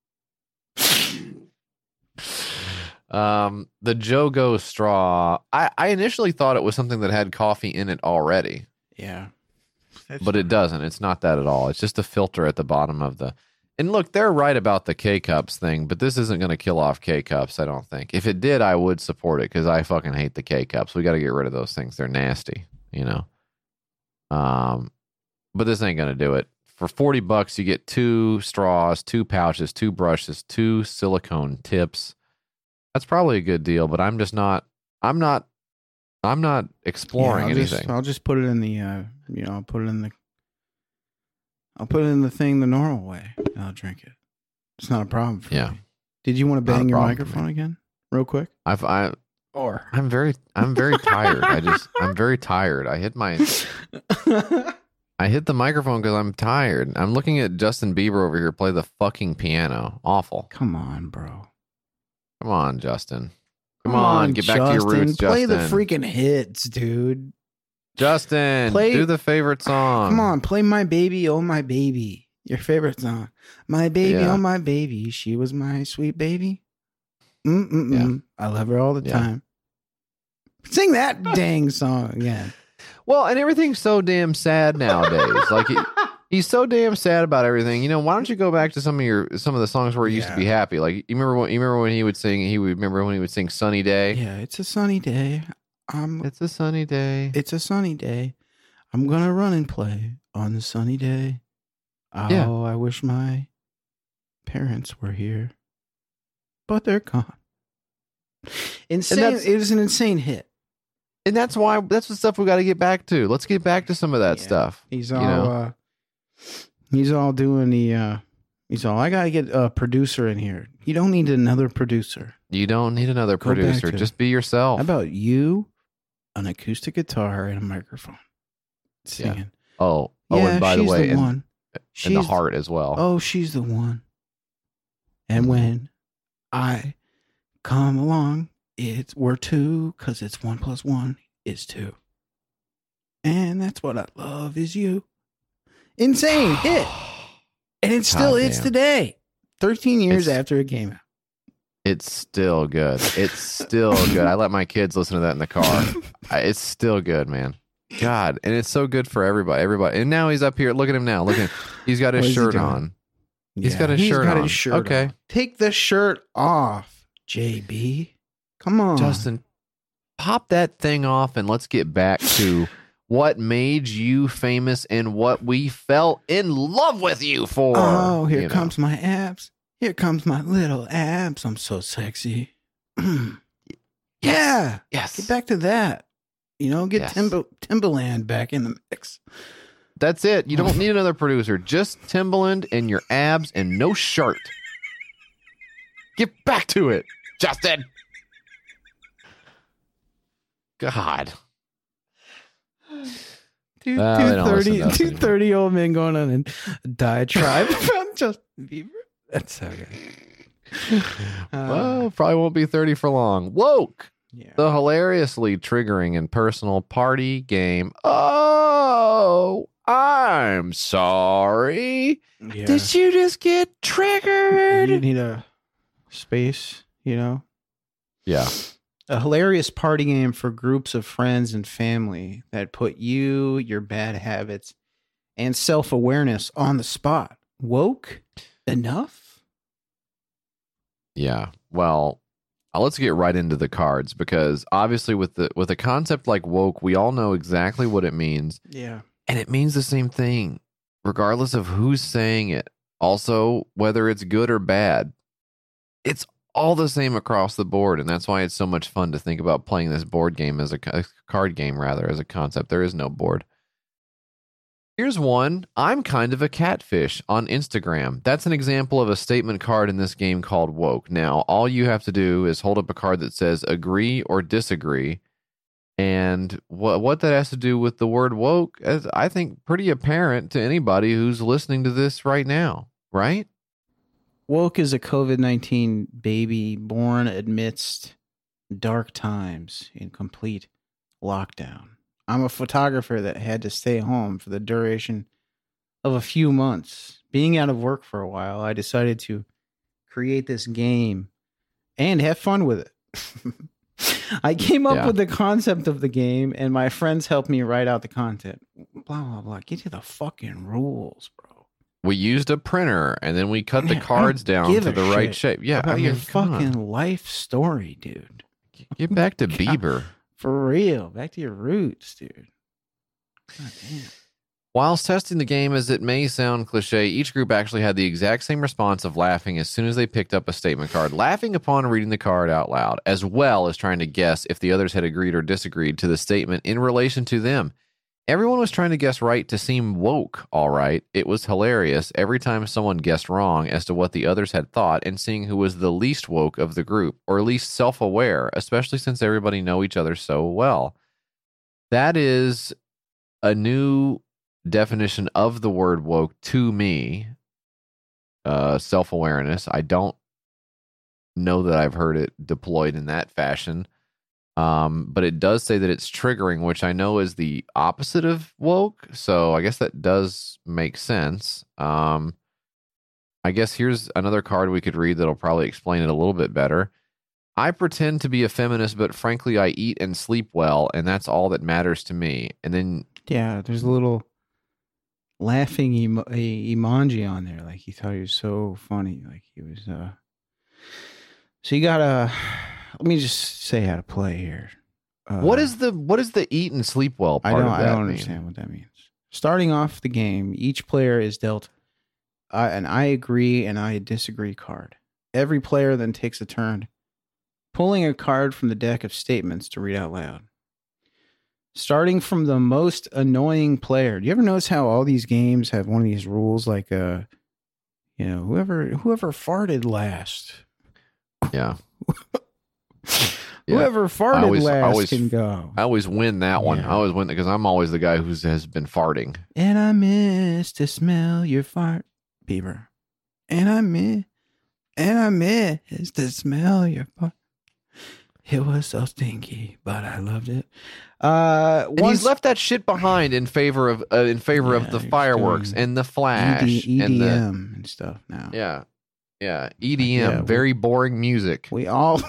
Speaker 3: Um, the Jogo straw. I, I initially thought it was something that had coffee in it already,
Speaker 4: Yeah.
Speaker 3: but it doesn't. It's not that at all. It's just a filter at the bottom of the. And look, they're right about the K cups thing, but this isn't going to kill off K cups. I don't think. If it did, I would support it because I fucking hate the K cups. We got to get rid of those things. They're nasty, you know. Um, but this ain't going to do it. For forty bucks, you get two straws, two pouches, two brushes, two silicone tips. That's probably a good deal, but I'm just not. I'm not. I'm not exploring
Speaker 4: Yeah, I'll
Speaker 3: anything.
Speaker 4: Just, I'll just put it in the, uh, you know, I'll put it in the, I'll put it in the thing the normal way, and I'll drink it. It's not a problem for
Speaker 3: Yeah.
Speaker 4: me. Did you want to
Speaker 3: Not a
Speaker 4: bang your
Speaker 3: problem for
Speaker 4: microphone
Speaker 3: me.
Speaker 4: again, real quick?
Speaker 3: I've, I,
Speaker 4: Or
Speaker 3: I'm very, I'm very tired. I just, I'm very tired. I hit my, I hit the microphone because I'm tired. I'm looking at Justin Bieber over here play the fucking piano. Awful.
Speaker 4: Come on, bro.
Speaker 3: Come on, Justin. Come,
Speaker 4: Come
Speaker 3: on,
Speaker 4: on,
Speaker 3: get back
Speaker 4: Justin.
Speaker 3: to your roots,
Speaker 4: Play
Speaker 3: Justin.
Speaker 4: the freaking hits, dude.
Speaker 3: Justin,
Speaker 4: Play-
Speaker 3: do the favorite song.
Speaker 4: Come on, play My Baby, Oh My Baby. Your favorite song. My baby,
Speaker 3: Yeah.
Speaker 4: oh my baby. She was my sweet baby. Mm-mm-mm. I love her all the
Speaker 3: Yeah.
Speaker 4: time. Sing that dang song again.
Speaker 3: Well, and everything's so damn sad nowadays. Like he, he's so damn sad about everything. You know, why don't you go back to some of your some of the songs where he used to be happy? Like you remember when you remember when he would sing he would remember when he would sing Sunny Day?
Speaker 4: Yeah, it's a sunny day. I'm
Speaker 3: It's a sunny day.
Speaker 4: It's a sunny day. I'm gonna run and play on the sunny day. Oh,
Speaker 3: Yeah.
Speaker 4: I wish my parents were here. But they're gone. Insane.
Speaker 3: that's-
Speaker 4: It was an insane hit.
Speaker 3: And that's why that's the stuff we got to get back to. Let's get back to some of that
Speaker 4: Yeah.
Speaker 3: stuff.
Speaker 4: He's
Speaker 3: you
Speaker 4: all
Speaker 3: know?
Speaker 4: uh he's all doing the uh he's all I gotta get a producer in here. You don't need another producer.
Speaker 3: You don't need another
Speaker 4: Go back
Speaker 3: producer.
Speaker 4: to-
Speaker 3: Just be yourself.
Speaker 4: How about you, an acoustic guitar and a microphone? Singing.
Speaker 3: oh, oh,
Speaker 4: Yeah,
Speaker 3: and by the
Speaker 4: she's
Speaker 3: way,
Speaker 4: the
Speaker 3: and,
Speaker 4: one.
Speaker 3: and the
Speaker 4: She's-
Speaker 3: heart as well.
Speaker 4: Oh, she's the one. And when I come along, it's we're two, cause it's one plus one is two. And that's what I love is you. Insane hit. And it still
Speaker 3: God
Speaker 4: hits
Speaker 3: damn.
Speaker 4: today. Thirteen years
Speaker 3: It's-
Speaker 4: after it came out.
Speaker 3: It's still good. It's still good. I let my kids listen to that in the car. I, it's still good, man. God, and it's so good for everybody. Everybody, and now he's up here. Look at him now. Look at him. He's got his
Speaker 4: What is he
Speaker 3: shirt
Speaker 4: doing?
Speaker 3: on. He's
Speaker 4: Yeah,
Speaker 3: got his
Speaker 4: he's
Speaker 3: shirt
Speaker 4: got
Speaker 3: on.
Speaker 4: his shirt
Speaker 3: Okay,
Speaker 4: on. Take the shirt off, J B. Come on.
Speaker 3: Justin, pop that thing off, and let's get back to what made you famous and what we fell in love with you for.
Speaker 4: Oh, here
Speaker 3: you know.
Speaker 4: comes my abs. Here comes my little abs. I'm so sexy. Yeah.
Speaker 3: Yes.
Speaker 4: Get back to that. You know, get
Speaker 3: Yes.
Speaker 4: Timber, Timberland back in the mix.
Speaker 3: That's it. You don't need another producer. Just Timbaland and your abs and no shirt. Get back to it, Justin. God.
Speaker 4: Two,
Speaker 3: Uh, they
Speaker 4: two
Speaker 3: don't listen
Speaker 4: thirty,
Speaker 3: to us
Speaker 4: two
Speaker 3: anymore.
Speaker 4: thirty old men going on a diatribe about Justin Bieber. That's so good. Uh,
Speaker 3: Well, probably won't be thirty for long. Woke.
Speaker 4: yeah.
Speaker 3: The hilariously triggering and personal party game. Oh, I'm sorry.
Speaker 4: yeah.
Speaker 3: Did you just get triggered?
Speaker 4: You need a space, you know?
Speaker 3: Yeah.
Speaker 4: A hilarious party game for groups of friends and family that put you, your bad habits, and self awareness on the spot. Woke enough?
Speaker 3: Yeah. Well, uh, let's get right into the cards because obviously with the with a concept like woke, we all know exactly what it means.
Speaker 4: Yeah.
Speaker 3: And it means the same thing, regardless of who's saying it. Also, whether it's good or bad, it's all the same across the board. And that's why it's so much fun to think about playing this board game as a, a card game, rather, as a concept. There is no board. Here's one. I'm kind of a catfish on Instagram. That's an example of a statement card in this game called Woke. Now, all you have to do is hold up a card that says agree or disagree. And what what that has to do with the word woke is, I think, pretty apparent to anybody who's listening to this right now, right?
Speaker 4: Woke is a COVID nineteen baby born amidst dark times in complete lockdown. I'm a photographer that had to stay home for the duration of a few months. Being out of work for a while, I decided to create this game and have fun with it. I came up
Speaker 3: Yeah.
Speaker 4: with the concept of the game, and my friends helped me write out the content. Blah, blah, blah. Get to the fucking rules, bro.
Speaker 3: We used a printer and then we cut
Speaker 4: Man,
Speaker 3: the cards
Speaker 4: I don't
Speaker 3: down
Speaker 4: give
Speaker 3: to
Speaker 4: a
Speaker 3: the right
Speaker 4: shit
Speaker 3: shape. Yeah,
Speaker 4: about
Speaker 3: I mean,
Speaker 4: your
Speaker 3: come on.
Speaker 4: fucking life story, dude.
Speaker 3: Get back to
Speaker 4: God.
Speaker 3: Bieber.
Speaker 4: For real. Back to your roots, dude. God damn.
Speaker 3: Whilst testing the game as it may sound cliche, each group actually had the exact same response of laughing as soon as they picked up a statement card, laughing upon reading the card out loud, as well as trying to guess if the others had agreed or disagreed to the statement in relation to them. Everyone was trying to guess right to seem woke, all right. It was hilarious every time someone guessed wrong as to what the others had thought and seeing who was the least woke of the group, or least self-aware, especially since everybody know each other so well. That is a new definition of the word woke to me, uh, self-awareness. I don't know that I've heard it deployed in that fashion. Um, but it does say that it's triggering, which I know is the opposite of woke. So I guess that does make sense. Um, I guess here's another card we could read that'll probably explain it a little bit better. I pretend to be a feminist, but frankly, I eat and sleep well, and that's all that matters to me. And then,
Speaker 4: yeah, there's a little laughing emo- a- emoji on there, like he thought he was so funny, like he was. Uh... So you gotta. Let me just say how to play here. Uh,
Speaker 3: what is the what is the eat and sleep well part
Speaker 4: I don't.
Speaker 3: of that
Speaker 4: I don't
Speaker 3: mean?
Speaker 4: understand what that means. Starting off the game, each player is dealt uh, an I agree and I disagree card. Every player then takes a turn pulling a card from the deck of statements to read out loud. Starting from the most annoying player. Do you ever notice how all these games have one of these rules like, uh, you know, whoever whoever farted last?
Speaker 3: Yeah.
Speaker 4: Whoever
Speaker 3: I
Speaker 4: farted
Speaker 3: always- I
Speaker 4: last
Speaker 3: always-
Speaker 4: can go.
Speaker 3: I always win that one.
Speaker 4: Yeah.
Speaker 3: I always win because I'm always the guy who has been farting.
Speaker 4: And I miss to smell your fart, Bieber. And I miss, and I miss to smell your fart. It was so stinky, but I loved it. Uh,
Speaker 3: And
Speaker 4: once,
Speaker 3: he's left that shit behind in favor of uh, in favor
Speaker 4: Yeah,
Speaker 3: of the
Speaker 4: he's
Speaker 3: fireworks
Speaker 4: doing
Speaker 3: and the flash
Speaker 4: E D,
Speaker 3: and the
Speaker 4: E D M and stuff now.
Speaker 3: yeah yeah E D M
Speaker 4: Yeah, we-
Speaker 3: very boring music.
Speaker 4: We all,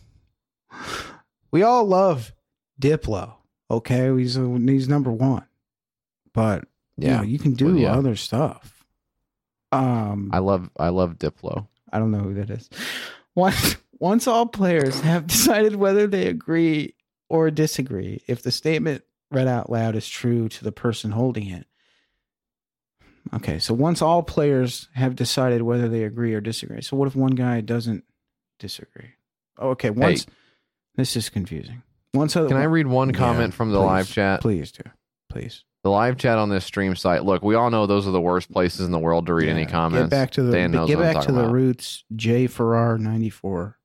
Speaker 4: we all love Diplo. Okay, he's he's number one, but yeah,
Speaker 3: Yeah.
Speaker 4: you, know, you can do
Speaker 3: Well, yeah.
Speaker 4: other stuff. Um,
Speaker 3: I love I love Diplo.
Speaker 4: I don't know who that is. Once, once all players have decided whether they agree or disagree, if the statement read out loud is true to the person holding it. Okay, so once all players have decided whether they agree or disagree. So what if one guy doesn't disagree? Oh, okay, once this is confusing. Once other,
Speaker 3: Can I read one
Speaker 4: Yeah,
Speaker 3: comment from the
Speaker 4: please,
Speaker 3: live chat?
Speaker 4: Please do. Please.
Speaker 3: The live chat on this stream site. Look, we all know those are the worst places in the world to read any
Speaker 4: Yeah,
Speaker 3: comments.
Speaker 4: Get back to the
Speaker 3: Dan knows
Speaker 4: get
Speaker 3: what I'm
Speaker 4: back to
Speaker 3: talking
Speaker 4: the
Speaker 3: about.
Speaker 4: roots. J Farrar ninety-four.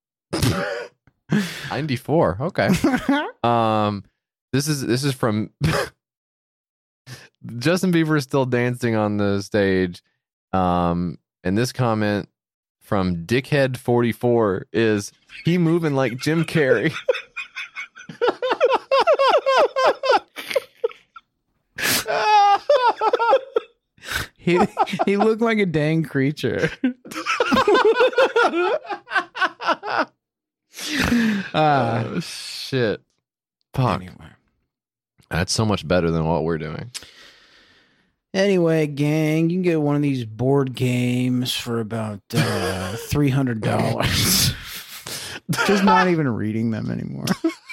Speaker 3: ninety-four. Okay. Um, this is this is from Justin Bieber is still dancing on the stage. Um, and this comment from Dickhead forty-four is he moving like Jim Carrey.
Speaker 4: He he looked like a dang creature. Ah,
Speaker 3: oh shit. Fuck.
Speaker 4: anyway.
Speaker 3: That's so much better than what we're doing.
Speaker 4: Anyway, gang, you can get one of these board games for about uh, three hundred dollars. Just not even reading them anymore.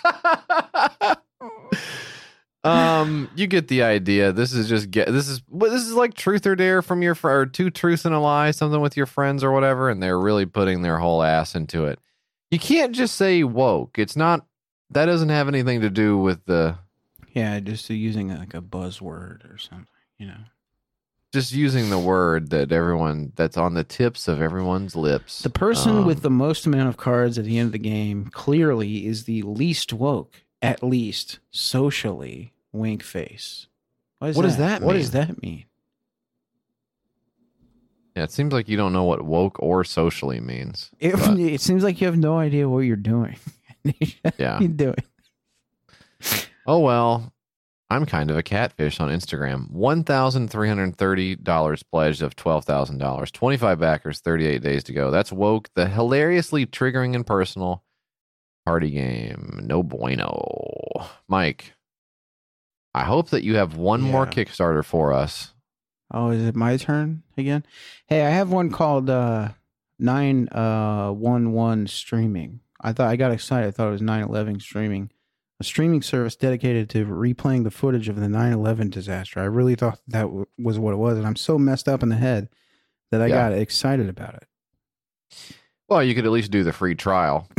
Speaker 3: Um, you get the idea. This is just get. This is what this is like. Truth or dare from your fr- or two truths and a lie, something with your friends or whatever, and they're really putting their whole ass into it. You can't just say woke. It's not. That doesn't have anything to do with the.
Speaker 4: Yeah, just using like a buzzword or something, you know.
Speaker 3: Just using the word that everyone that's on the tips of everyone's lips.
Speaker 4: The person
Speaker 3: Um,
Speaker 4: with the most amount of cards at the end of the game clearly is the least woke, at least socially. Wink face. What, is
Speaker 3: What
Speaker 4: that?
Speaker 3: does that
Speaker 4: What
Speaker 3: mean?
Speaker 4: does that mean?
Speaker 3: Yeah, it seems like you don't know what woke or socially means.
Speaker 4: It,
Speaker 3: but,
Speaker 4: it seems like you have no idea what you're doing.
Speaker 3: yeah.
Speaker 4: You're doing.
Speaker 3: Oh well. I'm kind of a catfish on Instagram. one thousand three hundred thirty dollars pledged of twelve thousand dollars. twenty-five backers, thirty-eight days to go. That's woke. The hilariously triggering and personal party game. No bueno. Mike, I hope that you have one more
Speaker 4: Yeah.
Speaker 3: Kickstarter for us.
Speaker 4: Oh, is it my turn again? Hey, I have one called uh, nine one one Streaming. I thought I got excited. I thought it was nine eleven Streaming, a streaming service dedicated to replaying the footage of the nine eleven disaster. I really thought that w- was what it was, and I'm so messed up in the head that I
Speaker 3: Yeah.
Speaker 4: got excited about it.
Speaker 3: Well, you could at least do the free trial.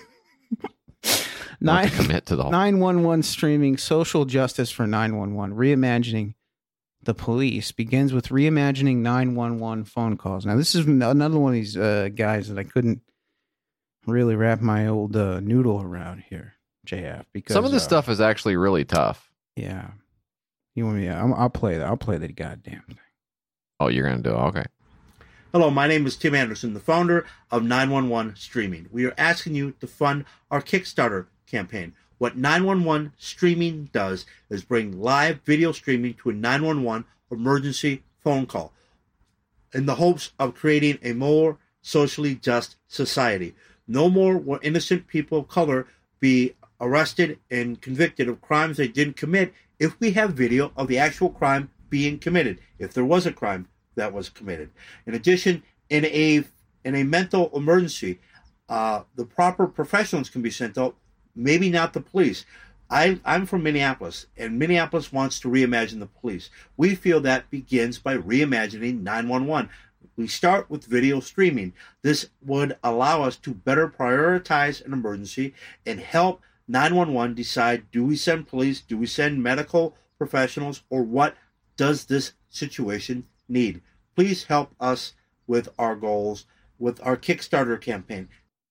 Speaker 3: Not
Speaker 4: Nine
Speaker 3: to commit to the whole.
Speaker 4: nine one one Streaming, social justice for nine one one, reimagining the police begins with reimagining nine one one phone calls. Now, this is another one of these uh, guys that I couldn't really wrap my old uh, noodle around here, J F. Because
Speaker 3: Some of this
Speaker 4: uh,
Speaker 3: stuff is actually really tough.
Speaker 4: yeah. You want me? I'm, I'll play that. I'll play the goddamn thing.
Speaker 3: Oh, you're gonna do it. Okay.
Speaker 11: Hello, my name is Tim Anderson, the founder of nine one one Streaming. We are asking you to fund our Kickstarter campaign. What nine one one Streaming does is bring live video streaming to a nine one one emergency phone call in the hopes of creating a more socially just society. No more will innocent people of color be arrested and convicted of crimes they didn't commit if we have video of the actual crime being committed, if there was a crime that was committed. In addition, in a in a mental emergency, uh, the proper professionals can be sent out, maybe not the police. I, I'm from Minneapolis, and Minneapolis wants to reimagine the police. We feel that begins by reimagining nine one one. We start with video streaming. This would allow us to better prioritize an emergency and help nine one one decide, do we send police, do we send medical professionals, or what does this situation need? Please help us with our goals, with our Kickstarter campaign.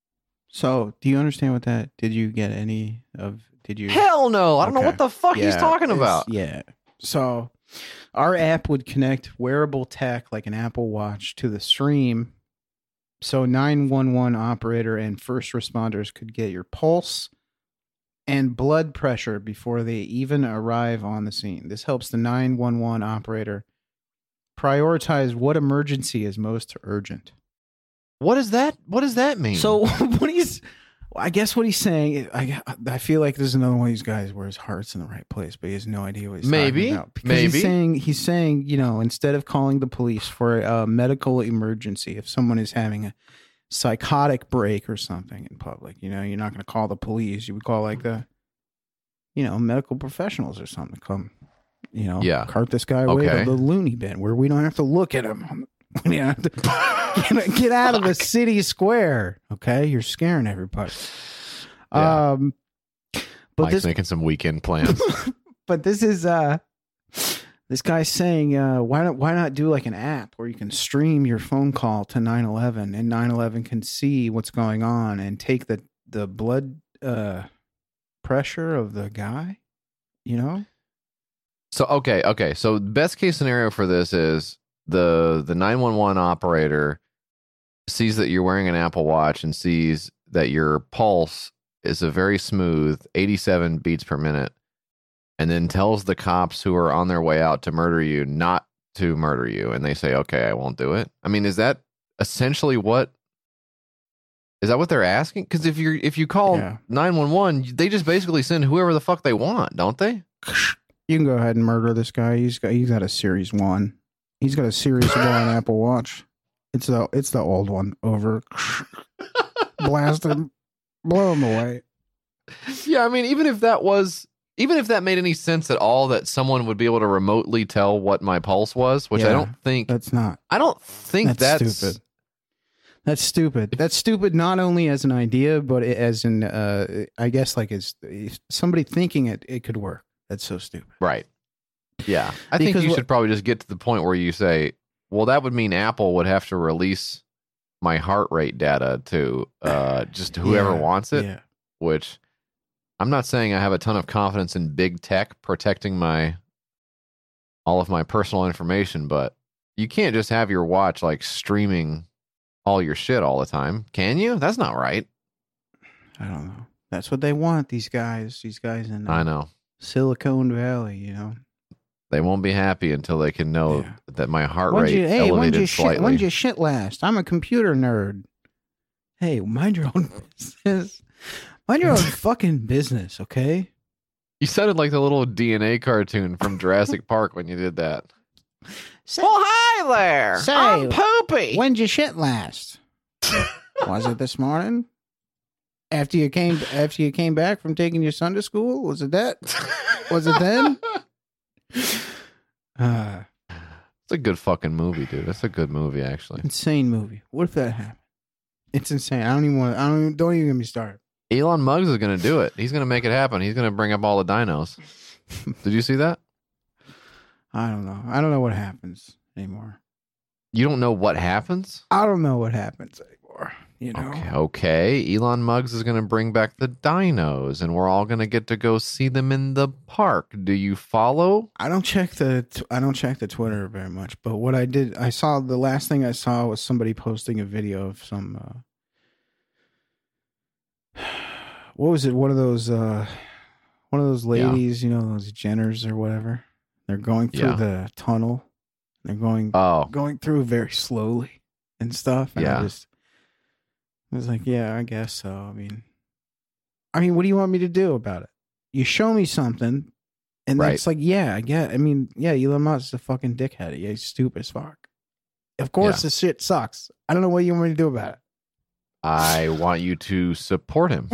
Speaker 4: So, do you understand what that? Did you get any of? Did you?
Speaker 3: Hell no! I don't
Speaker 4: Okay.
Speaker 3: know what the fuck he's
Speaker 4: Yeah,
Speaker 3: talking
Speaker 4: it's-
Speaker 3: about.
Speaker 4: Yeah. So, our app would connect wearable tech like an Apple Watch to the stream, so nine one one operator and first responders could get your pulse and blood pressure before they even arrive on the scene. This helps the nine one one operator prioritize what emergency is most urgent.
Speaker 3: What is that? What does that mean?
Speaker 4: So what he's, I guess what he's saying, I I feel like this is another one of these guys where his heart's in the right place, but he has no idea what he's
Speaker 3: Maybe.
Speaker 4: talking about. Because
Speaker 3: Maybe.
Speaker 4: he's saying he's saying you know, instead of calling the police for a medical emergency, if someone is having a psychotic break or something in public, you know, you're not going to call the police. You would call like the, you know, medical professionals or something to come, you know,
Speaker 3: Yeah.
Speaker 4: cart this guy away
Speaker 3: Okay.
Speaker 4: to the loony bin where we don't have to look at him. We don't have to get, get out of the city square. Okay, you're scaring everybody.
Speaker 3: Yeah.
Speaker 4: Um, but
Speaker 3: Mike's
Speaker 4: this,
Speaker 3: making some weekend plans.
Speaker 4: but this is uh, this guy's saying, uh, why not why not do like an app where you can stream your phone call to nine eleven and nine eleven can see what's going on and take the the blood uh pressure of the guy, you know?
Speaker 3: So okay, okay. So best case scenario for this is the the nine one one operator sees that you're wearing an Apple Watch and sees that your pulse is a very smooth eighty-seven beats per minute, and then tells the cops who are on their way out to murder you not to murder you, and they say, "Okay, I won't do it." I mean, is that essentially what? Is that what they're asking? Because if you're if you call
Speaker 4: Yeah.
Speaker 3: nine one one, they just basically send whoever the fuck they want, don't they?
Speaker 4: You can go ahead and murder this guy. He's got he's got a Series One. He's got a Series One Apple Watch. It's the it's the old one. Over, blast him, blow him away.
Speaker 3: Yeah, I mean, even if that was, even if that made any sense at all, that someone would be able to remotely tell what my pulse was, which I
Speaker 4: Yeah,
Speaker 3: don't think.
Speaker 4: That's not.
Speaker 3: I don't think
Speaker 4: That's
Speaker 3: that's,
Speaker 4: stupid. That's stupid. That's stupid. Not only as an idea, but as in, uh, I guess, like as somebody thinking it, it could work. That's so stupid.
Speaker 3: Right. Yeah, I think
Speaker 4: Because
Speaker 3: you
Speaker 4: what-
Speaker 3: should probably just get to the point where you say, well, that would mean Apple would have to release my heart rate data to uh, just whoever
Speaker 4: Yeah,
Speaker 3: wants it,
Speaker 4: yeah.
Speaker 3: which I'm not saying I have a ton of confidence in big tech protecting my all of my personal information, but you can't just have your watch like streaming all your shit all the time, can you? That's not right.
Speaker 4: I don't know. That's what they want. These guys. These guys in uh,
Speaker 3: I know.
Speaker 4: Silicon Valley. You know.
Speaker 3: They won't be happy until they can know that my heart
Speaker 4: When'd
Speaker 3: rate
Speaker 4: you, hey, when'd
Speaker 3: elevated
Speaker 4: you shit?
Speaker 3: slightly.
Speaker 4: When'd you shit last? I'm a computer nerd. Hey, mind your own business. Mind your own fucking business, okay?
Speaker 3: You sounded like the little D N A cartoon from Jurassic Park when you did that.
Speaker 4: Say,
Speaker 3: well, hi there.
Speaker 4: Say,
Speaker 3: I'm Poopy.
Speaker 4: When'd you shit last? Was it this morning? After you came after you came back from taking your son to school? Was it that? Was it then? Uh,
Speaker 3: It's a good fucking movie, dude. It's a good movie, actually.
Speaker 4: insane movie. What if that happened? It's insane. I don't even want. I don't. Even, don't even get me started.
Speaker 3: Elon Musk is going to do it. He's going to make it happen. He's going to bring up all the dinos. Did you see that?
Speaker 4: I don't know. I don't know what happens anymore.
Speaker 3: You don't know what happens?
Speaker 4: I don't know what happens anymore. You know?
Speaker 3: Okay, okay. Elon Musk is going to bring back the dinos, and we're all going to get to go see them in the park. Do you follow?
Speaker 4: I don't check the I don't check the Twitter very much, but what I did, I saw the last thing I saw was somebody posting a video of some. Uh, what was it? One of those, uh, one of those ladies, yeah. you know, those Jenners or whatever. They're going through
Speaker 3: yeah.
Speaker 4: the tunnel. They're going,
Speaker 3: oh.
Speaker 4: going through very slowly and stuff. And
Speaker 3: yeah.
Speaker 4: I just, I was like, yeah, I guess so. I mean, I mean, what do you want me to do about it? You show me something, and
Speaker 3: right.
Speaker 4: that's like, yeah, I get. I mean, yeah, Elon Musk is a fucking dickhead. Yeah, he's stupid as fuck. Of course,
Speaker 3: yeah.
Speaker 4: this shit sucks. I don't know what you want me to do about it.
Speaker 3: I want you to support him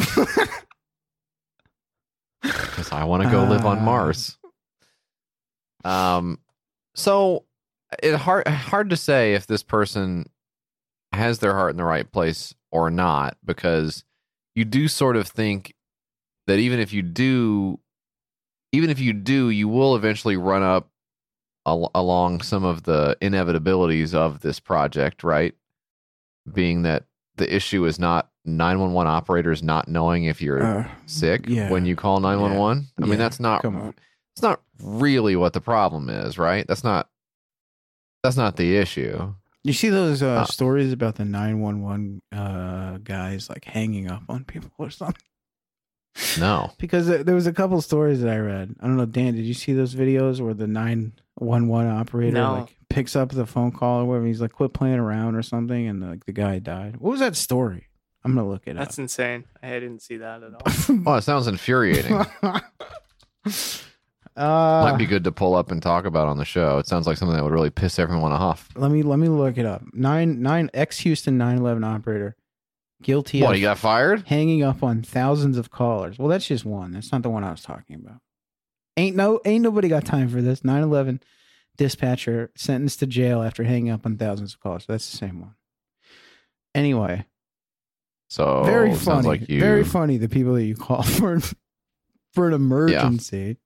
Speaker 3: because I want to go uh, live on Mars. Um, so it's hard hard to say if this person has their heart in the right place or not, because you do sort of think that even if you do, even if you do, you will eventually run up al- along some of the inevitabilities of this project, right? Being that the issue is not nine one one operators not knowing if you're uh, sick
Speaker 4: yeah.
Speaker 3: when you call nine one one.
Speaker 4: Yeah.
Speaker 3: I mean,
Speaker 4: yeah.
Speaker 3: that's not,
Speaker 4: Come on.
Speaker 3: it's not really what the problem is, right? That's not, that's not the issue.
Speaker 4: You see those uh,
Speaker 3: uh,
Speaker 4: stories about the nine one one uh, guys like hanging up on people or something?
Speaker 3: No.
Speaker 4: Because there was a couple stories that I read. I don't know, Dan, did you see those videos where the nine one one operator
Speaker 5: no.
Speaker 4: like picks up the phone call or whatever? He's like, quit playing around or something, and like the guy died. What was that story? I'm going to look it
Speaker 5: That's up. That's insane. I didn't see that at all.
Speaker 3: Oh, it sounds infuriating. Uh, Might be good to pull up and talk about on the show. It sounds like something that would really piss everyone off.
Speaker 4: Let me let me look it up. Nine nine ex Houston nine eleven operator guilty
Speaker 3: what,
Speaker 4: of
Speaker 3: he got fired?
Speaker 4: Hanging up on thousands of callers. Well, that's just one. That's not the one I was talking about. Ain't no ain't nobody got time for this. nine eleven dispatcher sentenced to jail after hanging up on thousands of callers. That's the same one. Anyway,
Speaker 3: so
Speaker 4: very
Speaker 3: sounds
Speaker 4: funny.
Speaker 3: Like you...
Speaker 4: Very funny. The people that you call for for an emergency. Yeah.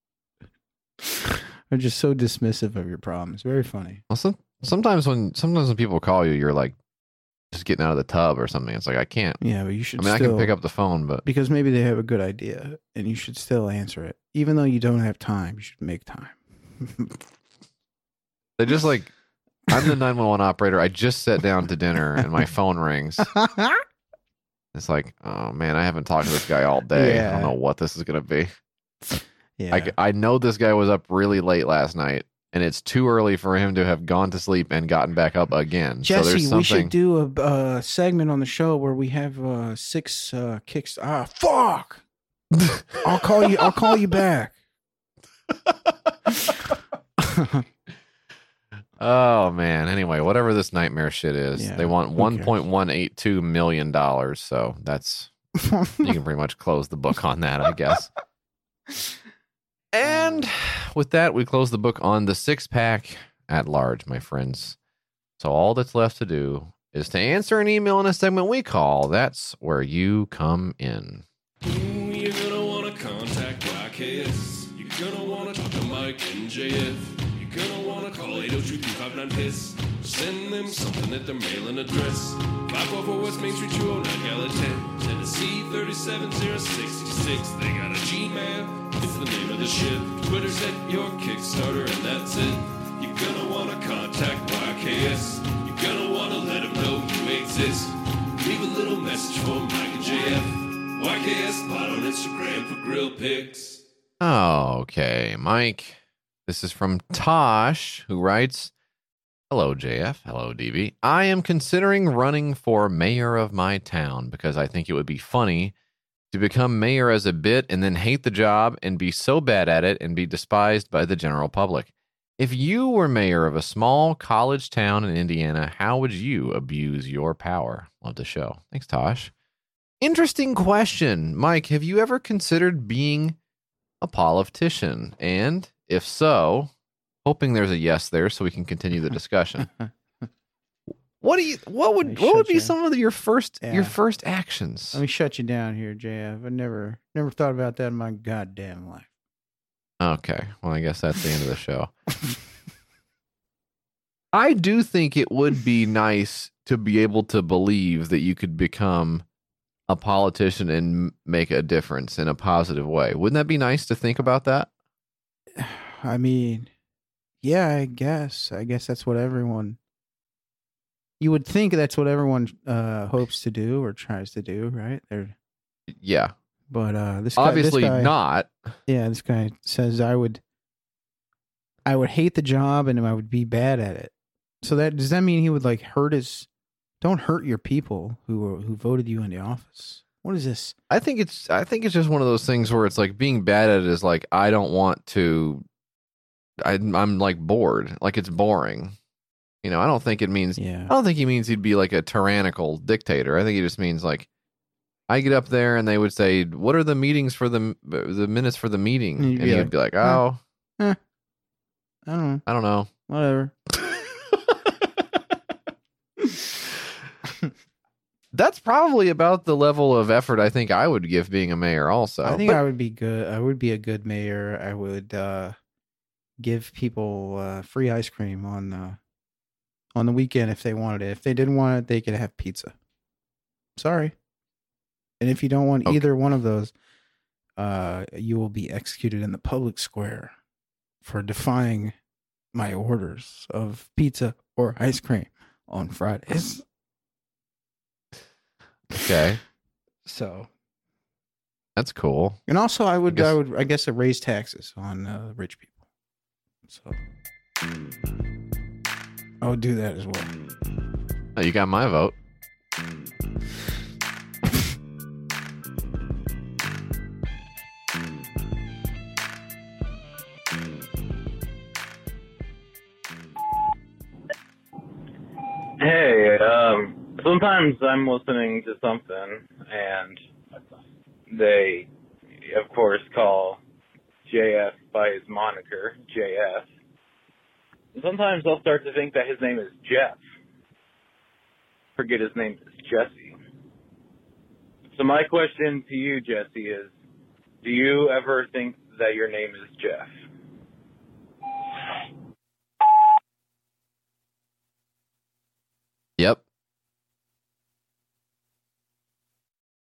Speaker 4: Are just so dismissive of your problems. Very funny.
Speaker 3: Well, some, sometimes when sometimes when people call you, you're like just getting out of the tub or something. It's like I can't.
Speaker 4: Yeah, but you should.
Speaker 3: I mean,
Speaker 4: still,
Speaker 3: I can pick up the phone, but
Speaker 4: because maybe they have a good idea, and you should still answer it, even though you don't have time. You should make time.
Speaker 3: They just like, I'm the nine one one operator. I just sat down to dinner, and my phone rings. It's like, oh man, I haven't talked to this guy all day.
Speaker 4: Yeah.
Speaker 3: I don't know what this is gonna be.
Speaker 4: Yeah.
Speaker 3: I, I know this guy was up really late last night, and it's too early for him to have gone to sleep and gotten back up again.
Speaker 4: Jesse,
Speaker 3: so there's something...
Speaker 4: we should do a uh, segment on the show where we have uh, six uh, kicks. Ah, fuck! I'll call you. I'll call you back.
Speaker 3: Oh man. Anyway, whatever this nightmare shit is,
Speaker 4: Yeah,
Speaker 3: they want
Speaker 4: who
Speaker 3: one point one eight two million dollars. So that's you can pretty much close the book on that, I guess. And with that, we close the book on the six pack at large, my friends. So all that's left to do is to answer an email in a segment we call That's Where You Come In.
Speaker 1: Ooh, you're gonna wanna contact Y K S. You're gonna wanna talk to Mike and J F. You're gonna wanna call eight oh two, three five nine, P I S S. Send them something at their mailing address. five four four West Main Street, two oh nine Gallatin, Tennessee three seven zero six six. They got a Gmail. It's the name of the ship. Twitter's at your Kickstarter, and that's it. You're gonna wanna contact Y K S. You're gonna wanna let them know you exist. Leave a little message for Mike and J F. Y K S Pod on Instagram for grill pics.
Speaker 3: Okay, Mike. This is from Tosh, who writes, hello, J F. Hello, D B. I am considering running for mayor of my town because I think it would be funny to become mayor as a bit and then hate the job and be so bad at it and be despised by the general public. If you were mayor of a small college town in Indiana, how would you abuse your power? Love the show. Thanks, Tosh. Interesting question. Mike, have you ever considered being a politician? And if so, hoping there's a yes there so we can continue the discussion. What do you? What would? What would be you. some of the, your first yeah. your first actions?
Speaker 4: Let me shut you down here, J F. I never never thought about that in my goddamn life.
Speaker 3: Okay, well, I guess that's the end of the show. I do think it would be nice to be able to believe that you could become a politician and make a difference in a positive way. Wouldn't that be nice to think about that?
Speaker 4: I mean, yeah, I guess. I guess that's what everyone... You would think that's what everyone uh, hopes to do or tries to do, right? They're...
Speaker 3: Yeah.
Speaker 4: But uh, this guy,
Speaker 3: obviously
Speaker 4: this guy,
Speaker 3: not.
Speaker 4: Yeah, this guy says I would, I would hate the job and I would be bad at it. So that does that mean he would like hurt his? Don't hurt your people who who voted you into office. What is this?
Speaker 3: I think it's I think it's just one of those things where it's like being bad at it is like I don't want to. I, I'm like bored. Like it's boring. You know, I don't think it means.
Speaker 4: Yeah.
Speaker 3: I don't think he means he'd be like a tyrannical dictator. I think he just means like. I get up there and they would say, "What are the meetings for the the minutes for the meeting?" And, and he would be like, "Oh,
Speaker 4: eh, I don't know.
Speaker 3: I don't know.
Speaker 4: Whatever."
Speaker 3: That's probably about the level of effort I think I would give being a mayor. Also,
Speaker 4: I think
Speaker 3: but,
Speaker 4: I would be good. I would be a good mayor. I would uh, give people uh, free ice cream on the on the weekend if they wanted it. If they didn't want it, they could have pizza. Sorry. And if you don't want
Speaker 3: okay.
Speaker 4: either one of those, uh, you will be executed in the public square for defying my orders of pizza or ice cream on Fridays.
Speaker 3: Okay.
Speaker 4: So
Speaker 3: that's cool.
Speaker 4: And also I would, I,
Speaker 3: I, guess,
Speaker 4: I would, I guess, I raise taxes on uh, rich people. So I would do that as well.
Speaker 3: Oh, you got my vote.
Speaker 12: Hey, um, sometimes I'm listening to something and they, of course, call J F by his moniker, J F. And sometimes I'll start to think that his name is Jeff. Forget his name is Jesse. So my question to you, Jesse, is, do you ever think that your name is Jeff?